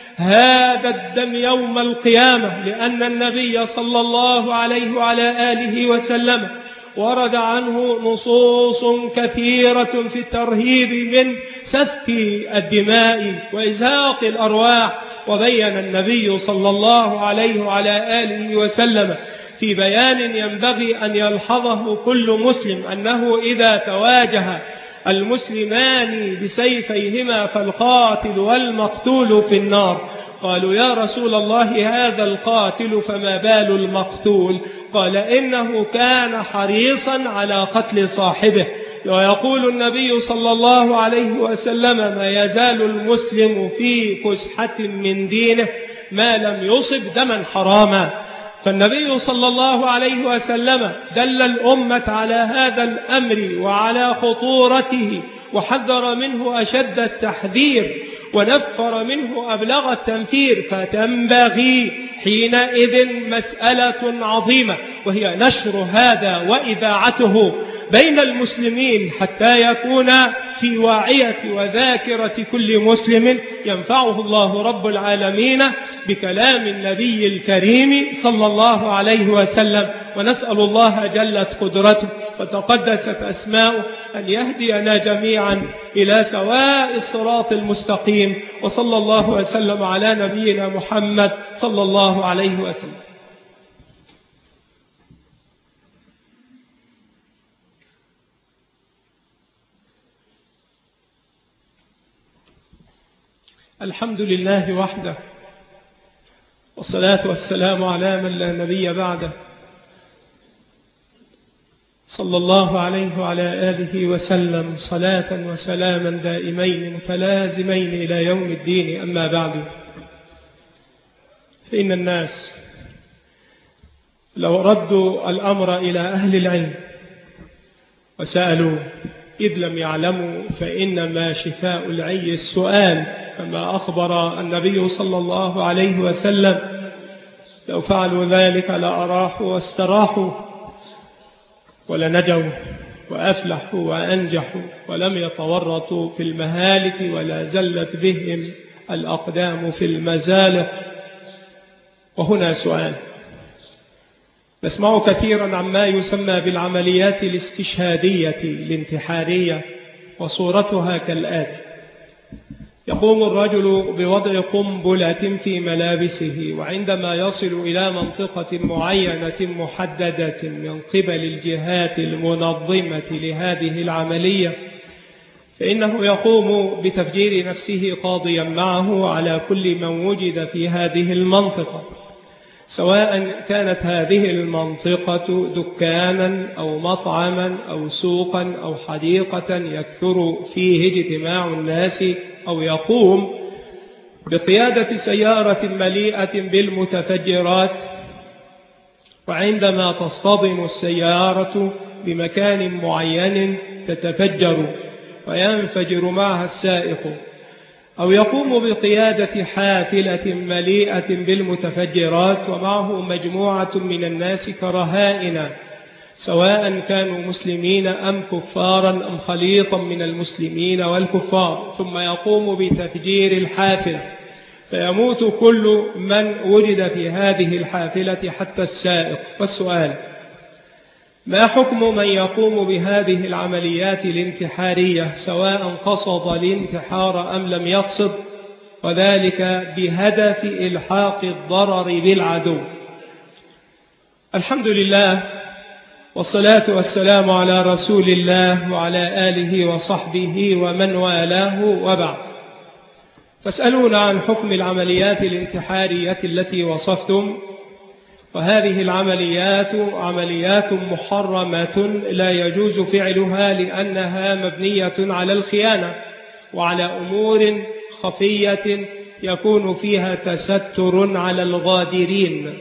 هذا الدم يوم القيامة، لأن النبي صلى الله عليه وعلى آله وسلم ورد عنه نصوص كثيرة في الترهيب من سفك الدماء وإزهاق الأرواح. وبين النبي صلى الله عليه وعلى آله وسلم في بيان ينبغي أن يلحظه كل مسلم أنه إذا تواجه المسلمان بسيفيهما فالقاتل والمقتول في النار. قالوا: يا رسول الله هذا القاتل فما بال المقتول؟ قال: إنه كان حريصا على قتل صاحبه. ويقول النبي صلى الله عليه وسلم: ما يزال المسلم في فسحة من دينه ما لم يصب دما حراما. فالنبي صلى الله عليه وسلم دل الأمة على هذا الأمر وعلى خطورته، وحذر منه أشد التحذير، ونفر منه أبلغ التنفير. فتنبغي حينئذ مسألة عظيمة، وهي نشر هذا وإذاعته بين المسلمين، حتى يكون في واعية وذاكرة كل مسلم ينفعه الله رب العالمين بكلام النبي الكريم صلى الله عليه وسلم. ونسأل الله جلت قدرته وتقدست أسماؤه أن يهدينا جميعا إلى سواء الصراط المستقيم. وصلى الله وسلم على نبينا محمد صلى الله عليه وسلم. الحمد لله وحده، والصلاة والسلام على من لا نبي بعده، صلى الله عليه وعلى آله وسلم صلاة وسلاما دائمين متلازمين إلى يوم الدين. أما بعد، فإن الناس لو ردوا الأمر إلى أهل العلم وسألوا إذ لم يعلموا، فإنما شفاء العي السؤال، كما أخبر النبي صلى الله عليه وسلم: لو فعلوا ذلك لأراحوا واستراحوا ولنجوا وأفلحوا وأنجحوا، ولم يتورطوا في المهالك ولا زلت بهم الأقدام في المزالق. وهنا سؤال: نسمع كثيرا عما يسمى بالعمليات الاستشهادية الانتحارية، وصورتها كالآتي: يقوم الرجل بوضع قنبلة في ملابسه، وعندما يصل إلى منطقة معينة محددة من قبل الجهات المنظمة لهذه العملية، فإنه يقوم بتفجير نفسه قاضيا معه على كل من وجد في هذه المنطقة، سواء كانت هذه المنطقة دكانا أو مطعما أو سوقا أو حديقة يكثر فيه اجتماع الناس، أو يقوم بقيادة سيارة مليئة بالمتفجرات، وعندما تصطدم السيارة بمكان معين تتفجر وينفجر معها السائق، أو يقوم بقيادة حافلة مليئة بالمتفجرات ومعه مجموعة من الناس كرهائن، سواء كانوا مسلمين أم كفارا أم خليطا من المسلمين والكفار، ثم يقوم بتفجير الحافلة فيموت كل من وجد في هذه الحافلة حتى السائق. والسؤال: ما حكم من يقوم بهذه العمليات الانتحارية، سواء قصد الانتحار أم لم يقصد، وذلك بهدف إلحاق الضرر بالعدو؟ الحمد لله، والصلاة والسلام على رسول الله وعلى آله وصحبه ومن والاه، وبعد. فاسألونا عن حكم العمليات الانتحارية التي وصفتم، وهذه العمليات عمليات محرمة لا يجوز فعلها، لأنها مبنية على الخيانة وعلى أمور خفية يكون فيها تستر على الغادرين،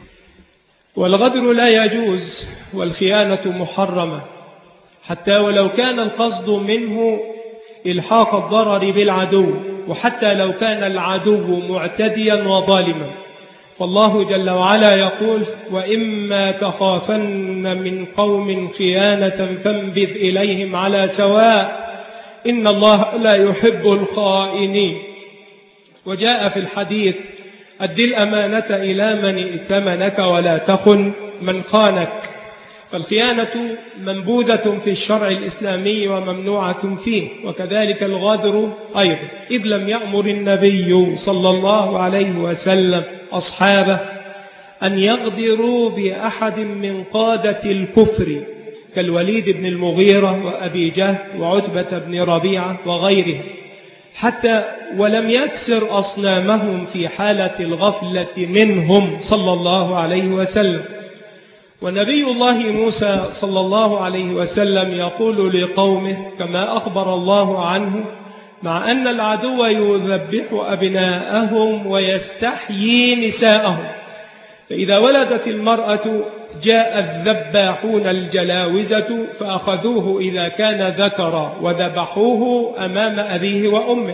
والغدر لا يجوز والخيانة محرمة، حتى ولو كان القصد منه إلحاق الضرر بالعدو، وحتى لو كان العدو معتديا وظالما. فالله جل وعلا يقول: وإما تخافن من قوم خيانة فانبذ إليهم على سواء إن الله لا يحب الخائنين. وجاء في الحديث: أد الأمانة إلى من ائتمنك ولا تخن من خانك. فالخيانة منبوذة في الشرع الإسلامي وممنوعة فيه، وكذلك الغدر أيضا، إذ لم يأمر النبي صلى الله عليه وسلم أصحابه أن يغدروا بأحد من قادة الكفر كالوليد بن المغيرة وأبي جهل وعتبة بن ربيعة وغيرهم، حتى ولم يكسر أصنامهم في حالة الغفلة منهم صلى الله عليه وسلم. ونبي الله موسى صلى الله عليه وسلم يقول لقومه كما أخبر الله عنه: مع أن العدو يذبح أبناءهم ويستحيي نساءهم، فإذا ولدت المرأة جاء الذباحون الجلاوزة فأخذوه إذا كان ذكرا وذبحوه أمام أبيه وأمه.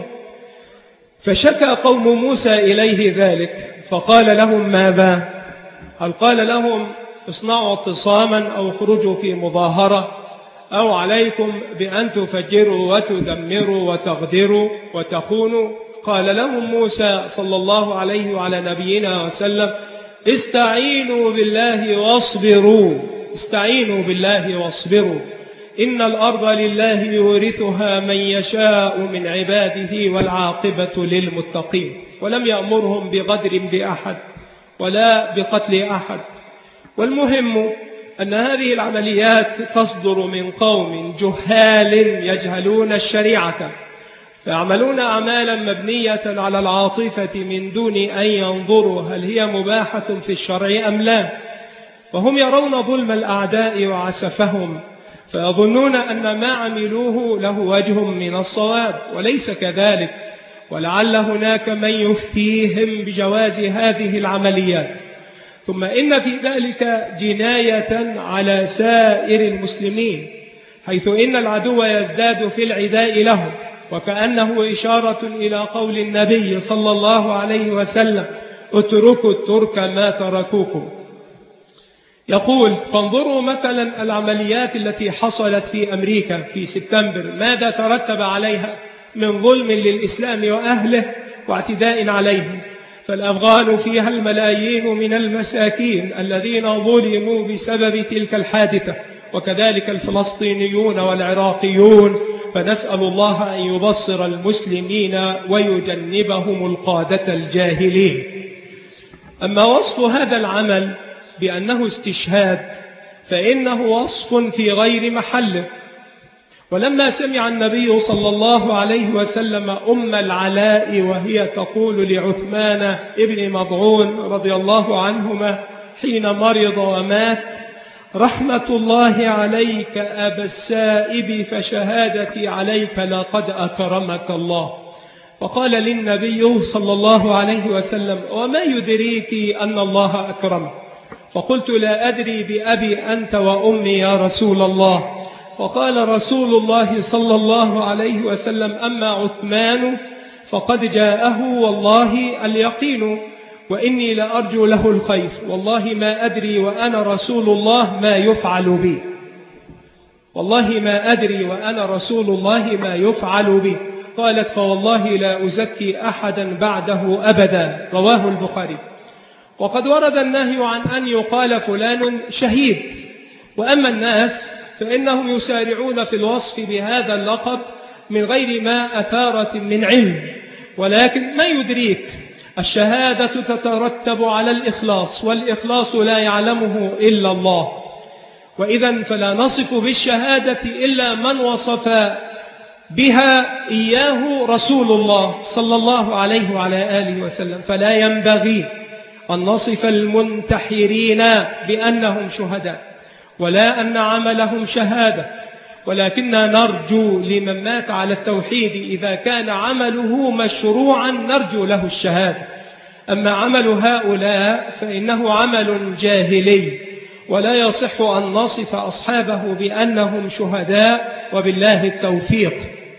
فشكى قوم موسى إليه ذلك فقال لهم ماذا؟ هل قال لهم اصنعوا اعتصاما أو خرجوا في مظاهرة أو عليكم بأن تفجروا وتدمروا وتغدروا وتخونوا؟ قال لهم موسى صلى الله عليه وعلى نبينا وسلم استعينوا بالله واصبروا، استعينوا بالله واصبروا، إن الأرض لله يورثها من يشاء من عباده والعاقبة للمتقين. ولم يأمرهم بغدر بأحد ولا بقتل أحد. والمهم أن هذه العمليات تصدر من قوم جهال يجهلون الشريعة، فيعملون أعمالا مبنية على العاطفة من دون أن ينظروا هل هي مباحة في الشرع أم لا. وهم يرون ظلم الأعداء وعسفهم فيظنون أن ما عملوه له وجه من الصواب، وليس كذلك، ولعل هناك من يفتيهم بجواز هذه العمليات. ثم إن في ذلك جناية على سائر المسلمين، حيث إن العدو يزداد في العداء له، وكأنه إشارة إلى قول النبي صلى الله عليه وسلم اتركوا الترك ما تركوكم. يقول فانظروا مثلا العمليات التي حصلت في أمريكا في سبتمبر، ماذا ترتب عليها من ظلم للإسلام وأهله واعتداء عليهم. فالأفغان فيها الملايين من المساكين الذين ظلموا بسبب تلك الحادثة، وكذلك الفلسطينيون والعراقيون، فنسأل الله أن يبصر المسلمين ويجنبهم القادة الجاهلين. أما وصف هذا العمل بأنه استشهاد فإنه وصف في غير محله. ولما سمع النبي صلى الله عليه وسلم أم العلاء وهي تقول لعثمان ابن مضعون رضي الله عنهما حين مرض ومات رحمة الله عليك أبا السائب فشهادتي عليك لقد أكرمك الله، فقال للنبي صلى الله عليه وسلم وما يدريك أن الله أكرمك؟ فقلت لا أدري بأبي أنت وأمي يا رسول الله. فقال رسول الله صلى الله عليه وسلم أما عثمان فقد جاءه والله اليقين وإني لأرجو له الخير، والله ما أدري وأنا رسول الله ما يفعل بي، والله ما أدري وأنا رسول الله ما يفعل بي. قالت فوالله لا أزكي أحدا بعده أبدا، رواه البخاري. وقد ورد النهي عن أن يقال فلان شهيد، وأما الناس فإنهم يسارعون في الوصف بهذا اللقب من غير ما أثارة من علم. ولكن ما يدريك الشهادة تترتب على الإخلاص، والإخلاص لا يعلمه إلا الله. وإذا فلا نصف بالشهادة إلا من وصف بها إياه رسول الله صلى الله عليه وعلى آله وسلم. فلا ينبغي أن نصف المنتحرين بأنهم شهداء ولا أن عملهم شهادة، ولكننا نرجو لمن مات على التوحيد إذا كان عمله مشروعا نرجو له الشهادة. أما عمل هؤلاء فإنه عمل جاهلي، ولا يصح أن نصف أصحابه بأنهم شهداء، وبالله التوفيق.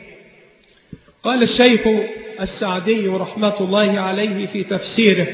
قال الشيخ السعدي رحمة الله عليه في تفسيره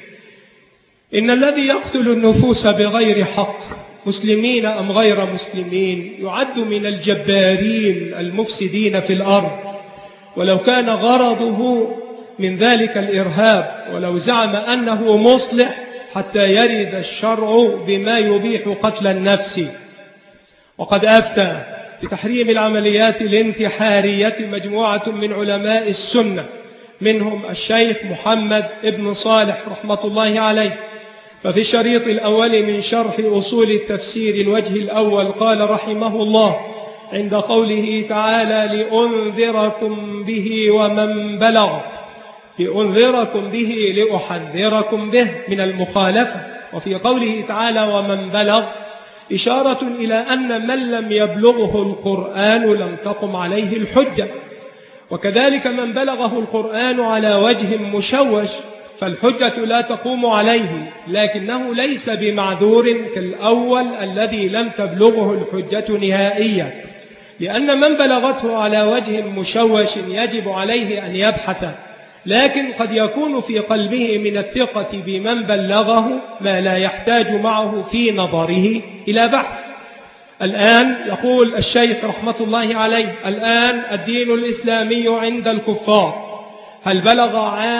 إن الذي يقتل النفوس بغير حق مسلمين أم غير مسلمين يعد من الجبارين المفسدين في الأرض، ولو كان غرضه من ذلك الإرهاب، ولو زعم أنه مصلح حتى يرد الشرع بما يبيح قتل النفس. وقد أفتى بتحريم العمليات الانتحارية مجموعة من علماء السنة، منهم الشيخ محمد ابن صالح رحمة الله عليه. ففي الشريط الأول من شرح أصول التفسير الوجه الأول قال رحمه الله عند قوله تعالى لأنذركم به ومن بلغ، لأنذركم به لأحذركم به من المخالفة. وفي قوله تعالى ومن بلغ إشارة إلى أن من لم يبلغه القرآن لم تقم عليه الحجة، وكذلك من بلغه القرآن على وجه مشوش فالحجة لا تقوم عليه، لكنه ليس بمعذور كالأول الذي لم تبلغه الحجة نهائيا، لأن من بلغته على وجه مشوش يجب عليه أن يبحث، لكن قد يكون في قلبه من الثقة بمن بلغه ما لا يحتاج معه في نظره إلى بحث. الآن يقول الشيخ رحمة الله عليه: الآن الدين الإسلامي عند الكفار هل بلغ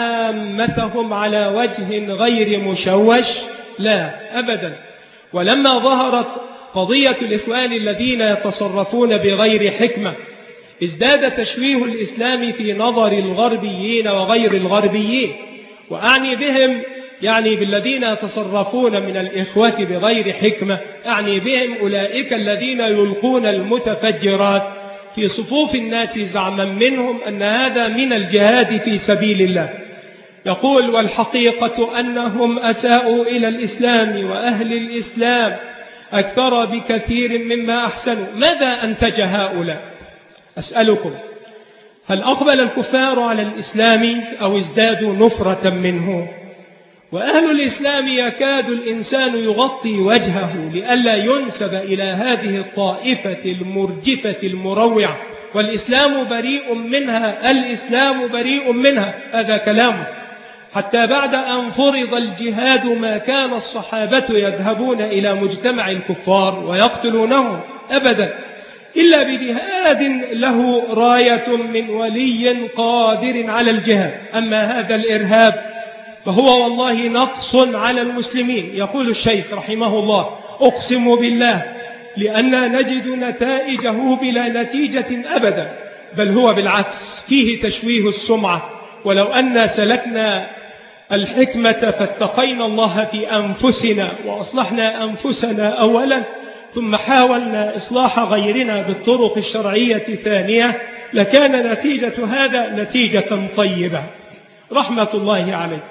عامتهم على وجه غير مشوش؟ لا أبدا. ولما ظهرت قضية الإخوان الذين يتصرفون بغير حكمة ازداد تشويه الإسلام في نظر الغربيين وغير الغربيين، وأعني بهم يعني بالذين يتصرفون من الإخوة بغير حكمة، أعني بهم أولئك الذين يلقون المتفجرات في صفوف الناس زعما منهم أن هذا من الجهاد في سبيل الله. يقول: والحقيقة أنهم أساءوا إلى الإسلام وأهل الإسلام أكثر بكثير مما أحسنوا. ماذا أنتج هؤلاء؟ أسألكم: هل أقبل الكفار على الإسلام أو ازدادوا نفرة منه؟ وأهل الإسلام يكاد الإنسان يغطي وجهه لئلا ينسب إلى هذه الطائفة المرجفة المروعة، والإسلام بريء منها، الإسلام بريء منها، هذا كلامه. حتى بعد أن فرض الجهاد ما كان الصحابة يذهبون إلى مجتمع الكفار ويقتلونهم أبدا، إلا بجهاد له راية من ولي قادر على الجهاد. أما هذا الإرهاب فهو والله نقص على المسلمين. يقول الشيخ رحمه الله: أقسم بالله لأننا نجد نتائجه بلا نتيجة أبدا، بل هو بالعكس فيه تشويه السمعة. ولو أن سلكنا الحكمة فاتقينا الله في أنفسنا وأصلحنا أنفسنا أولا، ثم حاولنا إصلاح غيرنا بالطرق الشرعية ثانية، لكان نتيجة هذا نتيجة طيبة رحمة الله عليه.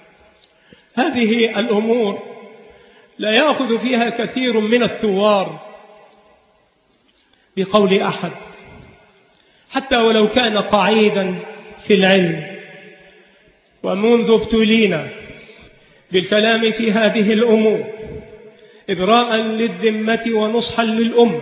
هذه الأمور لا يأخذ فيها كثير من الثوار بقول أحد، حتى ولو كان قعيدا في العلم. ومنذ ابتلينا بالكلام في هذه الأمور إبراء للذمة ونصحا للأمة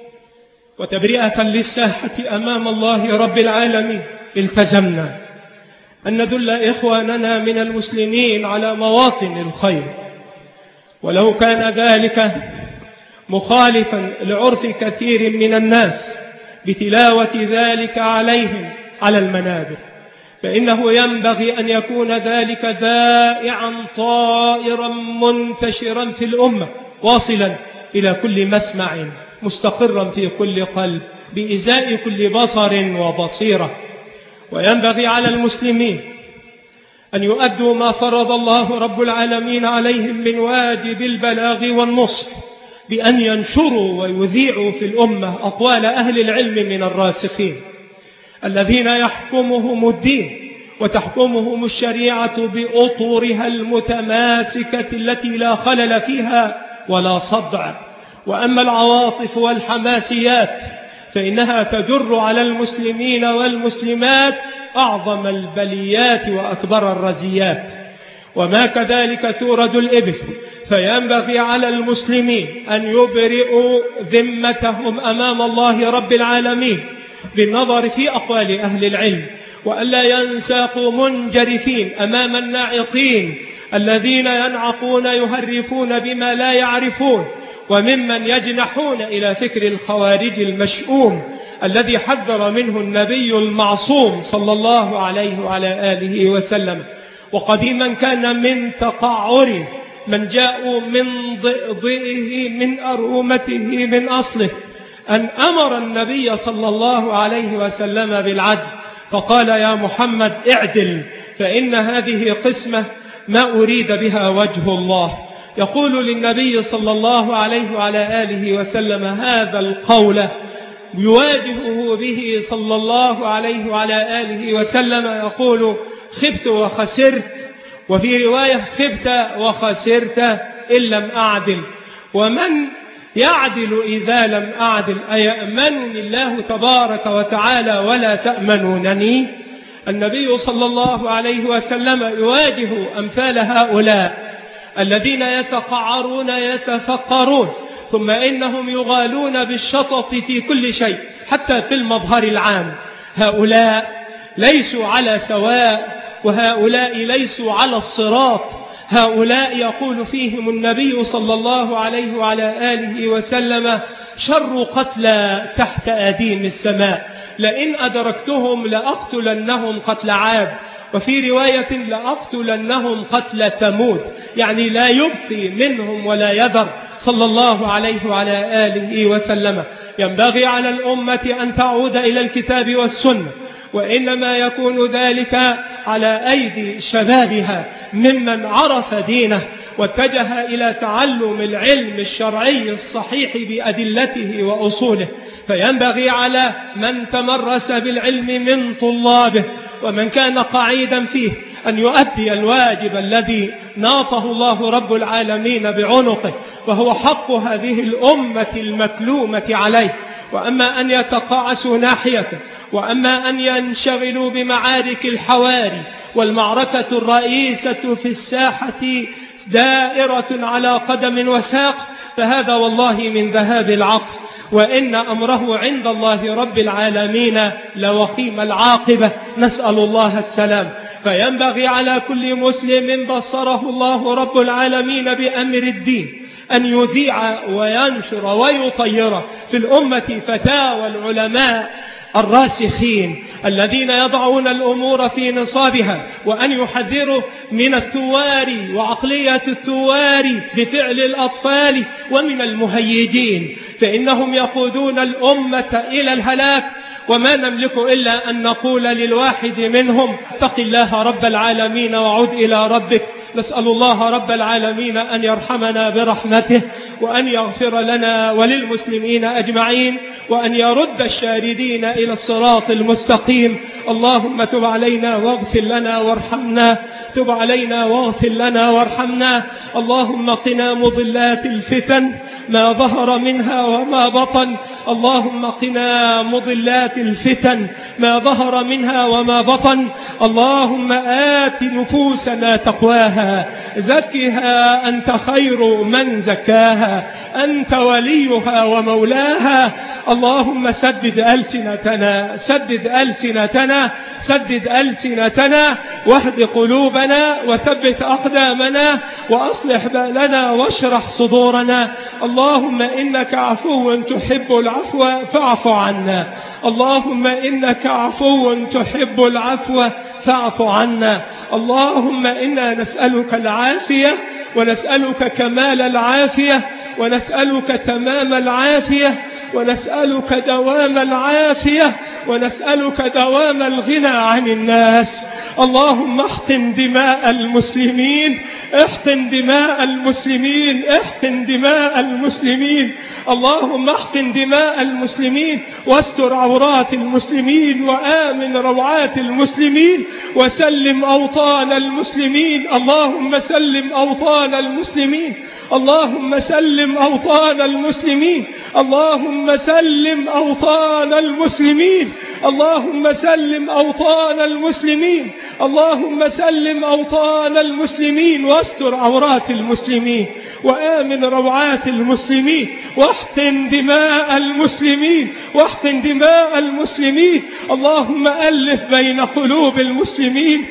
وتبرئة للساحة أمام الله رب العالمين، التزمنا أن ندل إخواننا من المسلمين على مواطن الخير، ولو كان ذلك مخالفا لعرف كثير من الناس بتلاوة ذلك عليهم على المنابر، فإنه ينبغي أن يكون ذلك ذائعا طائرا منتشرا في الأمة، واصلا إلى كل مسمع، مستقرا في كل قلب، بإزاء كل بصر وبصيرة. وينبغي على المسلمين أن يؤدوا ما فرض الله رب العالمين عليهم من واجب البلاغ والنصح، بأن ينشروا ويذيعوا في الأمة أقوال أهل العلم من الراسخين الذين يحكمهم الدين وتحكمهم الشريعة بأطورها المتماسكة التي لا خلل فيها ولا صدع. وأما العواطف والحماسيات فإنها تجر على المسلمين والمسلمات أعظم البليات وأكبر الرزيات، وما كذلك تورد الإبل. فينبغي على المسلمين أن يبرئوا ذمتهم أمام الله رب العالمين بالنظر في أقوال أهل العلم، وألا ينساقوا منجرفين أمام الناعقين الذين ينعقون يهرفون بما لا يعرفون، وممن يجنحون إلى فكر الخوارج المشؤوم الذي حذر منه النبي المعصوم صلى الله عليه وعلى آله وسلم. وقديما كان من تقعر من جاءوا من ضئضئه من أرومته من أصله أن أمر النبي صلى الله عليه وسلم بالعدل، فقال: يا محمد اعدل، فإن هذه قسمة ما أريد بها وجه الله. يقول للنبي صلى الله عليه وعلى آله وسلم هذا القول يواجهه به صلى الله عليه وعلى آله وسلم، يقول: خبت وخسرت، وفي رواية: خبت وخسرت إن لم أعدل. ومن يعدل إذا لم أعدل؟ أيأمنني الله تبارك وتعالى ولا تأمنونني؟ النبي صلى الله عليه وسلم يواجه أمثال هؤلاء الذين يتقعرون يتفقرون، ثم إنهم يغالون بالشطط في كل شيء حتى في المظهر العام. هؤلاء ليسوا على سواء، وهؤلاء ليسوا على الصراط. هؤلاء يقول فيهم النبي صلى الله عليه وعلى آله وسلم: شر قتلى تحت أديم السماء، لئن أدركتهم لأقتلنهم قتل عاد، وفي رواية لأقتلنهم قتل ثمود، يعني لا يبقي منهم ولا يذر صلى الله عليه وعلى آله وسلم. ينبغي على الأمة أن تعود إلى الكتاب والسنة، وإنما يكون ذلك على أيدي شبابها ممن عرف دينه واتجه إلى تعلم العلم الشرعي الصحيح بأدلته وأصوله. فينبغي على من تمرس بالعلم من طلابه ومن كان قعيدا فيه أن يؤدي الواجب الذي ناطه الله رب العالمين بعنقه، وهو حق هذه الأمة المكلومة عليه. وأما أن يتقاعسوا ناحيته، وأما أن ينشغلوا بمعارك الحواري، والمعركة الرئيسة في الساحة دائرة على قدم وساق، فهذا والله من ذهاب العقل، وإن أمره عند الله رب العالمين لوخيم العاقبة، نسأل الله السلام. فينبغي على كل مسلم بصره الله رب العالمين بأمر الدين أن يذيع وينشر ويطير في الأمة فتاوى العلماء الراسخين الذين يضعون الأمور في نصابها، وأن يحذروا من الثوار وعقلية الثوار بفعل الأطفال ومن المهيجين، فإنهم يقودون الأمة إلى الهلاك. وما نملك إلا أن نقول للواحد منهم: اتق الله رب العالمين وعد إلى ربك. نسأل الله رب العالمين أن يرحمنا برحمته، وأن يغفر لنا وللمسلمين أجمعين، وأن يرد الشاردين إلى الصراط المستقيم. اللهم تب علينا واغفر لنا وارحمنا، تب علينا واغفر لنا وارحمنا. اللهم قنا مضلات الفتن ما ظهر منها وما بطن، اللهم قنا مضلات الفتن ما ظهر منها وما بطن. اللهم آت نفوسنا تقواها، زكها أنت خير من زكاها، أنت وليها ومولاها. اللهم سدد ألسنتنا، سدد ألسنتنا، سدد ألسنتنا، واهد قلوبنا، وثبت أقدامنا، وأصلح بالنا، واشرح صدورنا. اللهم إنك عفو تحب العفو فاعف عنا، اللهم إنك عفو تحب العفو فاعف عنا. اللهم إنا نسألك العافية، ونسألك كمال العافية، ونسألك تمام العافية، ونسألك دوام العافية، ونسألك دوام الغنى عن الناس. اللهم احقن دماء المسلمين، احقن دماء المسلمين، احقن دماء المسلمين. اللهم احقن دماء المسلمين، واستر عورات المسلمين، وآمن روعات المسلمين، وسلم أوطان المسلمين. اللهم سلم أوطان المسلمين، اللهم سلم أوطان المسلمين، اللهم سلم أوطان المسلمين، اللهم سلم أوطان المسلمين، اللهم سلم أوطان المسلمين، واستر عورات المسلمين، وآمن روعات المسلمين، واحقن دماء المسلمين، واحقن دماء المسلمين. اللهم ألف بين قلوب المسلمين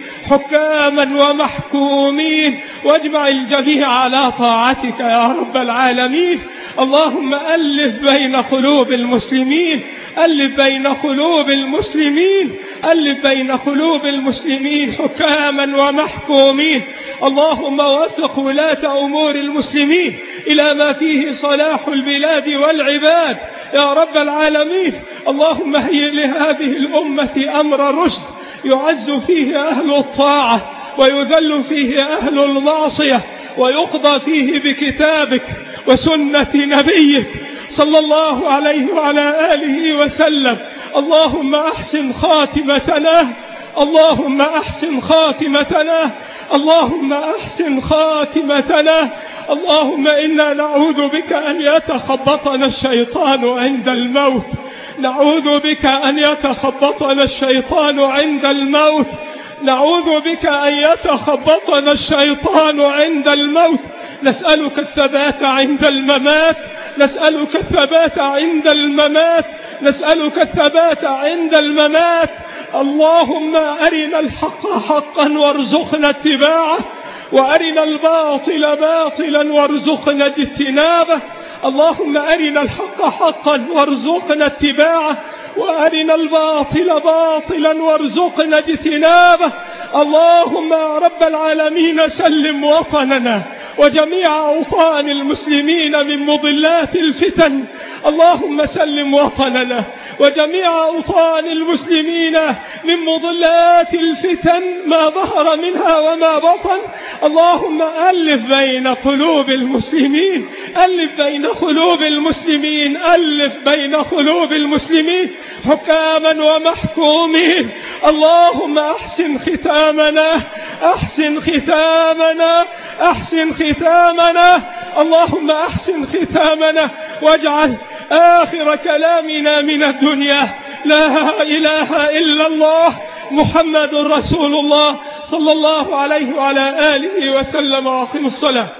حكاما ومحكومين، واجمع الجميع على طاعتك يا رب العالمين. اللهم ألف بين قلوب المسلمين، ألف بين قلوب المسلمين، ألف بين قلوب المسلمين حكاما ومحكومين. اللهم وفق ولاة أمور المسلمين إلى ما فيه صلاح البلاد والعباد يا رب العالمين. اللهم هيئ لهذه الأمة أمر رشد، يعز فيه أهل الطاعة، ويذل فيه أهل المعصية، ويقضى فيه بكتابك وسنة نبيك صلى الله عليه وعلى آله وسلم. اللهم أحسن خاتمتنا، اللهم أحسن خاتمتنا، اللهم أحسن خاتمتنا. اللهم إنا نعوذ بك أن يتخبطنا الشيطان عند الموت، نعوذ بك أن يتخبطنا الشيطان عند الموت، نعوذ بك أن يتخبطنا الشيطان عند الموت. نسألك الثبات عند الممات، نسألك الثبات عند الممات، نسألك الثبات عند الممات. اللهم أرنا الحق حقا وارزقنا اتباعه، وأرنا الباطل باطلا وارزقنا اجتنابه. اللهم أرنا الحق حقا وارزقنا اتباعه، وأرنا الباطل باطلا وارزقنا اجتنابه. اللهم رب العالمين سلم وطننا وجميع أوطان المسلمين من مضلات الفتن. اللهم سلم وطننا وجميع أوطان المسلمين من مضلات الفتن ما ظهر منها وما بطن. اللهم ألف بين قلوب المسلمين، ألف بين قلوب المسلمين، ألف بين قلوب المسلمين حكاما ومحكومين. اللهم أحسن ختامنا، أحسن ختامنا، أحسن ختامنا. اللهم أحسن ختامنا واجعل آخر كلامنا من الدنيا لا إله إلا الله محمد رسول الله صلى الله عليه وعلى آله وسلم. وأقم الصلاة.